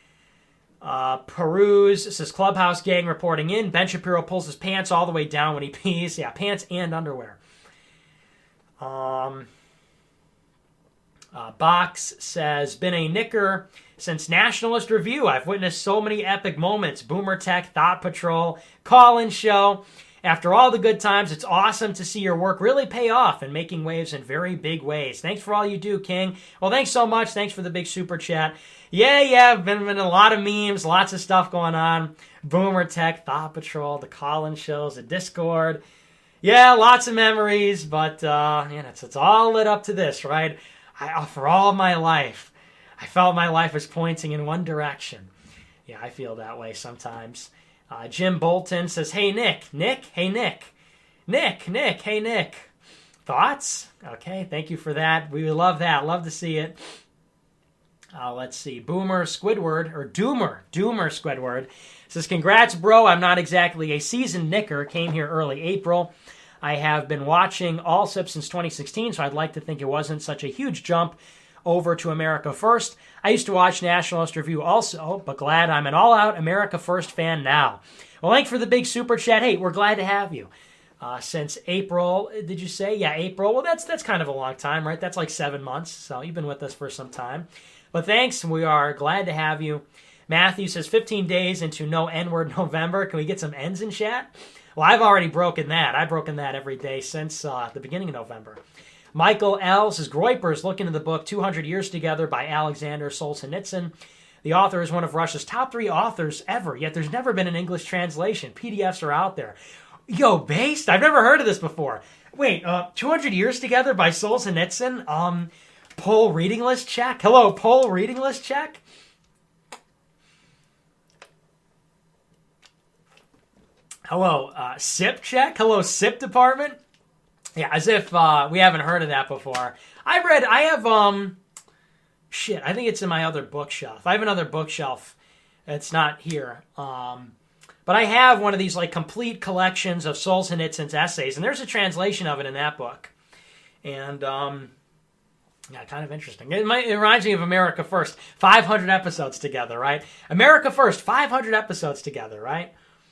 Peruse says, Clubhouse gang reporting in. Ben Shapiro pulls his pants all the way down when he pees. Yeah, pants and underwear. Box says, been a knicker since Nationalist Review. I've witnessed so many epic moments. Boomer Tech, Thought Patrol, Call-In Show. After all the good times, it's awesome to see your work really pay off and making waves in very big ways. Thanks for all you do, King. Well, thanks so much. Thanks for the big super chat. Yeah, been a lot of memes, lots of stuff going on. Boomer Tech, Thought Patrol, the Call-In shows, the Discord. Yeah, lots of memories, but it's all led up to this, right? For all my life, I felt my life was pointing in one direction. Yeah, I feel that way sometimes. Jim Bolton says, hey, Nick. Hey, Nick. Thoughts? Okay, thank you for that. We love that. Love to see it. Let's see. Doomer Squidward says, congrats, bro. I'm not exactly a seasoned knicker. Came here early April. I have been watching Allsip since 2016, so I'd like to think it wasn't such a huge jump over to America First. I used to watch Nationalist Review also, but glad I'm an all-out America First fan now. Well, thanks for the big super chat. Hey, we're glad to have you. Since April, did you say? Yeah, April. Well, that's kind of a long time, right? That's like 7 months, so you've been with us for some time. But thanks, we are glad to have you. Matthew says, 15 days into no N-word November. Can we get some N's in chat? Well, I've already broken that. I've broken that every day since the beginning of November. Michael L. says, Groypers, look into the book 200 Years Together by Alexander Solzhenitsyn. The author is one of Russia's top 3 authors ever, yet there's never been an English translation. PDFs are out there. Yo, based? I've never heard of this before. Wait, 200 Years Together by Solzhenitsyn? Poll reading list check? Hello, poll reading list check? Hello, SIP check? Hello, SIP department? Yeah, as if we haven't heard of that before. I think it's in my other bookshelf. I have another bookshelf. It's not here. But I have one of these like complete collections of Solzhenitsyn's essays, and there's a translation of it in that book. And yeah, kind of interesting. It reminds me of America First. 500 episodes together, right? America First, 500 episodes together, right?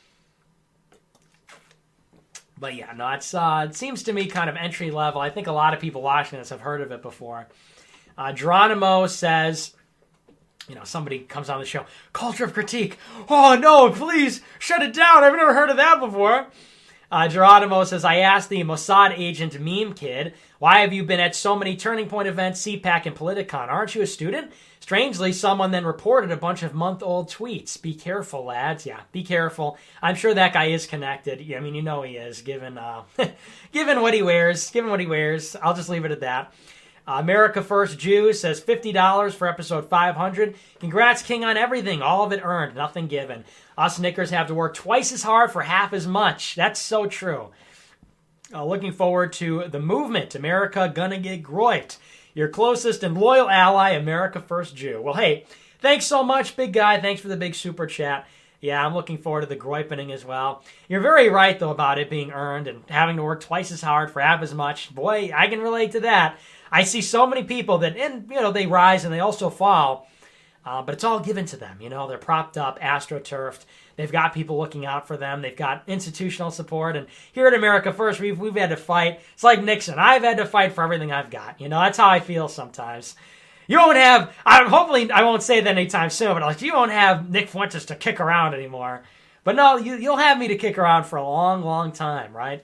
But yeah, no, it seems to me kind of entry level. I think a lot of people watching this have heard of it before. Geronimo says, somebody comes on the show, Culture of Critique. Oh no, please shut it down. I've never heard of that before. Geronimo says, I asked the Mossad agent meme kid, why have you been at so many Turning Point events, CPAC, and Politicon? Aren't you a student? Strangely, someone then reported a bunch of month-old tweets. Be careful, lads. Yeah, be careful. I'm sure that guy is connected. I mean, he is, given given what he wears. I'll just leave it at that. America First Jew says $50 for episode 500. Congrats, King, on everything. All of it earned, nothing given. Us knickers have to work twice as hard for half as much. That's so true. Looking forward to the movement. America gonna get groiped. Your closest and loyal ally, America First Jew. Well, hey, thanks so much, big guy. Thanks for the big super chat. Yeah, I'm looking forward to the groipening as well. You're very right, though, about it being earned and having to work twice as hard for half as much. Boy, I can relate to that. I see so many people that, they rise and they also fall, but it's all given to them. They're propped up, astroturfed. They've got people looking out for them. They've got institutional support. And here at America First, we've had to fight. It's like Nixon. I've had to fight for everything I've got. That's how I feel sometimes. You won't have, hopefully I won't say that anytime soon, but you won't have Nick Fuentes to kick around anymore. But no, you'll have me to kick around for a long, long time, right?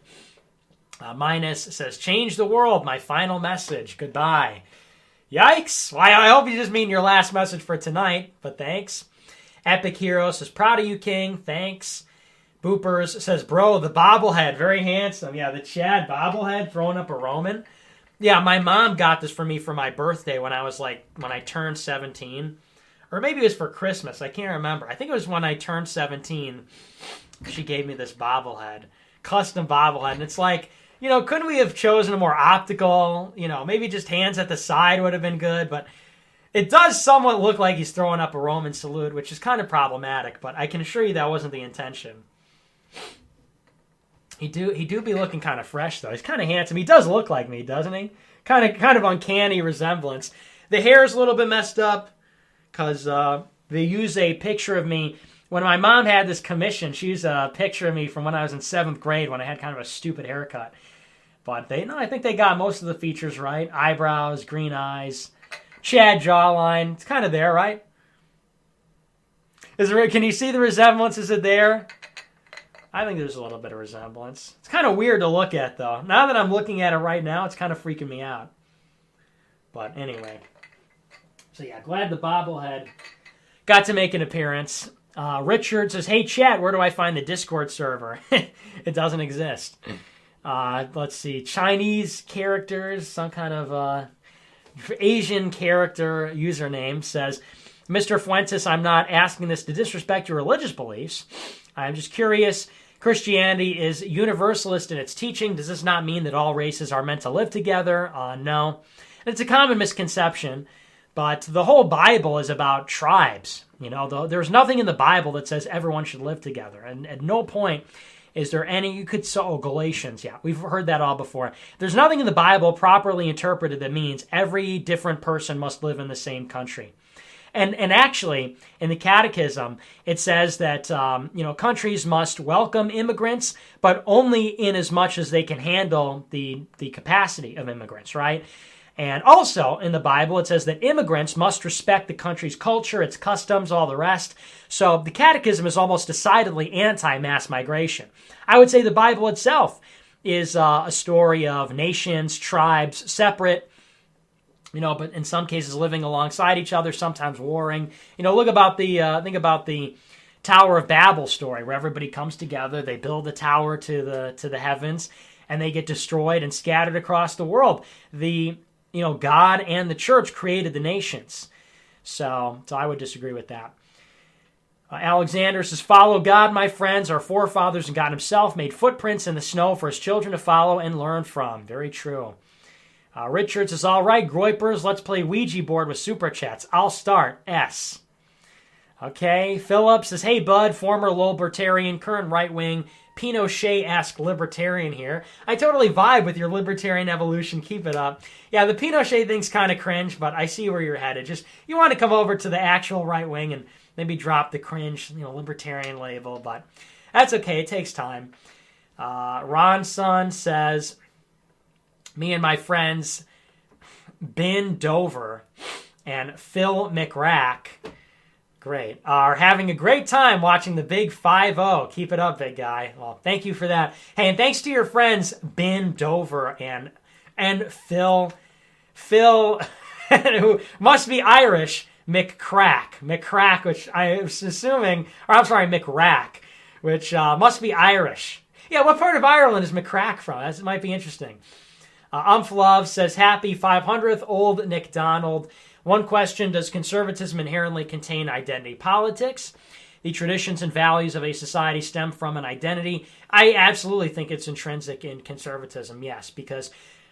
Minus says, change the world, my final message. Goodbye. Yikes. Well, I hope you just mean your last message for tonight, but thanks. Epic Hero says, proud of you, King. Thanks. Boopers says, bro, the bobblehead. Very handsome. Yeah, the Chad bobblehead throwing up a Roman. Yeah, my mom got this for me for my birthday when I turned 17. Or maybe it was for Christmas. I can't remember. I think it was when I turned 17. She gave me this bobblehead. Custom bobblehead. And it's like, couldn't we have chosen a more optical, maybe just hands at the side would have been good, but it does somewhat look like he's throwing up a Roman salute, which is kind of problematic, but I can assure you that wasn't the intention. He do be looking kind of fresh, though. He's kind of handsome. He does look like me, doesn't he? Kind of uncanny resemblance. The hair's a little bit messed up because they use a picture of me. When my mom had this commission, she used a picture of me from when I was in 7th grade when I had kind of a stupid haircut. But I think they got most of the features right. Eyebrows, green eyes. Chad jawline. It's kind of there, right? Can you see the resemblance? Is it there? I think there's a little bit of resemblance. It's kind of weird to look at, though. Now that I'm looking at it right now, it's kind of freaking me out. But anyway. So yeah, glad the bobblehead got to make an appearance. Richard says, hey, chat, where do I find the Discord server? It doesn't exist. Let's see. Chinese characters, some kind of Asian character username says, Mr. Fuentes, I'm not asking this to disrespect your religious beliefs. I'm just curious. Christianity is universalist in its teaching. Does this not mean that all races are meant to live together? No. And it's a common misconception, but the whole Bible is about tribes. You know, there's nothing in the Bible that says everyone should live together. And at no point is there any, Galatians, yeah, we've heard that all before. There's nothing in the Bible properly interpreted that means every different person must live in the same country. And actually, in the Catechism, it says that countries must welcome immigrants, but only in as much as they can handle the capacity of immigrants, right? And also in the Bible, it says that immigrants must respect the country's culture, its customs, all the rest. So the Catechism is almost decidedly anti-mass migration. I would say the Bible itself is a story of nations, tribes, separate, but in some cases living alongside each other, sometimes warring. Think about the Tower of Babel story, where everybody comes together, they build a tower to the heavens, and they get destroyed and scattered across the world. God and the church created the nations. So I would disagree with that. Alexander says, follow God, my friends. Our forefathers and God himself made footprints in the snow for his children to follow and learn from. Very true. Richard says, all right, Groypers, let's play Ouija board with Super Chats. I'll start. S. Okay. Philip says, hey, bud, former libertarian, current right-wing, Pinochet-esque libertarian here. I totally vibe with your libertarian evolution. Keep it up. Yeah, the Pinochet thing's kind of cringe, but I see where you're headed. Just, you want to come over to the actual right-wing and maybe drop the cringe, libertarian label, but that's okay. It takes time. Ron Son says, me and my friends Ben Dover and Phil McRack, great, are having a great time watching the Big 5-0. Keep it up, big guy. Well, thank you for that. Hey, and thanks to your friends Ben Dover and Phil, who must be Irish, McCrack, which I was assuming, McRack, which must be Irish. Yeah, what part of Ireland is McCrack from? That might be interesting. Love says, happy 500th, old Nick Donald. One question, does conservatism inherently contain identity politics? The traditions and values of a society stem from an identity. I absolutely think it's intrinsic in conservatism, yes, because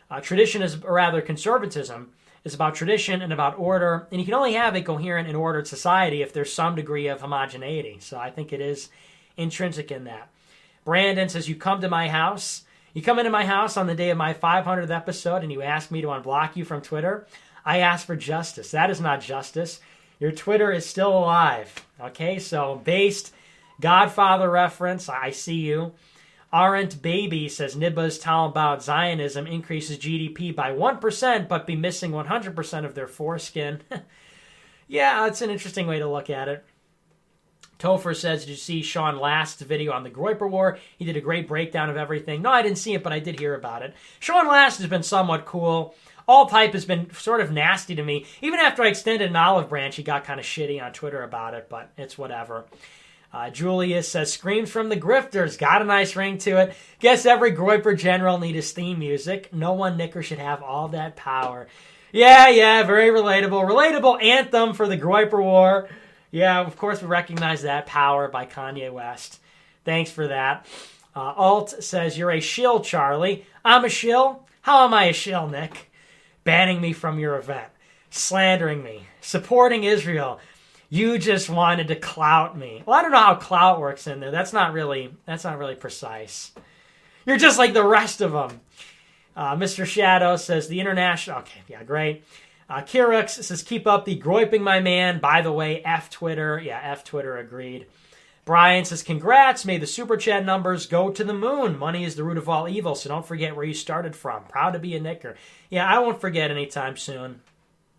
conservatism is about tradition and about order, and you can only have a coherent and ordered society if there's some degree of homogeneity. So I think it is intrinsic in that. Brandon says, you come into my house on the day of my 500th episode and you ask me to unblock you from Twitter. I ask for justice. That is not justice. Your Twitter is still alive. Okay, so based Godfather reference, I see you. Aren't Baby says, Nibba's talk about Zionism increases GDP by 1%, but be missing 100% of their foreskin. Yeah, that's an interesting way to look at it. Topher says, did you see Sean Last's video on the Groyper War? He did a great breakdown of everything. No, I didn't see it, but I did hear about it. Sean Last has been somewhat cool. Alt-Type has been sort of nasty to me. Even after I extended an olive branch, he got kind of shitty on Twitter about it, but it's whatever. Julius says, screams from the grifters. Got a nice ring to it. Guess every Groyper general need his theme music. No one Nicker should have all that power. Yeah, very relatable. Relatable anthem for the Groyper War. Yeah, of course we recognize that. Power by Kanye West. Thanks for that. Alt says, you're a shill, Charlie. I'm a shill? How am I a shill, Nick? Banning me from your event. Slandering me. Supporting Israel. You just wanted to clout me. Well, I don't know how clout works in there. That's not really precise. You're just like the rest of them. Mr. Shadow says, the international... Okay, yeah, great. Kirux says, keep up the groiping, my man. By the way, F Twitter. Yeah, F Twitter, agreed. Brian says, congrats. May the super chat numbers go to the moon. Money is the root of all evil, so don't forget where you started from. Proud to be a Nicker. Yeah, I won't forget anytime soon.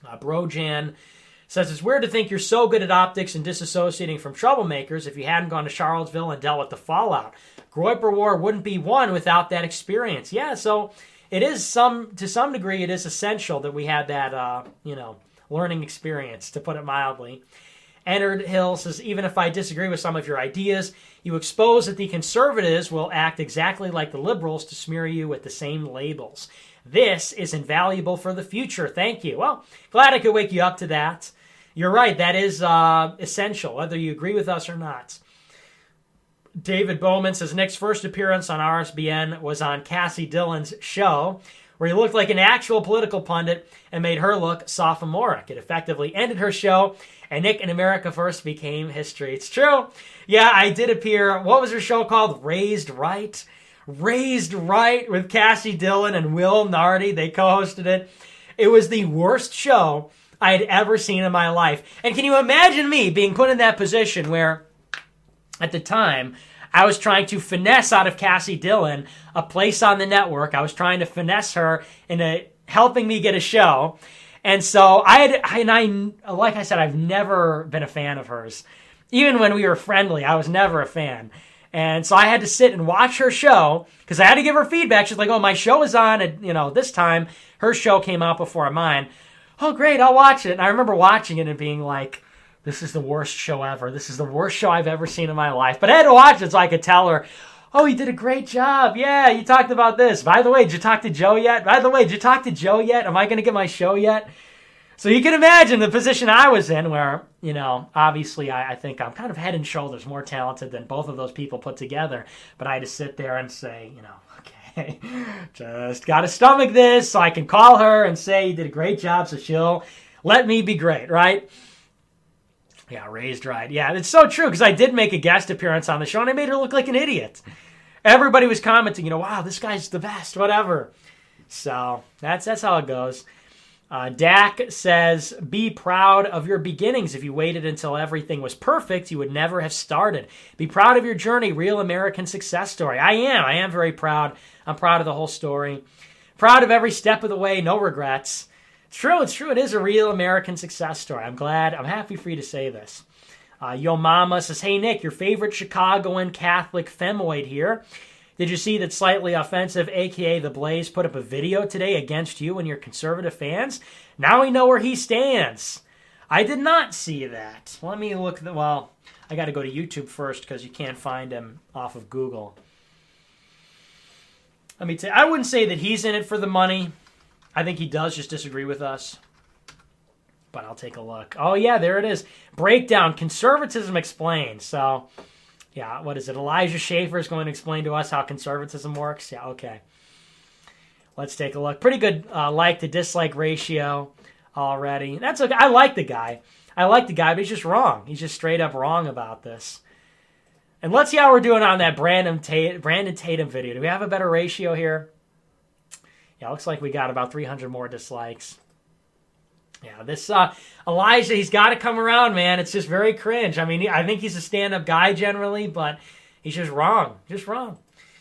Brojan says, it's weird to think you're so good at optics and disassociating from troublemakers if you hadn't gone to Charlottesville and dealt with the fallout. Groyper War wouldn't be won without that experience. Yeah, so it is to some degree, it is essential that we had that, learning experience, to put it mildly. Ennard Hill says, even if I disagree with some of your ideas, you expose that the conservatives will act exactly like the liberals to smear you with the same labels. This is invaluable for the future. Thank you. Well, glad I could wake you up to that. You're right. That is essential, whether you agree with us or not. David Bowman says, Nick's first appearance on RSBN was on Cassie Dillon's show, where he looked like an actual political pundit and made her look sophomoric. It effectively ended her show, and Nick and America First became history. It's true. Yeah, I did appear. What was her show called? Raised Right? Raised Right with Cassie Dillon and Will Nardi. They co-hosted it. It was the worst show I had ever seen in my life. And can you imagine me being put in that position where, at the time, I was trying to finesse out of Cassie Dillon a place on the network. I was trying to finesse her into helping me get a show. And so like I said, I've never been a fan of hers. Even when we were friendly, I was never a fan. And so I had to sit and watch her show because I had to give her feedback. She's like, oh, my show is on at, this time. Her show came out before mine. Oh, great, I'll watch it. And I remember watching it and being like, this is the worst show ever. This is the worst show I've ever seen in my life. But I had to watch it so I could tell her, oh, you did a great job. Yeah, you talked about this. By the way, did you talk to Joe yet? By the way, did you talk to Joe yet? Am I going to get my show yet? So you can imagine the position I was in where, obviously I think I'm kind of head and shoulders more talented than both of those people put together. But I had to sit there and say, okay, just got to stomach this so I can call her and say you did a great job so she'll let me be great, right? Yeah, Raised Right. Yeah, it's so true because I did make a guest appearance on the show and I made her look like an idiot. Everybody was commenting, wow, this guy's the best, whatever. So that's how it goes. Dak says, be proud of your beginnings. If you waited until everything was perfect, you would never have started. Be proud of your journey, real American success story. I am very proud. I'm proud of the whole story. Proud of every step of the way, no regrets. It's true. It is a real American success story. I'm happy for you to say this. Yo Mama says, hey Nick, your favorite Chicagoan Catholic femoid here. Did you see that Slightly Offensive, a.k.a. The Blaze, put up a video today against you and your conservative fans? Now we know where he stands. I did not see that. Let me look. I got to go to YouTube first because you can't find him off of Google. Let me tell you, I wouldn't say that he's in it for the money. I think he does just disagree with us. But I'll take a look. Oh, yeah, there it is. Breakdown, Conservatism Explained. So, yeah, what is it? Elijah Schaefer is going to explain to us how conservatism works. Yeah, okay. Let's take a look. Pretty good like to dislike ratio already. That's okay. I like the guy, but he's just wrong. He's just straight up wrong about this. And let's see how we're doing on that Brandon Tatum video. Do we have a better ratio here? Yeah, looks like we got about 300 more dislikes. Yeah, this Elijah, he's got to come around, man. It's just very cringe. I mean, I think he's a stand-up guy generally, but he's just wrong. Just wrong.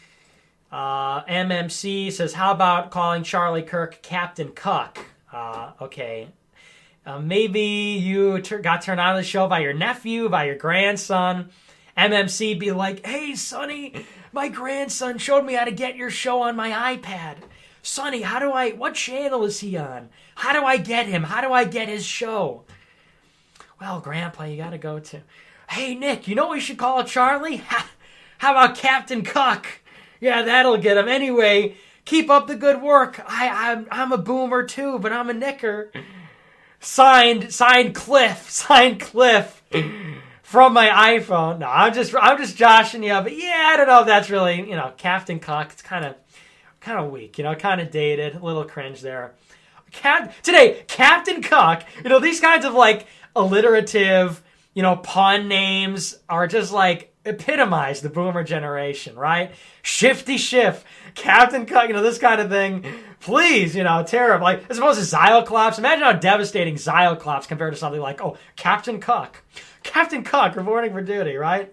MMC says, how about calling Charlie Kirk Captain Cuck? Okay. Maybe you got turned on to the show by your nephew, by your grandson. MMC be like, hey, Sonny, my grandson showed me how to get your show on my iPad. Sonny, what channel is he on? How do I get him? How do I get his show? Well, Grandpa, you got to go to... Hey, Nick, you know what we should call Charlie? How about Captain Cuck? Yeah, that'll get him. Anyway, keep up the good work. I'm a boomer too, but I'm a nicker. Signed Cliff. Signed Cliff. From my iPhone. No, I'm just joshing you. But yeah, I don't know if that's really, Captain Cuck. It's kind of weak, kind of dated, a little cringe there. Today, Captain Cuck, these kinds of alliterative, pun names are just epitomize the boomer generation, right? Shifty Schiff, Captain Cuck, this kind of thing. Please, terrible. As opposed to Xyoclops. Imagine how devastating Xyoclops compared to something like, oh, Captain Cuck. Captain Cuck reporting for duty, right?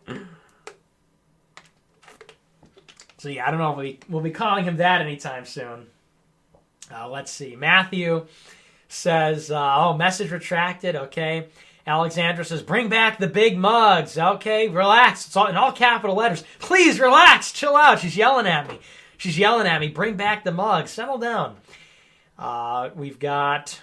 So yeah, I don't know if we'll be calling him that anytime soon. Let's see. Matthew says, message retracted. Okay. Alexandra says, bring back the big mugs. Okay, relax. It's all in all capital letters. Please relax. Chill out. She's yelling at me. Bring back the mugs. Settle down. We've got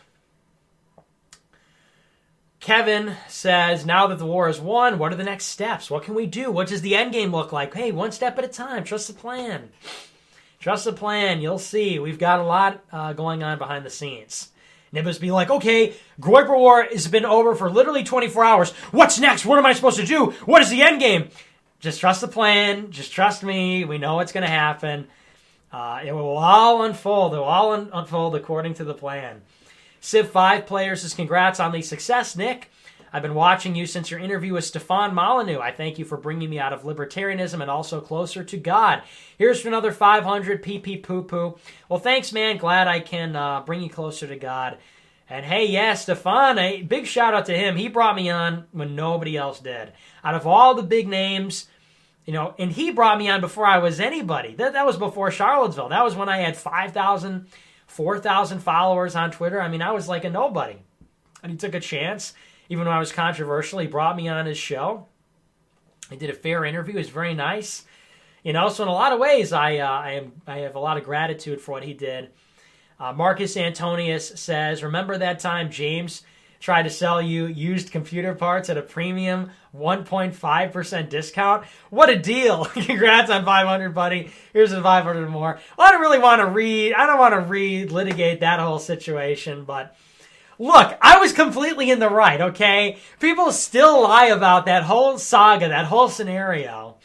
Kevin says, now that the war is won, what are the next steps? What can we do? What does the end game look like? Hey, one step at a time. Trust the plan. Trust the plan. You'll see. We've got a lot going on behind the scenes. Nimbus be like, okay, Groyper War has been over for literally 24 hours. What's next? What am I supposed to do? What is the end game? Just trust the plan. Just trust me. We know what's going to happen. It will all unfold. It will all unfold according to the plan. Civ 5 Player says, congrats on the success, Nick. I've been watching you since your interview with Stefan Molyneux. I thank you for bringing me out of libertarianism and also closer to God. Here's for another 500 pee poo poo. Well, thanks, man. Glad I can bring you closer to God. And hey, yeah, Stefan, a big shout out to him. He brought me on when nobody else did. Out of all the big names, and he brought me on before I was anybody. That was before Charlottesville. That was when I had 5,000, 4,000 followers on Twitter. I mean, I was like a nobody. And he took a chance. Even when I was controversial, he brought me on his show. He did a fair interview. It was very nice. So in a lot of ways, I have a lot of gratitude for what he did. Marcus Antonius says, remember that time James tried to sell you used computer parts at a premium 1.5% discount? What a deal. Congrats on 500, buddy. Here's the 500 more. I don't want to re-litigate that whole situation, but look, I was completely in the right, okay? People still lie about that whole saga, that whole scenario.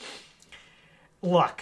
Look,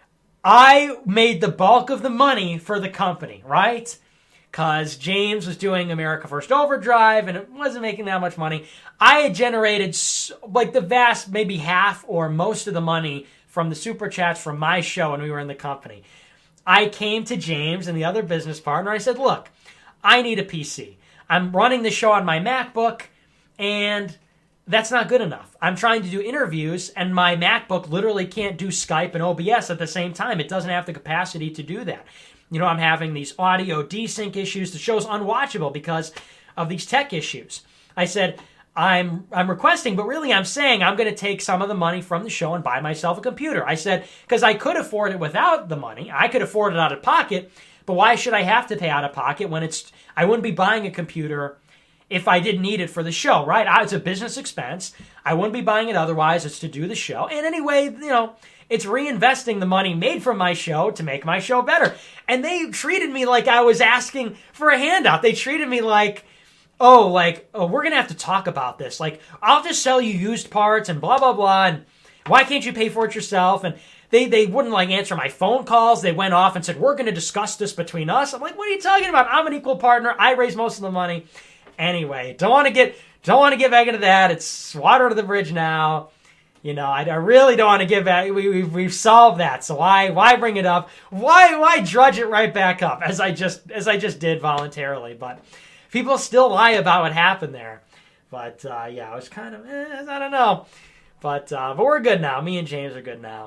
I made the bulk of the money for the company, right? Because James was doing America First Overdrive, and it wasn't making that much money. I had generated the vast, maybe half or most of the money from the super chats from my show when we were in the company. I came to James and the other business partner. I said, look, I need a PC. I'm running the show on my MacBook, and that's not good enough. I'm trying to do interviews, and my MacBook literally can't do Skype and OBS at the same time. It doesn't have the capacity to do that. I'm having these audio desync issues. The show's unwatchable because of these tech issues. I said, I'm requesting, but really I'm saying I'm going to take some of the money from the show and buy myself a computer. I said, because I could afford it without the money. I could afford it out of pocket, but why should I have to pay out of pocket when I wouldn't be buying a computer if I didn't need it for the show, right? It's a business expense. I wouldn't be buying it otherwise. It's to do the show. And anyway, it's reinvesting the money made from my show to make my show better. And they treated me like I was asking for a handout. They treated me like, we're going to have to talk about this. Like, I'll just sell you used parts and blah, blah, blah. And why can't you pay for it yourself? And they wouldn't answer my phone calls. They went off and said, we're going to discuss this between us. I'm like, what are you talking about? I'm an equal partner. I raise most of the money. Anyway, don't want to get back into that. It's water to the bridge now. I really don't want to give back. We've solved that. So why bring it up? Why drudge it right back up as I just did voluntarily? But people still lie about what happened there. But it was kind of I don't know. But we're good now. Me and James are good now.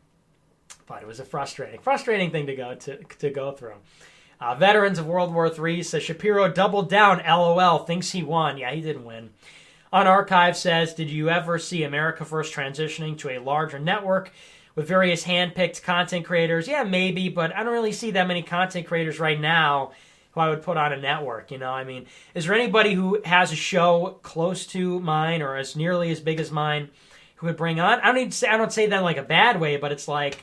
But it was a frustrating thing to go through. Veterans of World War III says Shapiro doubled down. LOL. Thinks he won. Yeah, he didn't win. Unarchived says, did you ever see America First transitioning to a larger network with various hand-picked content creators? Yeah, maybe, but I don't really see that many content creators right now who I would put on a network. Is there anybody who has a show close to mine or as nearly as big as mine who would bring on? I don't say that in like a bad way, but it's like,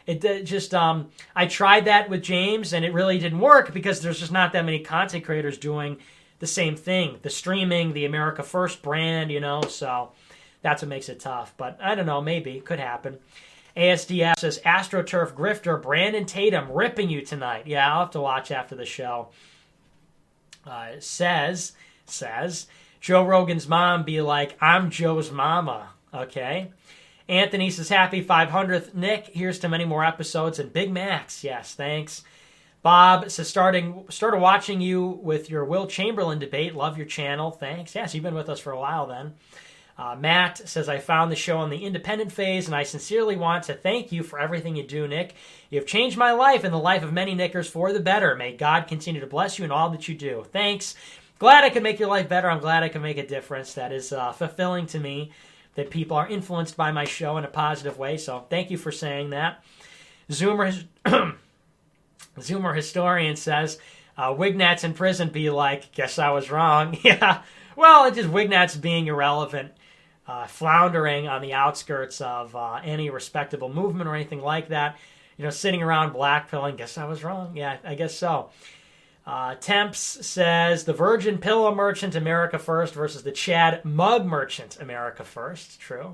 I tried that with James and it really didn't work because there's just not that many content creators doing the same thing, the streaming, the America First brand, so that's what makes it tough. But I don't know, maybe, could happen. ASDF says, AstroTurf Grifter, Brandon Tatum ripping you tonight. Yeah, I'll have to watch after the show. Says, Joe Rogan's mom be like, I'm Joe's mama, okay? Anthony says, happy 500th. Nick, here's to many more episodes and Big Macs. Yes, thanks. Bob says, started watching you with your Will Chamberlain debate. Love your channel. Thanks. Yes, you've been with us for a while then. Matt says, I found the show in the independent phase, and I sincerely want to thank you for everything you do, Nick. You have changed my life and the life of many Nickers for the better. May God continue to bless you in all that you do. Thanks. Glad I could make your life better. I'm glad I could make a difference. That is fulfilling to me, that people are influenced by my show in a positive way. So thank you for saying that. Zoomer Historian says, Wignat's in prison be like, guess I was wrong. Yeah. Well, it's just Wignat's being irrelevant, floundering on the outskirts of any respectable movement or anything like that. Sitting around blackpilling, guess I was wrong. Yeah, I guess so. Temps says, the Virgin Pillow Merchant, America First versus the Chad Mug Merchant, America First. True.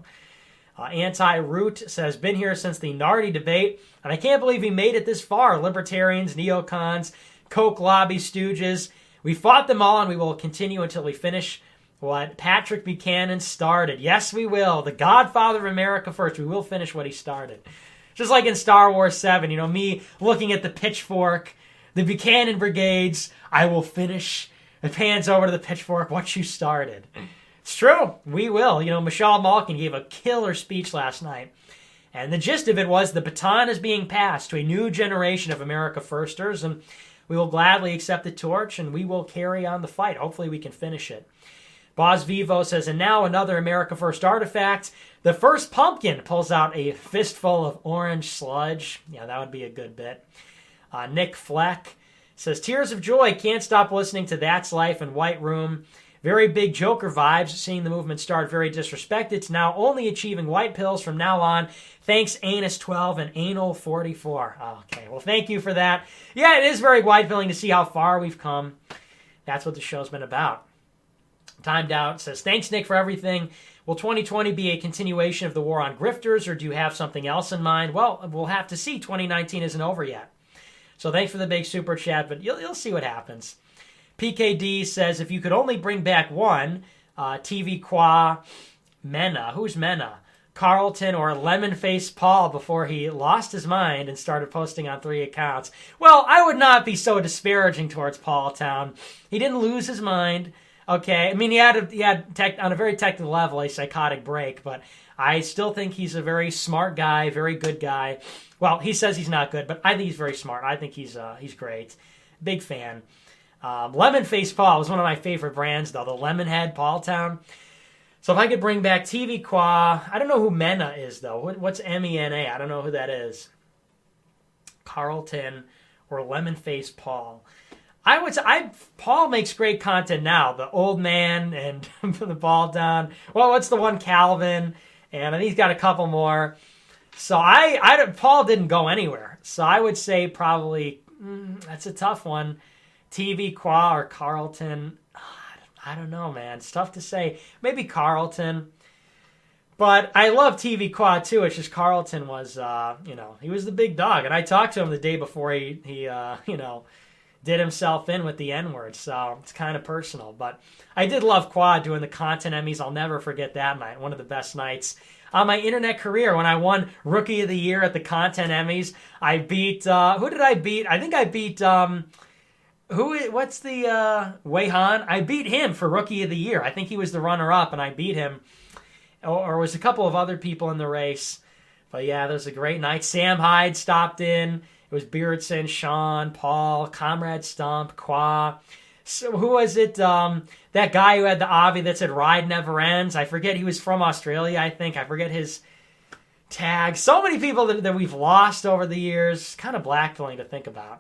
Anti-Root says, been here since the Nardi debate, and I can't believe we made it this far. Libertarians, neocons, Coke lobby stooges. We fought them all, and we will continue until we finish what Patrick Buchanan started. Yes, we will. The Godfather of America First. We will finish what he started. Just like in Star Wars 7, me looking at the pitchfork, the Buchanan brigades, I will finish. It pans over to the pitchfork, what you started. It's true. We will. Michelle Malkin gave a killer speech last night. And the gist of it was the baton is being passed to a new generation of America Firsters, and we will gladly accept the torch, and we will carry on the fight. Hopefully we can finish it. Boz Vivo says, and now another America First artifact. The first pumpkin pulls out a fistful of orange sludge. Yeah, that would be a good bit. Nick Fleck says, tears of joy. Can't stop listening to That's Life and White Room. Very big Joker vibes, seeing the movement start very disrespected. It's now only achieving white pills from now on. Thanks, Anus12 and Anal44. Okay, well, thank you for that. Yeah, it is very white-pilling to see how far we've come. That's what the show's been about. Timed Out says, thanks, Nick, for everything. Will 2020 be a continuation of the war on grifters, or do you have something else in mind? Well, we'll have to see. 2019 isn't over yet. So thanks for the big super chat, but you'll see what happens. PKD says, if you could only bring back one, TV Qua Mena. Who's Mena? Carlton or Lemon-Faced Paul before he lost his mind and started posting on 3 accounts. Well, I would not be so disparaging towards Paul Town. He didn't lose his mind. Okay, I mean, he had on a very technical level a psychotic break, but I still think he's a very smart guy, very good guy. Well, he says he's not good, but I think he's very smart. I think he's great. Big fan. Lemon-Faced Paul was one of my favorite brands, though, the Lemonhead Paul Town. So if I could bring back TV Qua, I don't know who Mena is, though. What's MENA? I don't know who that is. Carlton or Lemon-Faced Paul. Paul makes great content now. The Old Man and the Ball Down. Well, what's the one? Calvin. And I think he's got a couple more. So Paul didn't go anywhere. So I would say probably, that's a tough one. TV Qua or Carlton. I don't know, man. It's tough to say. Maybe Carlton. But I love TV Qua too. It's just Carlton was, he was the big dog. And I talked to him the day before he did himself in with the N-word, so it's kind of personal. But I did love Quad doing the Content Emmys. I'll never forget that night. One of the best nights on my internet career when I won Rookie of the Year at the Content Emmys. I beat, who did I beat? I think I beat, what's the, Wei-Han? I beat him for Rookie of the Year. I think he was the runner-up, and I beat him. Or it was a couple of other people in the race. But yeah, that was a great night. Sam Hyde stopped in. It was Beardson, Sean, Paul, Comrade Stump, Qua. So who was it? That guy who had the Avi that said "Ride Never Ends." I forget. He was from Australia, I think. I forget his tag. So many people that we've lost over the years. Kind of blackpilling to think about.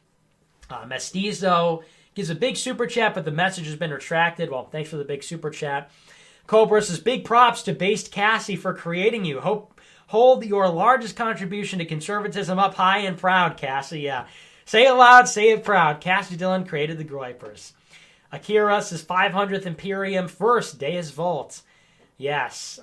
Mestizo gives a big super chat, but the message has been retracted. Well, thanks for the big super chat. Cobra says, big props to Based Cassie for creating you. Hold your largest contribution to conservatism up high and proud, Cassie. Yeah. Say it loud, say it proud. Cassie Dillon created the Groypers. Akira says 500th Imperium first, Deus Volt. Yes.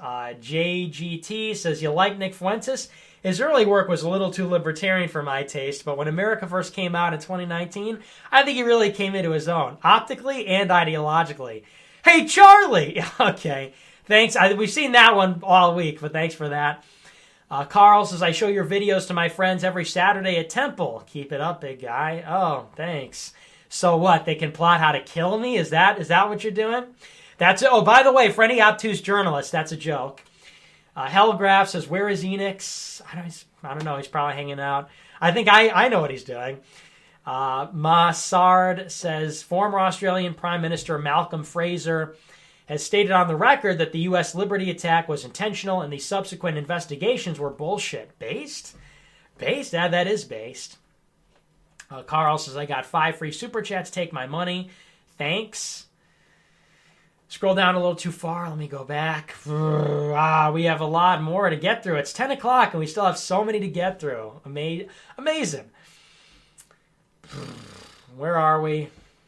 JGT says, you like Nick Fuentes? His early work was a little too libertarian for my taste, but when America First came out in 2019, I think he really came into his own, optically and ideologically. Hey, Charlie! Okay. Thanks. We've seen that one all week, but thanks for that. Carl says, I show your videos to my friends every Saturday at Temple. Keep it up, big guy. Oh, thanks. So what? They can plot how to kill me? Is that what you're doing? That's it. Oh, by the way, for any obtuse journalists, that's a joke. Hellgraph says, where is Enix? I don't know. He's probably hanging out. I think I know what he's doing. Massard says, former Australian Prime Minister Malcolm Fraser has stated on the record that the U.S. Liberty attack was intentional and the subsequent investigations were bullshit. Based? Based? Yeah, that is based. Carl says, I got 5 free super chats. Take my money. Thanks. Scroll down a little too far. Let me go back. We have a lot more to get through. It's 10 o'clock and we still have so many to get through. Amazing. Where are we?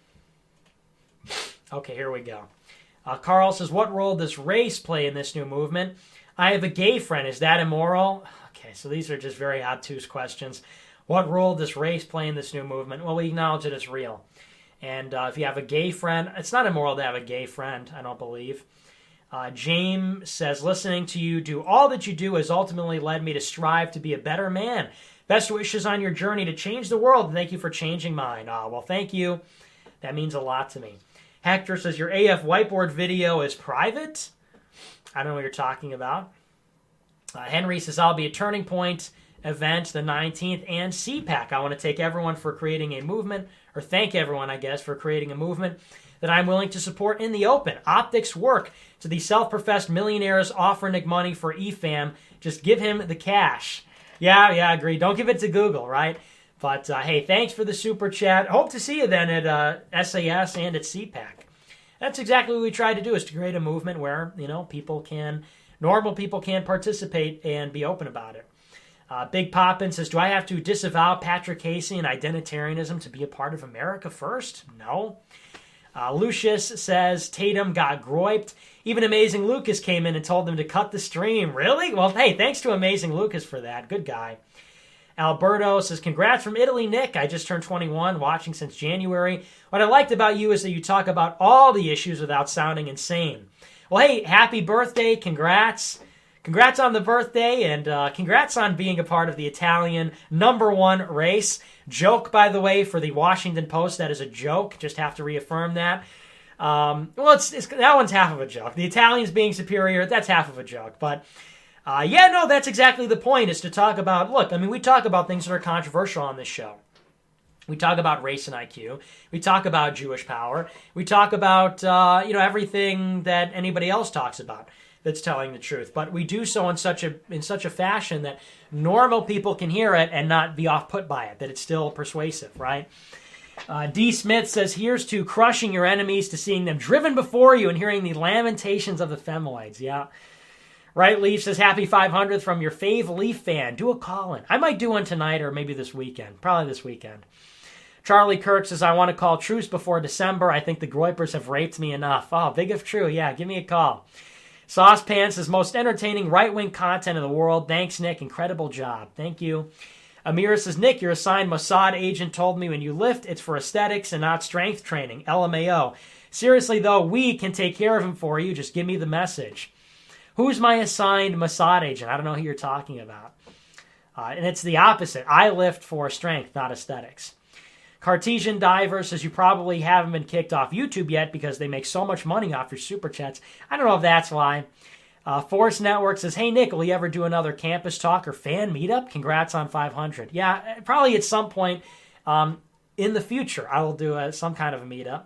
Okay, here we go. Carl says, what role does race play in this new movement? I have a gay friend. Is that immoral? Okay, so these are just very obtuse questions. What role does race play in this new movement? Well, we acknowledge that it's real. And if you have a gay friend, it's not immoral to have a gay friend, I don't believe. James says, listening to you do all that you do has ultimately led me to strive to be a better man. Best wishes on your journey to change the world, and thank you for changing mine. Well, thank you. That means a lot to me. Hector says, your AF whiteboard video is private? I don't know what you're talking about. Henry says, I'll be a Turning Point event the 19th and CPAC. I want to take everyone for creating a movement, or thank everyone, I guess, for creating a movement that I'm willing to support in the open. Optics work. To the self-professed millionaires offering Nick money for EFAM, just give him the cash. Yeah, I agree. Don't give it to Google, right? But, hey, thanks for the super chat. Hope to see you then at SAS and at CPAC. That's exactly what we try to do, is to create a movement where, normal people can participate and be open about it. Big Poppin says, do I have to disavow Patrick Casey and identitarianism to be a part of America First? No. Lucius says, Tatum got groiped. Even Amazing Lucas came in and told them to cut the stream. Really? Well, hey, thanks to Amazing Lucas for that. Good guy. Alberto says, congrats from Italy, Nick. I just turned 21, watching since January. What I liked about you is that you talk about all the issues without sounding insane. Well, hey, happy birthday. Congrats. Congrats on the birthday, and congrats on being a part of the Italian #1 race. Joke, by the way, for the Washington Post. That is a joke. Just have to reaffirm that. That one's half of a joke. The Italians being superior, that's half of a joke. But, that's exactly the point, is to talk about, we talk about things that are controversial on this show. We talk about race and IQ. We talk about Jewish power. We talk about, everything that anybody else talks about that's telling the truth. But we do so in such a fashion that normal people can hear it and not be off-put by it, that it's still persuasive, right? D. Smith says, here's to crushing your enemies, to seeing them driven before you and hearing the lamentations of the femoids. Yeah. Right Leaf says, happy 500th from your fave Leaf fan. Do a call-in. I might do one tonight or maybe this weekend. Probably this weekend. Charlie Kirk says, I want to call truce before December. I think the Groypers have raped me enough. Oh, big if true. Yeah, give me a call. Saucepan says, most entertaining right-wing content in the world. Thanks, Nick. Incredible job. Thank you. Amir says, Nick, your assigned Mossad agent told me when you lift, it's for aesthetics and not strength training. LMAO. Seriously, though, we can take care of him for you. Just give me the message. Who's my assigned Mossad agent? I don't know who you're talking about. And it's the opposite. I lift for strength, not aesthetics. Cartesian Diver says, you probably haven't been kicked off YouTube yet because they make so much money off your super chats. I don't know if that's why. Force Network says, hey, Nick, will you ever do another campus talk or fan meetup? Congrats on 500. Yeah, probably at some point in the future, I will do some kind of a meetup.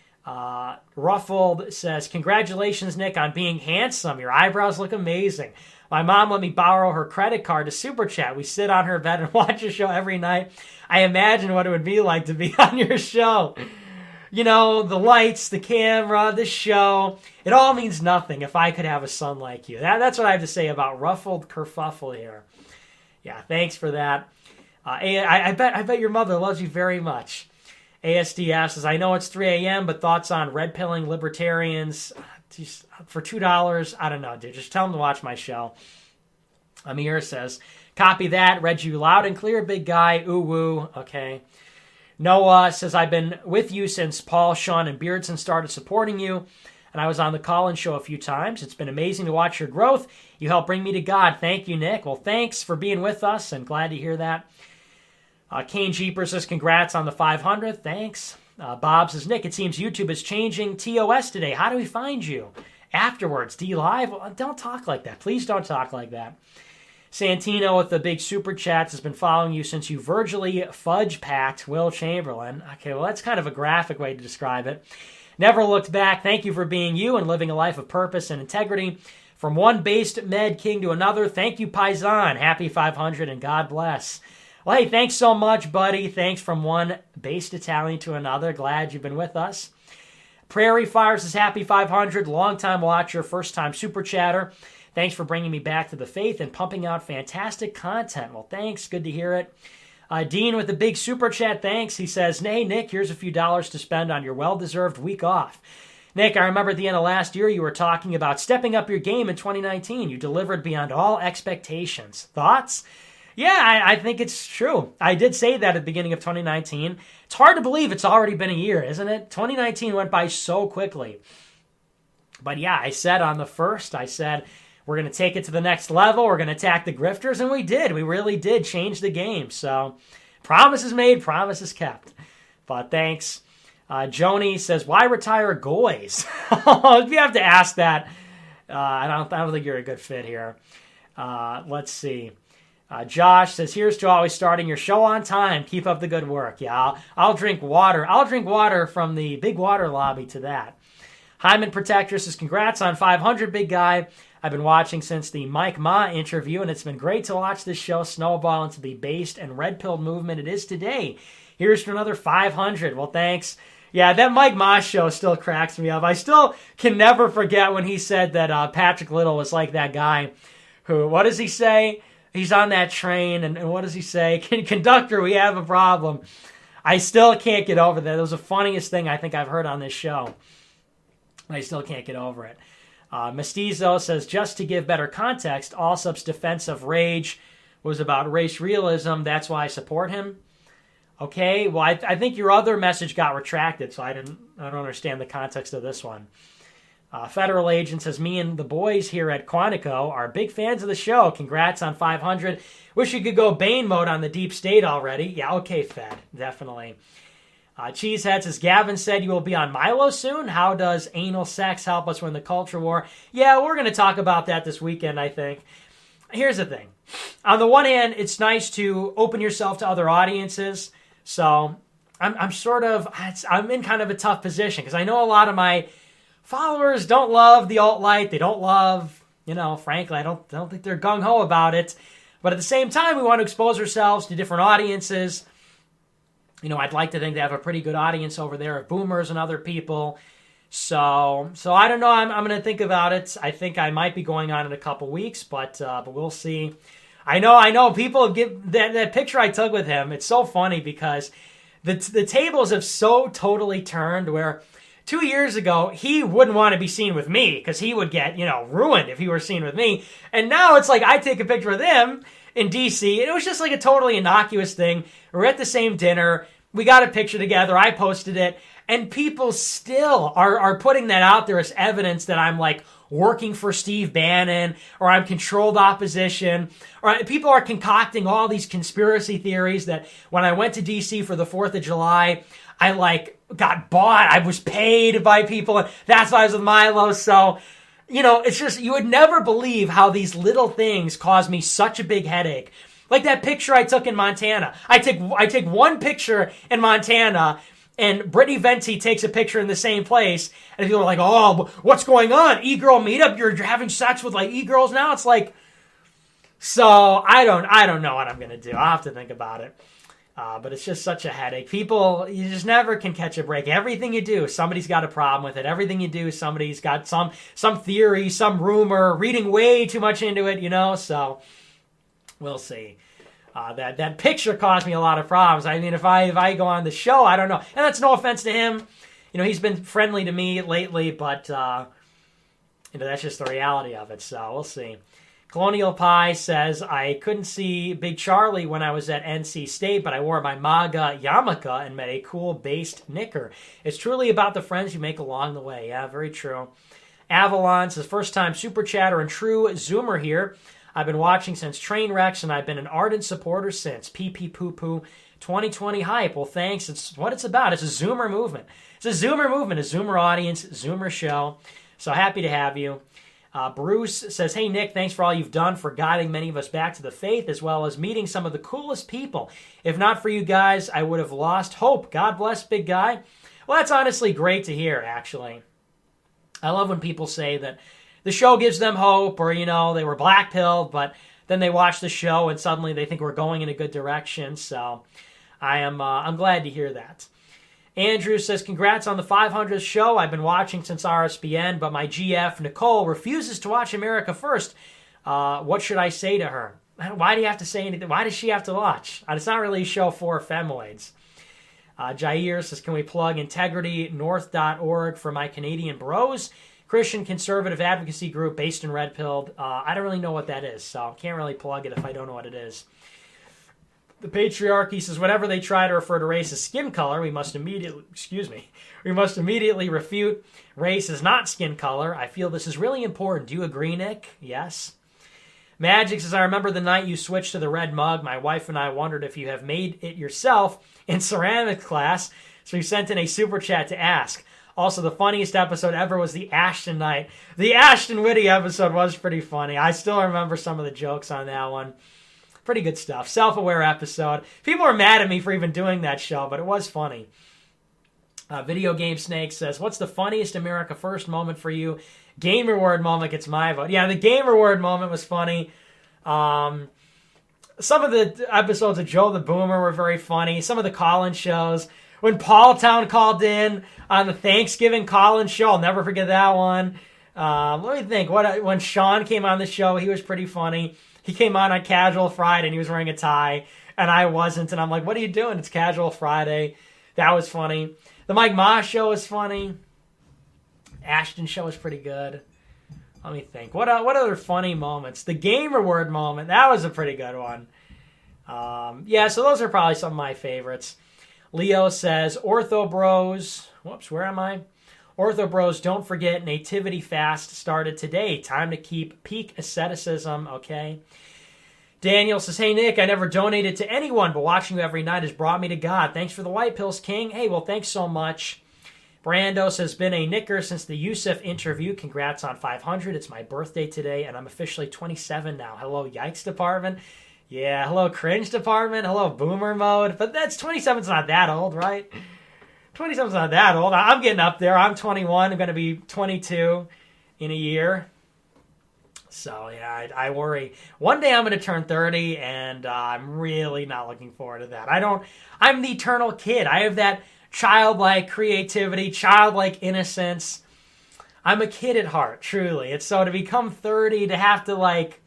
Ruffled says, congratulations, Nick, on being handsome. Your eyebrows look amazing. My mom let me borrow her credit card to super chat. We sit on her bed and watch your show every night. I imagine what it would be like to be on your show. The lights, the camera, the show. It all means nothing if I could have a son like you. That's what I have to say about Ruffled Kerfuffle here. Yeah, thanks for that. I bet your mother loves you very much. ASDF says, I know it's 3 a.m., but thoughts on red-pilling libertarians for $2? I don't know, dude. Just tell them to watch my show. Amir says, copy that. Read you loud and clear, big guy. Ooh, woo. Okay. Noah says, I've been with you since Paul, Sean, and Beardson started supporting you, and I was on the call-in show a few times. It's been amazing to watch your growth. You helped bring me to God. Thank you, Nick. Well, thanks for being with us, and glad to hear that. Kane Jeeper says, congrats on the 500th. Thanks. Bob says, Nick, it seems YouTube is changing TOS today. How do we find you? Afterwards, D Live? Well, don't talk like that. Please don't talk like that. Santino with the big super chats has been following you since you virtually fudge-packed Will Chamberlain. Okay, well, that's kind of a graphic way to describe it. Never looked back. Thank you for being you and living a life of purpose and integrity. From one based med king to another, thank you, Paisan. Happy 500 and God bless. Well, hey, thanks so much, buddy. Thanks from one based Italian to another. Glad you've been with us. Prairie Fires is happy 500. Long-time watcher, first-time super chatter. Thanks for bringing me back to the faith and pumping out fantastic content. Well, thanks. Good to hear it. Dean with the big super chat, thanks. He says, hey, Nick, here's a few dollars to spend on your well-deserved week off. Nick, I remember at the end of last year you were talking about stepping up your game in 2019. You delivered beyond all expectations. Thoughts? Yeah, I think it's true. I did say that at the beginning of 2019. It's hard to believe it's already been a year, isn't it? 2019 went by so quickly. But yeah, I said on the 1st, I said, we're going to take it to the next level. We're going to attack the grifters, and we did. We really did change the game. So promises made, promises kept. But thanks. Joni says, why retire Goys? If you have to ask that, I don't think you're a good fit here. Let's see. Josh says, here's to always starting your show on time. Keep up the good work. Yeah, I'll drink water. I'll drink water from the big water lobby to that. Hyman Protector says, congrats on 500, big guy. I've been watching since the Mike Ma interview, and it's been great to watch this show snowball into the based and red-pilled movement it is today. Here's to another 500. Well, thanks. Yeah, that Mike Ma show still cracks me up. I still can never forget when he said that Patrick Little was like that guy who, what does he say? He's on that train, and what does he say? Conductor, we have a problem. I still can't get over that. It was the funniest thing I think I've heard on this show. I still can't get over it. Mestizo says, just to give better context, Allsup's defense of Rage was about race realism. That's why I support him. Okay, well, I think your other message got retracted, so I don't understand the context of this one. Federal Agent says, me and the boys here at Quantico are big fans of the show. Congrats on 500. Wish you could go Bane mode on the Deep State already. Yeah, okay, Fed, definitely. Cheesehead says, Gavin said you will be on Milo soon. How does anal sex help us win the culture war? Yeah, we're going to talk about that this weekend, I think. Here's the thing. On the one hand, it's nice to open yourself to other audiences. So I'm in kind of a tough position because I know a lot of my followers don't love the alt-right. They don't love, frankly, I don't think they're gung-ho about it. But at the same time, we want to expose ourselves to different audiences. I'd like to think they have a pretty good audience over there of boomers and other people. So I don't know. I'm going to think about it. I think I might be going on in a couple weeks, but we'll see. I know. People give that picture I took with him. It's so funny because the tables have so totally turned where 2 years ago he wouldn't want to be seen with me because he would get ruined if he were seen with me. And now it's like I take a picture with him in DC. It was just like a totally innocuous thing. We're at the same dinner. We got a picture together. I posted it. And people still are putting that out there as evidence that I'm like working for Steve Bannon or I'm controlled opposition. Or people are concocting all these conspiracy theories that when I went to DC for the 4th of July, I got bought. I was paid by people. And that's why I was with Milo. So, it's just, you would never believe how these little things cause me such a big headache. Like that picture I took in Montana. I take one picture in Montana and Brittany Venti takes a picture in the same place, and people are like, oh, what's going on? E-girl meetup? You're having sex with e-girls now? It's like, so I don't know what I'm going to do. I'll have to think about it. But it's just such a headache. People, you just never can catch a break. Everything you do, somebody's got a problem with it. Everything you do, somebody's got some theory, some rumor, reading way too much into it, so we'll see. That picture caused me a lot of problems. I mean, if I go on the show, I don't know. And that's no offense to him. He's been friendly to me lately, but that's just the reality of it. So we'll see. Colonial Pie says, I couldn't see Big Charlie when I was at NC State, but I wore my MAGA yarmulke and met a cool based knicker. It's truly about the friends you make along the way. Yeah, very true. Avalon says, first time super chatter and true Zoomer here. I've been watching since Trainwrecks, and I've been an ardent supporter since. PP poo poo 2020 hype. Well, thanks. It's what it's about. It's a Zoomer movement. It's a Zoomer movement, a Zoomer audience, Zoomer show. So happy to have you. Bruce says, hey, Nick, thanks for all you've done for guiding many of us back to the faith, as well as meeting some of the coolest people. If not for you guys, I would have lost hope. God bless, big guy. Well, that's honestly great to hear, actually. I love when people say that the show gives them hope, or, they were black-pilled, but then they watch the show and suddenly they think we're going in a good direction. So I'm glad to hear that. Andrew says, congrats on the 500th show. I've been watching since RSBN, but my GF, Nicole, refuses to watch America First. What should I say to her? Why do you have to say anything? Why does she have to watch? It's not really a show for femoids. Jair says, can we plug integritynorth.org for my Canadian bros? Christian conservative advocacy group based in Red Pill. I don't really know what that is, so I can't really plug it if I don't know what it is. The patriarchy says, whenever they try to refer to race as skin color, we must immediately refute race is not skin color. I feel this is really important. Do you agree, Nick? Yes. Magic says, I remember the night you switched to the red mug. My wife and I wondered if you have made it yourself in ceramics class, so we sent in a super chat to ask. Also, the funniest episode ever was the Ashton night. The Ashton Whitty episode was pretty funny. I still remember some of the jokes on that one. Pretty good stuff. Self-aware episode. People are mad at me for even doing that show, but it was funny. Video Game Snake says, what's the funniest America First moment for you? Game Reward moment gets my vote. Yeah, the Game Reward moment was funny. Some of the episodes of Joe the Boomer were very funny. Some of the call-in shows. When Paul Town called in on the Thanksgiving call-in show, I'll never forget that one. Let me think. When Sean came on the show, he was pretty funny. He came on Casual Friday, and he was wearing a tie, and I wasn't. And I'm like, what are you doing? It's Casual Friday. That was funny. The Mike Moss show was funny. Ashton show was pretty good. Let me think. What other funny moments? The Game Reward moment. That was a pretty good one. So those are probably some of my favorites. Leo says, Ortho Bros. Whoops, where am I? Ortho Bros, don't forget, Nativity Fast started today. Time to keep peak asceticism, okay? Daniel says, hey, Nick, I never donated to anyone, but watching you every night has brought me to God. Thanks for the White Pills, King. Hey, well, thanks so much. Brandos has been a Nicker since the Yusuf interview. Congrats on 500. It's my birthday today, and I'm officially 27 now. Hello, Yikes Department. Yeah, hello, Cringe Department. Hello, Boomer Mode. But that's 27's not that old, right? 27's not that old. I'm getting up there. I'm 21. I'm going to be 22 in a year. So, yeah, I worry. One day I'm going to turn 30, and I'm really not looking forward to that. I'm the eternal kid. I have that childlike creativity, childlike innocence. I'm a kid at heart, truly. It's so to become 30, to have to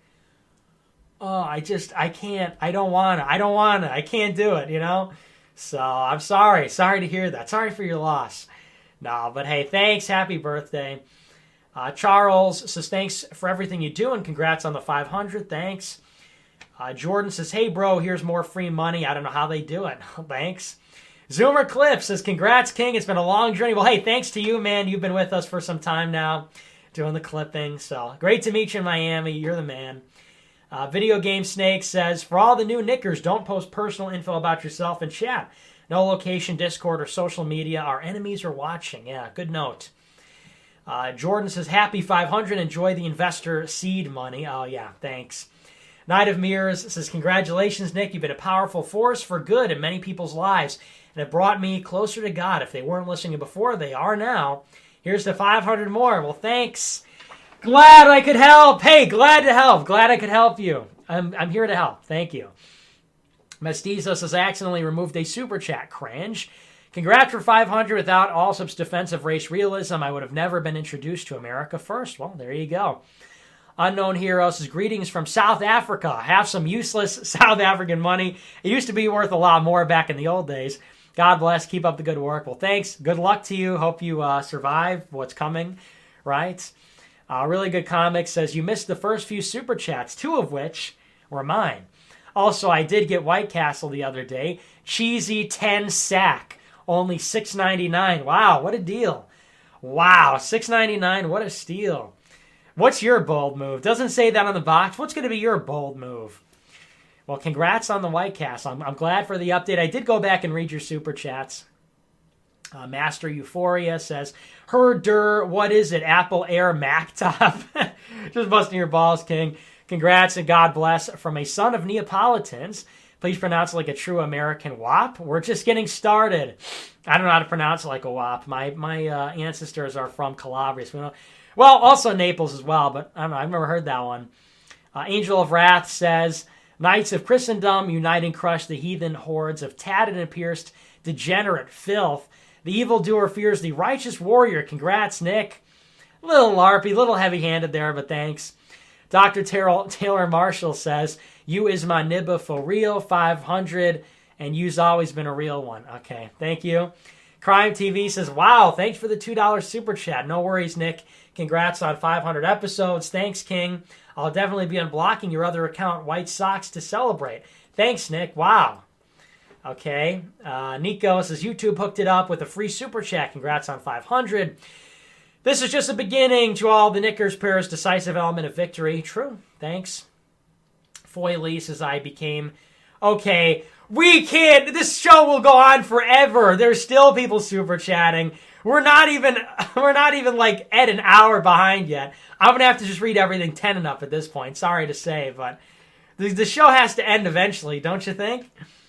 I can't, I don't want to, I can't do it, So I'm sorry to hear that. Sorry for your loss. No, but hey, thanks, happy birthday. Charles says, thanks for everything you do, and congrats on the 500, thanks. Jordan says, hey bro, here's more free money. I don't know how they do it. Thanks. Zoomer Cliff says, congrats, King. It's been a long journey. Well, hey, thanks to you, man. You've been with us for some time now, doing the clipping. So great to meet you in Miami. You're the man. Video Game Snake says, for all the new Nickers, don't post personal info about yourself in chat. No location, Discord, or social media. Our enemies are watching. Yeah, good note. Jordan says, happy 500. Enjoy the investor seed money. Oh, yeah, thanks. Knight of Mirrors says, congratulations, Nick. You've been a powerful force for good in many people's lives, and it brought me closer to God. If they weren't listening before, they are now. Here's to 500 more. Well, thanks. Glad I could help. Hey, glad to help. Glad I could help you. I'm here to help. Thank you. Mestizo says, I accidentally removed a super chat. Cringe. Congrats for 500. Without Allsup's defensive race realism, I would have never been introduced to America First. Well, there you go. Unknown Heroes says, greetings from South Africa. Have some useless South African money. It used to be worth a lot more back in the old days. God bless. Keep up the good work. Well, thanks. Good luck to you. Hope you survive what's coming, right? Really Good Comics says, you missed the first few super chats, 2 of which were mine. Also, I did get White Castle the other day. Cheesy 10 sack. Only $6.99. Wow, what a deal. Wow, $6.99. What a steal. What's your bold move? Doesn't say that on the box. What's going to be your bold move? Well, congrats on the White Castle. I'm glad for the update. I did go back and read your super chats. Master Euphoria says, Herder, what is it? Apple Air Mac Top? Just busting your balls, King. Congrats and God bless from a son of Neapolitans. Please pronounce it like a true American WAP. We're just getting started. I don't know how to pronounce it like a WAP. My ancestors are from Calabria. So well, also Naples as well, but I don't know. I've never heard that one. Angel of Wrath says, Knights of Christendom, unite and crush the heathen hordes of tatted and pierced, degenerate filth. The evildoer fears the righteous warrior. Congrats, Nick. A little larpy, a little heavy-handed there, but thanks. Dr. Taylor Marshall says, you is my nibba for real, 500, and you's always been a real one. Okay, thank you. Crime TV says, wow, thanks for the $2 super chat. No worries, Nick. Congrats on 500 episodes. Thanks, King. I'll definitely be unblocking your other account, White Sox, to celebrate. Thanks, Nick. Wow. Okay. Nico says, YouTube hooked it up with a free super chat. Congrats on 500. This is just a beginning to all the Knickers pairs' decisive element of victory. True. Thanks. Foy Lee says, I became... Okay. We can't... This show will go on forever. There's still people super chatting. We're not even like at an hour behind yet. I'm going to have to just read everything 10 and up at this point. Sorry to say, but the show has to end eventually, don't you think?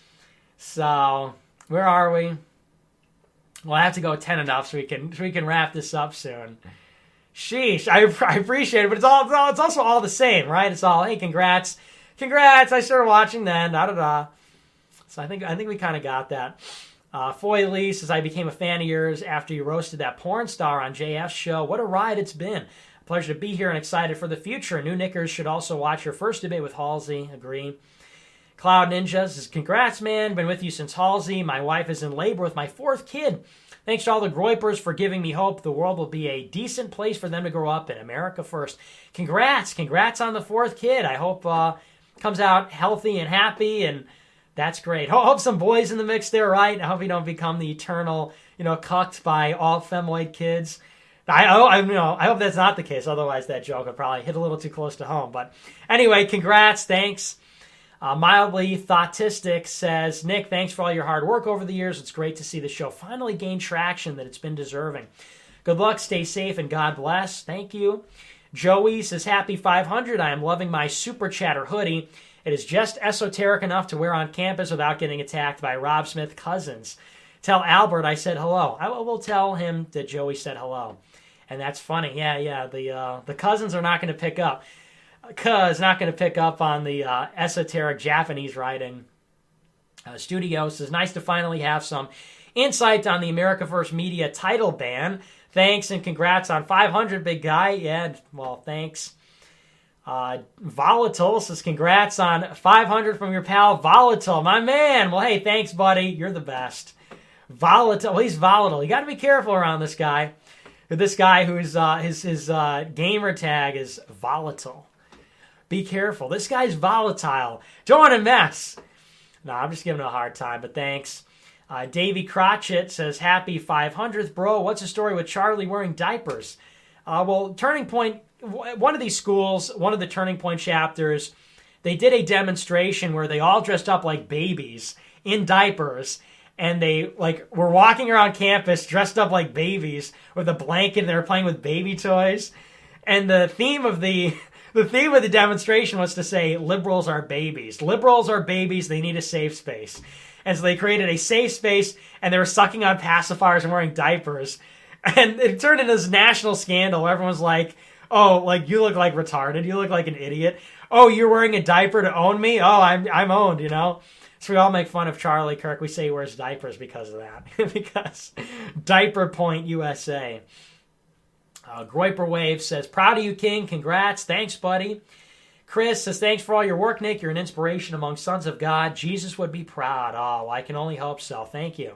So, where are we? We'll have to go 10 and up so we can wrap this up soon. Sheesh, I appreciate it, but it's also all the same, right? It's all, hey, congrats, I started watching then, da-da-da. So I think we kind of got that. Foy Lee says, I became a fan of yours after you roasted that porn star on JF's show. What a ride it's been. A pleasure to be here and excited for the future. New Knickers should also watch your first debate with Halsey. Agree. Cloud Ninja says, congrats, man. Been with you since Halsey. My wife is in labor with my 4th kid. Thanks to all the Groypers for giving me hope. The world will be a decent place for them to grow up in. America first. Congrats on the 4th kid. I hope comes out healthy and happy, and that's great. Hope some boys in the mix there, right? I hope you don't become the eternal, cucked by all femoid kids. I hope that's not the case. Otherwise, that joke would probably hit a little too close to home. But anyway, congrats. Thanks. Mildly Thoughtistic says, Nick, thanks for all your hard work over the years. It's great to see the show finally gain traction that it's been deserving. Good luck, stay safe, and God bless. Thank you. Joey says, happy 500. I am loving my Super Chatter hoodie. It is just esoteric enough to wear on campus without getting attacked by Rob Smith cousins. Tell Albert I said hello. I will tell him that Joey said hello. And that's funny. Yeah. The cousins are not going to pick up. Cuz not going to pick up on the esoteric Japanese writing. Studio says, nice to finally have some insight on the America First Media title ban. Thanks and congrats on 500, big guy. Yeah, well, thanks. Volatile says, congrats on 500 from your pal Volatile. My man. Well, hey, thanks, buddy. You're the best. Volatile. Well, he's volatile. You got to be careful around this guy. This guy who's his gamer tag is Volatile. Be careful. This guy's volatile. Don't want to mess. No, I'm just giving him a hard time, but thanks. Davey Crotchet says, happy 500th, bro. What's the story with Charlie wearing diapers? Well, Turning Point, one of these schools, one of the Turning Point chapters, they did a demonstration where they all dressed up like babies in diapers, and they were walking around campus dressed up like babies with a blanket, and they were playing with baby toys. And the theme of the demonstration was to say, liberals are babies. Liberals are babies. They need a safe space. And so they created a safe space, and they were sucking on pacifiers and wearing diapers. And it turned into this national scandal where everyone's like, oh, you look like retarded. You look like an idiot. Oh, you're wearing a diaper to own me? Oh, I'm owned, So we all make fun of Charlie Kirk. We say he wears diapers because of that. Because Diaper Point USA. Groiper Wave says, proud of you, King. Congrats. Thanks, buddy. Chris says, thanks for all your work, Nick. You're an inspiration among sons of God. Jesus would be proud. Oh, I can only hope so. Thank you.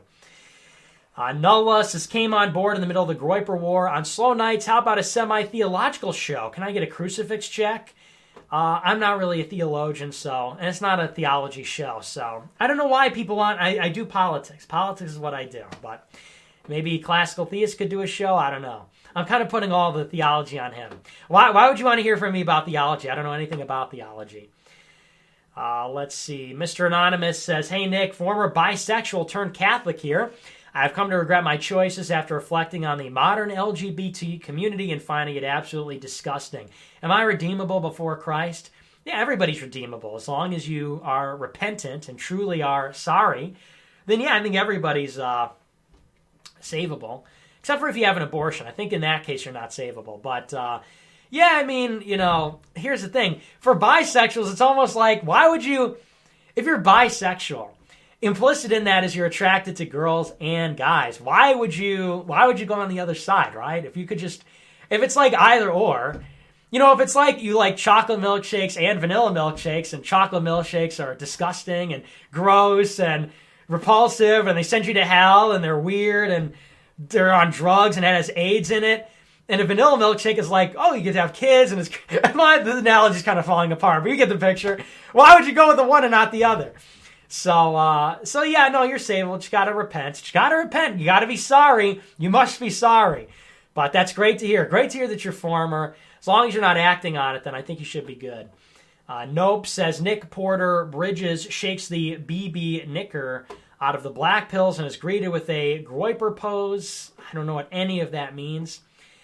Nulla says, came on board in the middle of the Groiper War. On slow nights, how about a semi-theological show? Can I get a crucifix check? I'm not really a theologian, and it's not a theology show, so I don't know why people want... I do politics. Politics is what I do, but Maybe Classical Theist could do a show. I don't know. I'm kind of putting all the theology on him. Why would you want to hear from me about theology? I don't know anything about theology. Let's see. Mr. Anonymous says, hey, Nick, former bisexual turned Catholic here. I've come to regret my choices after reflecting on the modern LGBT community and finding it absolutely disgusting. Am I redeemable before Christ? Yeah, everybody's redeemable. As long as you are repentant and truly are sorry, then yeah, I think everybody's savable. Except for if you have an abortion. I think in that case you're not savable. But yeah, I mean, here's the thing. For bisexuals, it's almost like, why would you, if you're bisexual, implicit in that is you're attracted to girls and guys. Why would you go on the other side, right? If it's like either or, if it's like you like chocolate milkshakes and vanilla milkshakes, and chocolate milkshakes are disgusting and gross and repulsive, and they send you to hell, and they're weird, and they're on drugs, and it has AIDS in it. And a vanilla milkshake is like, oh, you get to have kids, and the analogy's kind of falling apart, but you get the picture. Why would you go with the one and not the other? So yeah, no, you're saved. You got to repent. You got to be sorry. You must be sorry. But that's great to hear. Great to hear that you're former. As long as you're not acting on it, then I think you should be good. Nope says, Nick Porter Bridges shakes the BB knicker out of the black pills and is greeted with a Groyper pose. I don't know what any of that means.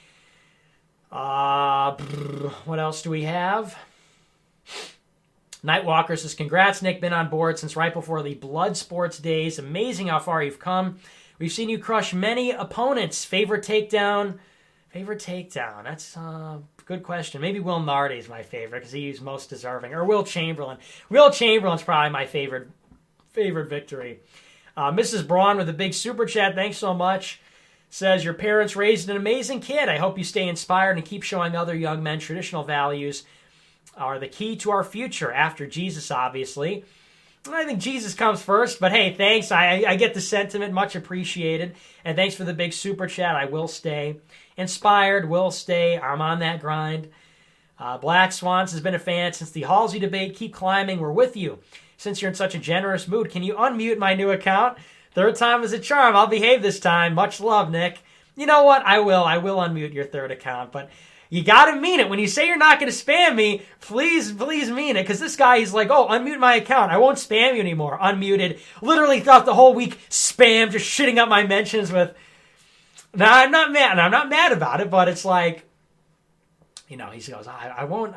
What else do we have? Nightwalker says, congrats, Nick. Been on board since right before the Blood Sports days. Amazing how far you've come. We've seen you crush many opponents. Favorite takedown? That's a good question. Maybe Will Nardi is my favorite because he's most deserving. Or Will Chamberlain. Will Chamberlain's probably my favorite victory. Mrs. Braun with a big super chat. Thanks so much. Says, your parents raised an amazing kid. I hope you stay inspired and keep showing other young men traditional values are the key to our future, after Jesus, obviously. I think Jesus comes first, but hey, thanks. I get the sentiment, much appreciated. And thanks for the big super chat. I will stay inspired, will stay. I'm on that grind. Black Swans has been a fan since the Halsey debate. Keep climbing. We're with you. Since you're in such a generous mood, can you unmute my new account? Third time is a charm. I'll behave this time. Much love, Nick. You know what? I will unmute your third account, but you gotta mean it. When you say you're not gonna spam me, please mean it. Because this guy, he's like, oh, unmute my account. I won't spam you anymore. Unmuted. Literally throughout the whole week, spam, just shitting up my mentions with... Now, I'm not mad. I'm not mad about it, but it's like, he goes, I won't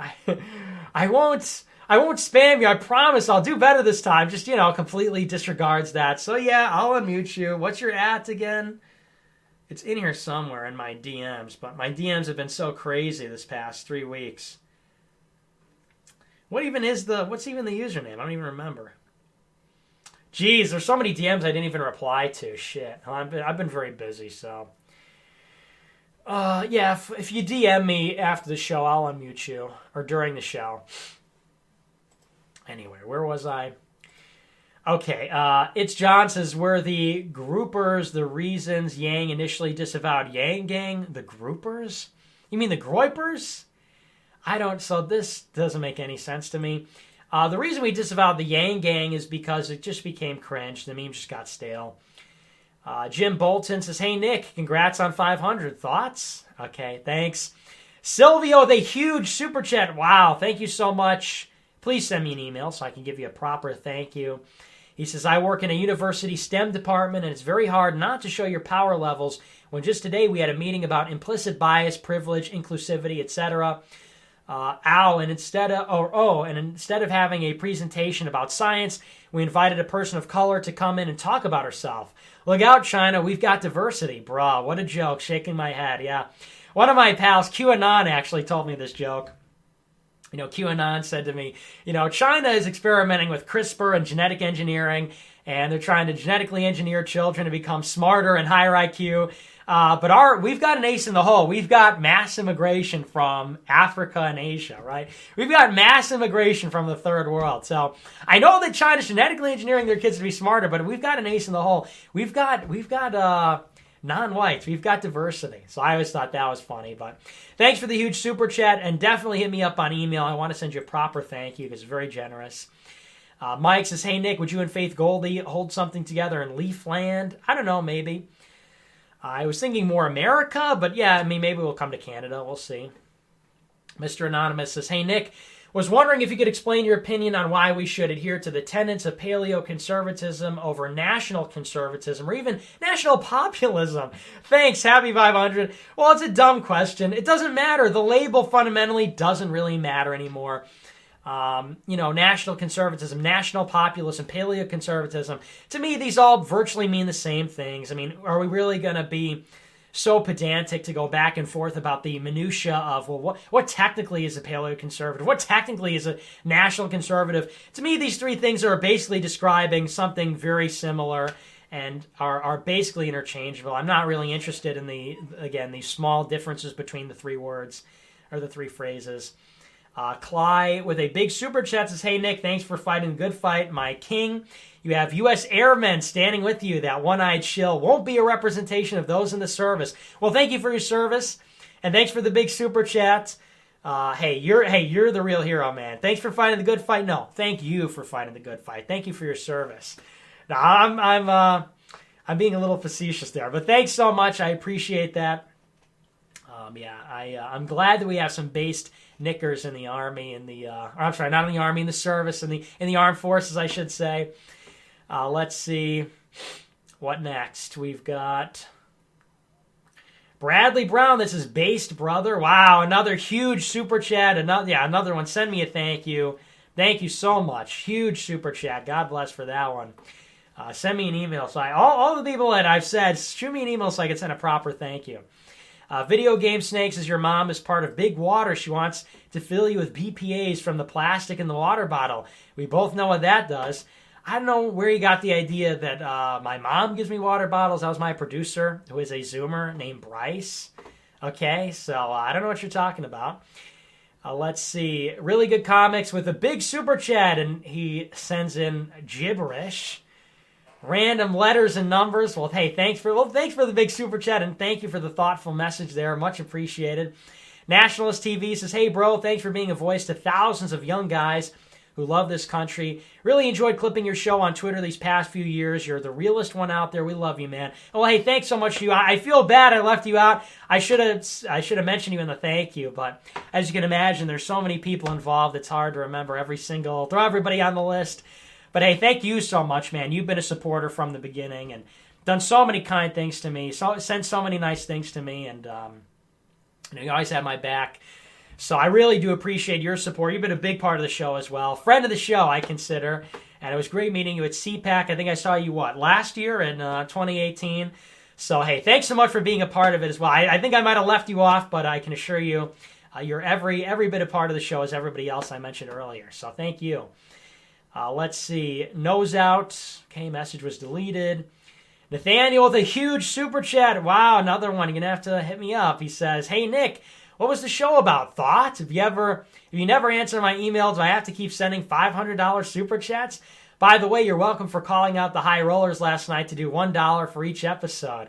spam you. I promise I'll do better this time. Just, completely disregards that. So yeah, I'll unmute you. What's your @ again? It's in here somewhere in my DMs, but my DMs have been so crazy this past 3 weeks. What's even the username? I don't even remember. Jeez, there's so many DMs I didn't even reply to. Shit. I've been very busy, so. Yeah, if you DM me after the show, I'll unmute you. Or during the show. Anyway, where was I? Okay, It's John says, were the groupers the reasons Yang initially disavowed Yang Gang? The groupers? You mean the Groypers? So this doesn't make any sense to me. The reason we disavowed the Yang Gang is because it just became cringe. The meme just got stale. Jim Bolton says, hey, Nick, congrats on 500. Thoughts? Okay, thanks. Silvio with a huge super chat. Wow, thank you so much. Please send me an email so I can give you a proper thank you. He says, I work in a university STEM department, and it's very hard not to show your power levels when just today we had a meeting about implicit bias, privilege, inclusivity, etc. And instead of having a presentation about science, we invited a person of color to come in and talk about herself. Look out, China, we've got diversity. Bruh, what a joke. Shaking my head, yeah. One of my pals, QAnon, actually told me this joke. QAnon said to me, China is experimenting with CRISPR and genetic engineering, and they're trying to genetically engineer children to become smarter and higher IQ. But we've got an ace in the hole. We've got mass immigration from Africa and Asia, right? We've got mass immigration from the third world. So I know that China's genetically engineering their kids to be smarter, but we've got an ace in the hole. We've got non-whites. We've got diversity. So I always thought that was funny. But thanks for the huge super chat, and definitely hit me up on email. I want to send you a proper thank you because it's very generous. Mike says, hey, Nick, would you and Faith Goldie hold something together in Leafland? I don't know, maybe. I was thinking more America, but yeah, I mean, maybe we'll come to Canada. We'll see. Mr. Anonymous says, hey, Nick, was wondering if you could explain your opinion on why we should adhere to the tenets of paleoconservatism over national conservatism or even national populism. Thanks, happy 500. Well, it's a dumb question. It doesn't matter. The label fundamentally doesn't really matter anymore. National conservatism, national populism, paleoconservatism. To me, these all virtually mean the same things. I mean, are we really going to be so pedantic to go back and forth about the minutia of, well, what technically is a paleoconservative? What technically is a national conservative? To me, these three things are basically describing something very similar and are basically interchangeable. I'm not really interested in these small differences between the three words or the three phrases. Cly with a big super chat says, hey, Nick, thanks for fighting the good fight, my king. You have U.S. airmen standing with you. That one-eyed shill won't be a representation of those in the service. Well, thank you for your service, and thanks for the big super chat. You're the real hero, man. Thanks for fighting the good fight. No, thank you for fighting the good fight. Thank you for your service. Now, I'm being a little facetious there, but thanks so much. I appreciate that. I'm glad that we have some based knickers in the army, in the not in the army, in the service, in the armed forces, I should say. Let's see what next. We've got Bradley Brown. This is based, brother. Wow, another huge super chat. Another one. Send me a thank you. Thank you so much. Huge super chat. God bless for that one. Send me an email. So all the people that I've said, shoot me an email so I can send a proper thank you. Video Game Snakes says your mom is part of Big Water. She wants to fill you with BPAs from the plastic in the water bottle. We both know what that does. I don't know where you got the idea that my mom gives me water bottles. That was my producer, who is a Zoomer named Bryce. Okay, so I don't know what you're talking about. Let's see. Really good comics with a big super chat, and he sends in gibberish. Random letters and numbers. Well, hey, thanks for the big super chat, and thank you for the thoughtful message there. Much appreciated. Nationalist TV says, hey, bro, thanks for being a voice to thousands of young guys who love this country. Really enjoyed clipping your show on Twitter these past few years. You're the realest one out there. We love you, man. Well, hey, thanks so much to you. I feel bad I left you out. I should have mentioned you in the thank you, but as you can imagine, there's so many people involved. It's hard to remember throw everybody on the list. But hey, thank you so much, man. You've been a supporter from the beginning and done so many kind things to me, sent so many nice things to me, and you always had my back. So I really do appreciate your support. You've been a big part of the show as well. Friend of the show, I consider. And it was great meeting you at CPAC. I think I saw you, last year in 2018. So, hey, thanks so much for being a part of it as well. I think I might have left you off, but I can assure you you're every bit a part of the show as everybody else I mentioned earlier. So thank you. Let's see. Nose out. Okay, message was deleted. Nathaniel with a huge super chat. Wow, another one. You're going to have to hit me up. He says, hey, Nick, what was the show about? Thoughts? If you never answer my email, do I have to keep sending $500 super chats? By the way, you're welcome for calling out the high rollers last night to do $1 for each episode.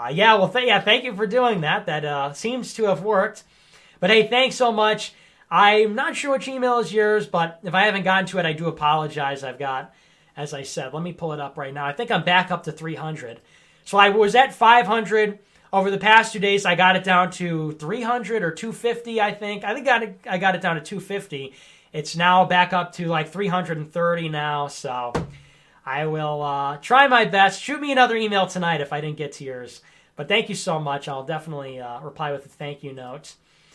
Thank you for doing that. That seems to have worked. But hey, thanks so much. I'm not sure which email is yours, but if I haven't gotten to it, I do apologize. I've got, as I said, let me pull it up right now. I think I'm back up to 300. So I was at 500. Over the past 2 days, I got it down to 300 or 250, I think. I got it down to 250. It's now back up to like 330 now, so I will try my best. Shoot me another email tonight if I didn't get to yours. But thank you so much. I'll definitely reply with a thank you note.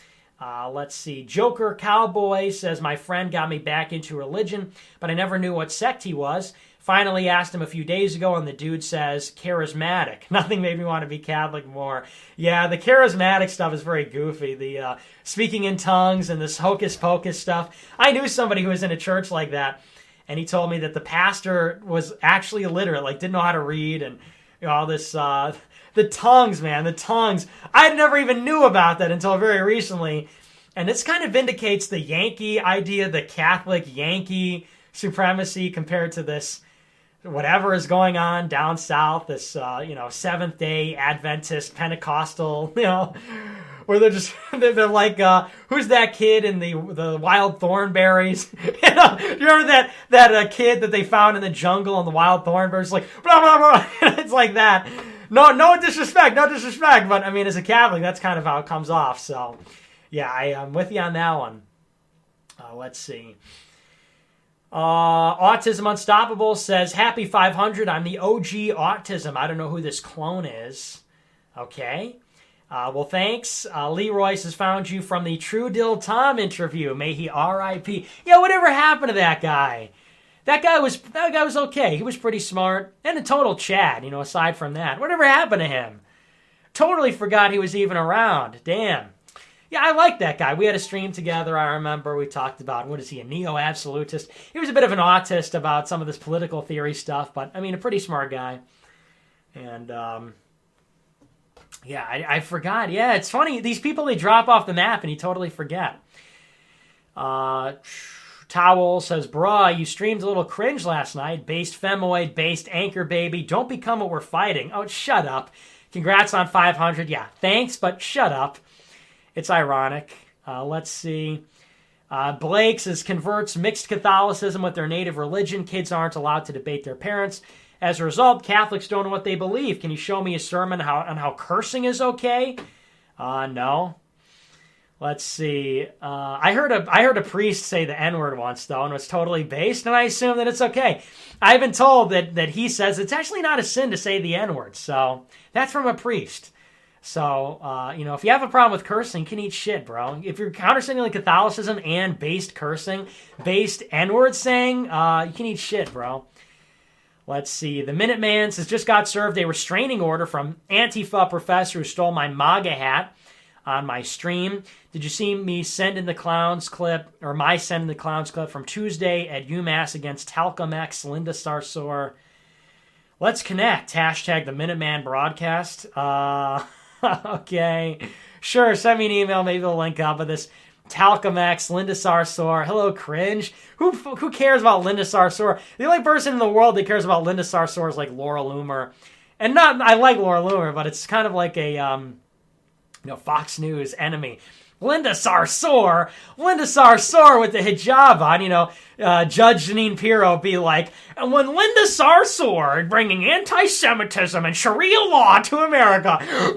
Let's see. Joker Cowboy says, my friend got me back into religion, but I never knew what sect he was. Finally asked him a few days ago, and the dude says, charismatic. Nothing made me want to be Catholic more. Yeah, the charismatic stuff is very goofy. The speaking in tongues and this hocus pocus stuff. I knew somebody who was in a church like that, and he told me that the pastor was actually illiterate, like didn't know how to read, and all this... the tongues, man, the tongues. I never even knew about that until very recently. And this kind of vindicates the Yankee idea, the Catholic Yankee supremacy compared to this, whatever is going on down south, this, Seventh-day Adventist Pentecostal, where they're like, who's that kid in the Wild Thornberries? Do you remember that kid that they found in the jungle on the Wild Thornberries? Like, blah, blah, blah. It's like that. no disrespect, but I mean, as a Catholic, that's kind of how it comes off. So, yeah, I'm with you on that one. Let's see. Autism Unstoppable says, happy 500. I'm the OG Autism. I don't know who this clone is. Okay. Well, thanks. Leroy has found you from the True Dill Tom interview. May he R.I.P. Yeah, whatever happened to that guy? That guy was okay. He was pretty smart and a total Chad, aside from that. Whatever happened to him? Totally forgot he was even around. Damn. Yeah, I like that guy. We had a stream together, I remember. We talked about, what is he, a neo-absolutist? He was a bit of an autist about some of this political theory stuff, but, I mean, a pretty smart guy. And, yeah, I forgot. Yeah, it's funny. These people, they drop off the map and you totally forget. Towel says, bruh, you streamed a little cringe last night. Based femoid, based anchor baby. Don't become what we're fighting. Oh, shut up. Congrats on 500. Yeah, thanks, but shut up. It's ironic. Let's see. Blake says, converts mixed Catholicism with their native religion. Kids aren't allowed to debate their parents. As a result, Catholics don't know what they believe. Can you show me a sermon on how cursing is okay? No. Let's see. I heard a priest say the N-word once, though, and it was totally based, and I assume that it's okay. I've been told that he says it's actually not a sin to say the N-word, so that's from a priest. So, if you have a problem with cursing, you can eat shit, bro. If you're counter-signaling Catholicism and based cursing, based N-word saying, you can eat shit, bro. Let's see. The Minuteman says, just got served a restraining order from Antifa professor who stole my MAGA hat on my stream. Did you see me send in the clowns clip, or my send in the clowns clip from Tuesday at UMass against Talcum X, Linda Sarsour? Let's connect. Hashtag the Minuteman broadcast. Okay. Sure, send me an email. Maybe we'll link up with this. Talcum X, Linda Sarsour. Hello, cringe. Who cares about Linda Sarsour? The only person in the world that cares about Linda Sarsour is like Laura Loomer. And I like Laura Loomer, but it's kind of like a Fox News enemy. Linda Sarsour with the hijab on, Judge Jeanine Pirro be like, and when Linda Sarsour bringing anti-Semitism and Sharia law to America,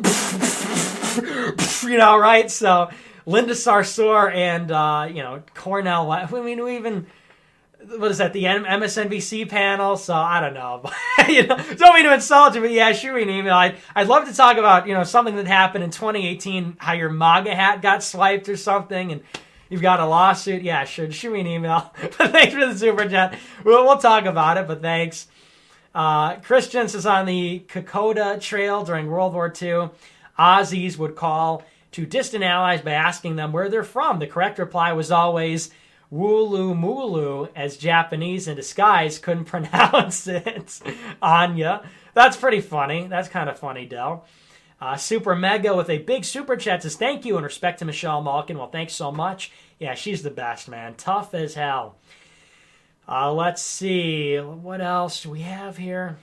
right? So Linda Sarsour and, Cornell, I mean, what is that, the MSNBC panel? So, I don't know. Don't mean to insult you, but yeah, shoot me an email. I'd love to talk about, something that happened in 2018, how your MAGA hat got swiped or something, and you've got a lawsuit. Yeah, sure. Shoot me an email. But thanks for the super chat. We'll talk about it, but thanks. Christians is on the Kokoda Trail during World War II. Aussies would call to distant allies by asking them where they're from. The correct reply was always Wulu Mulu, as Japanese in disguise couldn't pronounce it. Anya. That's pretty funny. That's kind of funny, Del. Super Mega with a big super chat says, thank you in respect to Michelle Malkin. Well, thanks so much. Yeah, she's the best, man. Tough as hell. Let's see. What else do we have here?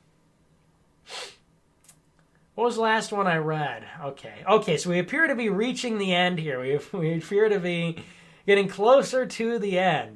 What was the last one I read? Okay, so we appear to be reaching the end here. We appear to be getting closer to the end.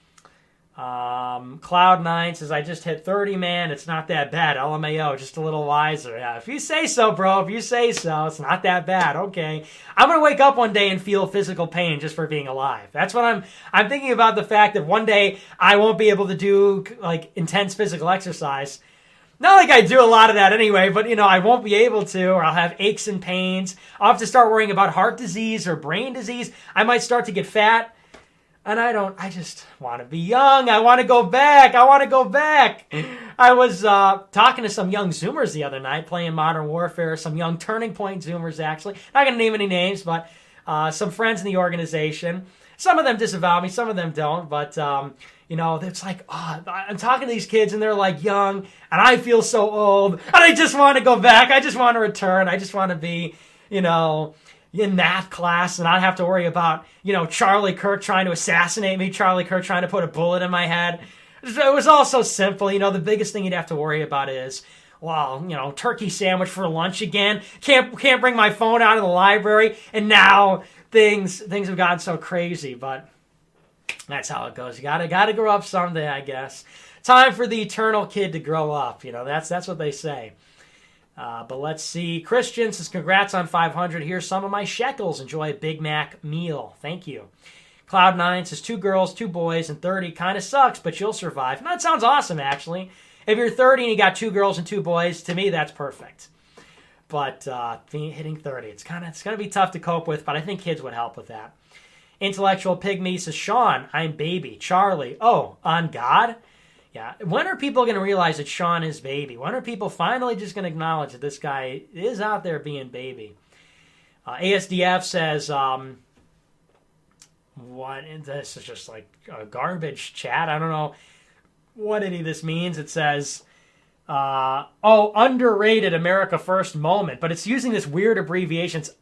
Cloud9 says, I just hit 30, man. It's not that bad. LMAO, just a little wiser. Yeah, if you say so, bro. If you say so, it's not that bad. Okay. I'm going to wake up one day and feel physical pain just for being alive. That's what I'm thinking about, the fact that one day I won't be able to do, like, intense physical exercise. Not like I do a lot of that anyway, but, I won't be able to, or I'll have aches and pains. I'll have to start worrying about heart disease or brain disease. I might start to get fat. And I just want to be young. I want to go back. I was talking to some young Zoomers the other night, playing Modern Warfare, some young Turning Point Zoomers, actually. Not going to name any names, but some friends in the organization. Some of them disavow me, some of them don't, but, it's like, I'm talking to these kids, and they're, like, young, and I feel so old, and I just want to go back. I just want to return. I just want to be, in math class and not have to worry about, Charlie Kirk trying to assassinate me, Charlie Kirk trying to put a bullet in my head. It was all so simple. The biggest thing you'd have to worry about is, turkey sandwich for lunch again. Can't bring my phone out of the library. And now things have gotten so crazy, but that's how it goes. You gotta grow up someday, I guess. Time for the eternal kid to grow up. That's what they say. But let's see. Christian says, congrats on 500. Here's some of my shekels. Enjoy a Big Mac meal. Thank you. Cloud9 says, 2 girls, 2 boys, and 30 kind of sucks, but you'll survive. And that sounds awesome, actually. If you're 30 and you got 2 girls and 2 boys, to me, that's perfect. But hitting 30, it's going to be tough to cope with, but I think kids would help with that. Intellectual Pygmy says, Sean, I'm baby. Charlie, oh, on God? Yeah. When are people going to realize that Sean is baby? When are people finally just going to acknowledge that this guy is out there being baby? ASDF says, what? This is just like a garbage chat. I don't know what any of this means. It says, underrated America First moment. But it's using this weird abbreviation. It's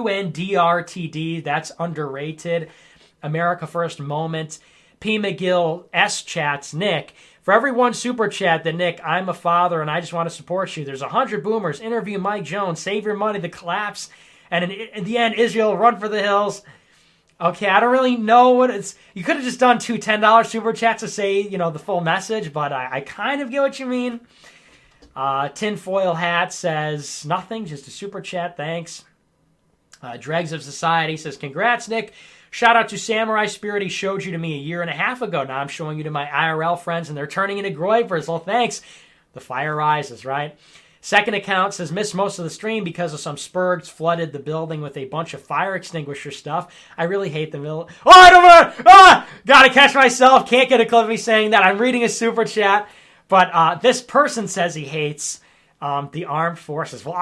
UNDRTD. That's underrated America First moment. P. McGill S. chats, Nick, for every one super chat that Nick, I'm a father and I just want to support you. There's 100 boomers. Interview Mike Jones. Save your money. The collapse. And in the end, Israel, run for the hills. Okay, I don't really know what it's... You could have just done 2 $10 super chats to say, the full message, but I kind of get what you mean. Tinfoil Hat says, nothing, just a super chat, thanks. Dregs of Society says, congrats, Nick. Shout out to Samurai Spirit. He showed you to me a year and a half ago. Now I'm showing you to my IRL friends, and they're turning into Groypers. Well, thanks. The fire rises, right? Second account says, missed most of the stream because of some spurgs flooded the building with a bunch of fire extinguisher stuff. I really hate the middle. Oh, I don't know. Gotta catch myself. Can't get a clip of me saying that. I'm reading a super chat. But this person says he hates the armed forces. Well,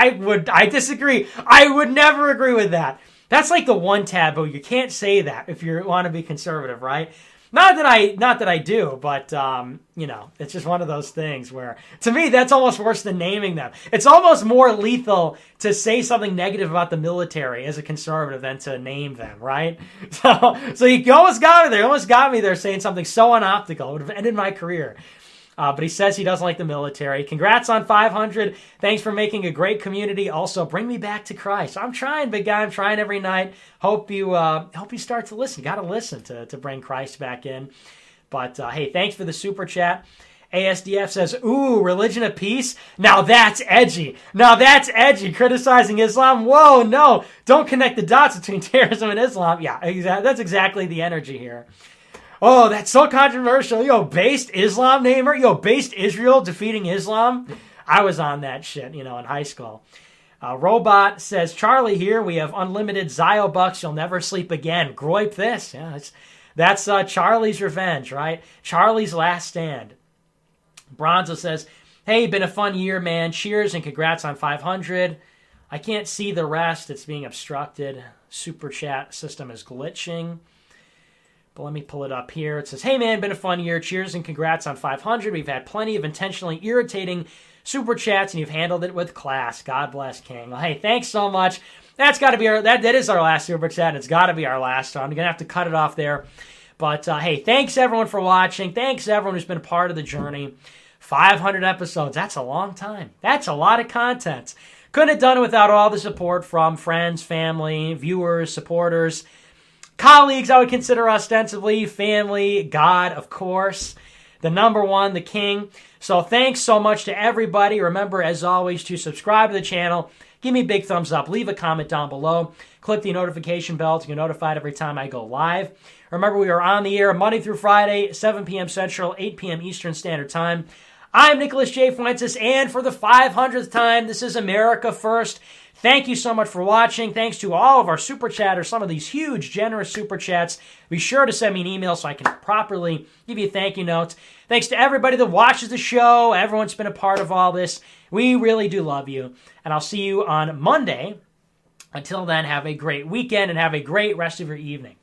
I disagree. I would never agree with that. That's like the one taboo. You can't say that if you want to be conservative, right? Not that I do, but it's just one of those things where, to me, that's almost worse than naming them. It's almost more lethal to say something negative about the military as a conservative than to name them, right? So you almost got me there. You almost got me there saying something so unoptical. It would have ended my career. But he says he doesn't like the military. Congrats on 500. Thanks for making a great community. Also, bring me back to Christ. I'm trying, big guy. I'm trying every night. Hope you start to listen. Got to listen to bring Christ back in. But hey, thanks for the super chat. ASDF says, ooh, religion of peace? Now that's edgy. Criticizing Islam? Whoa, no. Don't connect the dots between terrorism and Islam. Yeah, that's exactly the energy here. Oh, that's so controversial. Yo, based Islam namer? Yo, based Israel defeating Islam? I was on that shit, in high school. Robot says, Charlie here. We have unlimited Zio bucks. You'll never sleep again. Groip this. Yeah, that's Charlie's revenge, right? Charlie's last stand. Bronzo says, hey, been a fun year, man. Cheers and congrats on 500. I can't see the rest. It's being obstructed. Super chat system is glitching. But let me pull it up here. It says, hey man, been a fun year. Cheers and congrats on 500. We've had plenty of intentionally irritating super chats and you've handled it with class. God bless King. Well, hey, thanks so much. That's got to be that is our last super chat. It's got to be our last. So I'm going to have to cut it off there. But hey, thanks everyone for watching. Thanks everyone who's been a part of the journey. 500 episodes. That's a long time. That's a lot of content. Couldn't have done it without all the support from friends, family, viewers, supporters, colleagues I would consider ostensibly, family, God, of course, the number one, the king. So thanks so much to everybody. Remember, as always, to subscribe to the channel. Give me a big thumbs up. Leave a comment down below. Click the notification bell to get notified every time I go live. Remember, we are on the air Monday through Friday, 7 p.m. Central, 8 p.m. Eastern Standard Time. I'm Nicholas J. Fuentes, and for the 500th time, this is America First. Thank you so much for watching. Thanks to all of our super chatters, some of these huge, generous super chats. Be sure to send me an email so I can properly give you a thank you note. Thanks to everybody that watches the show. Everyone's been a part of all this. We really do love you. And I'll see you on Monday. Until then, have a great weekend and have a great rest of your evening.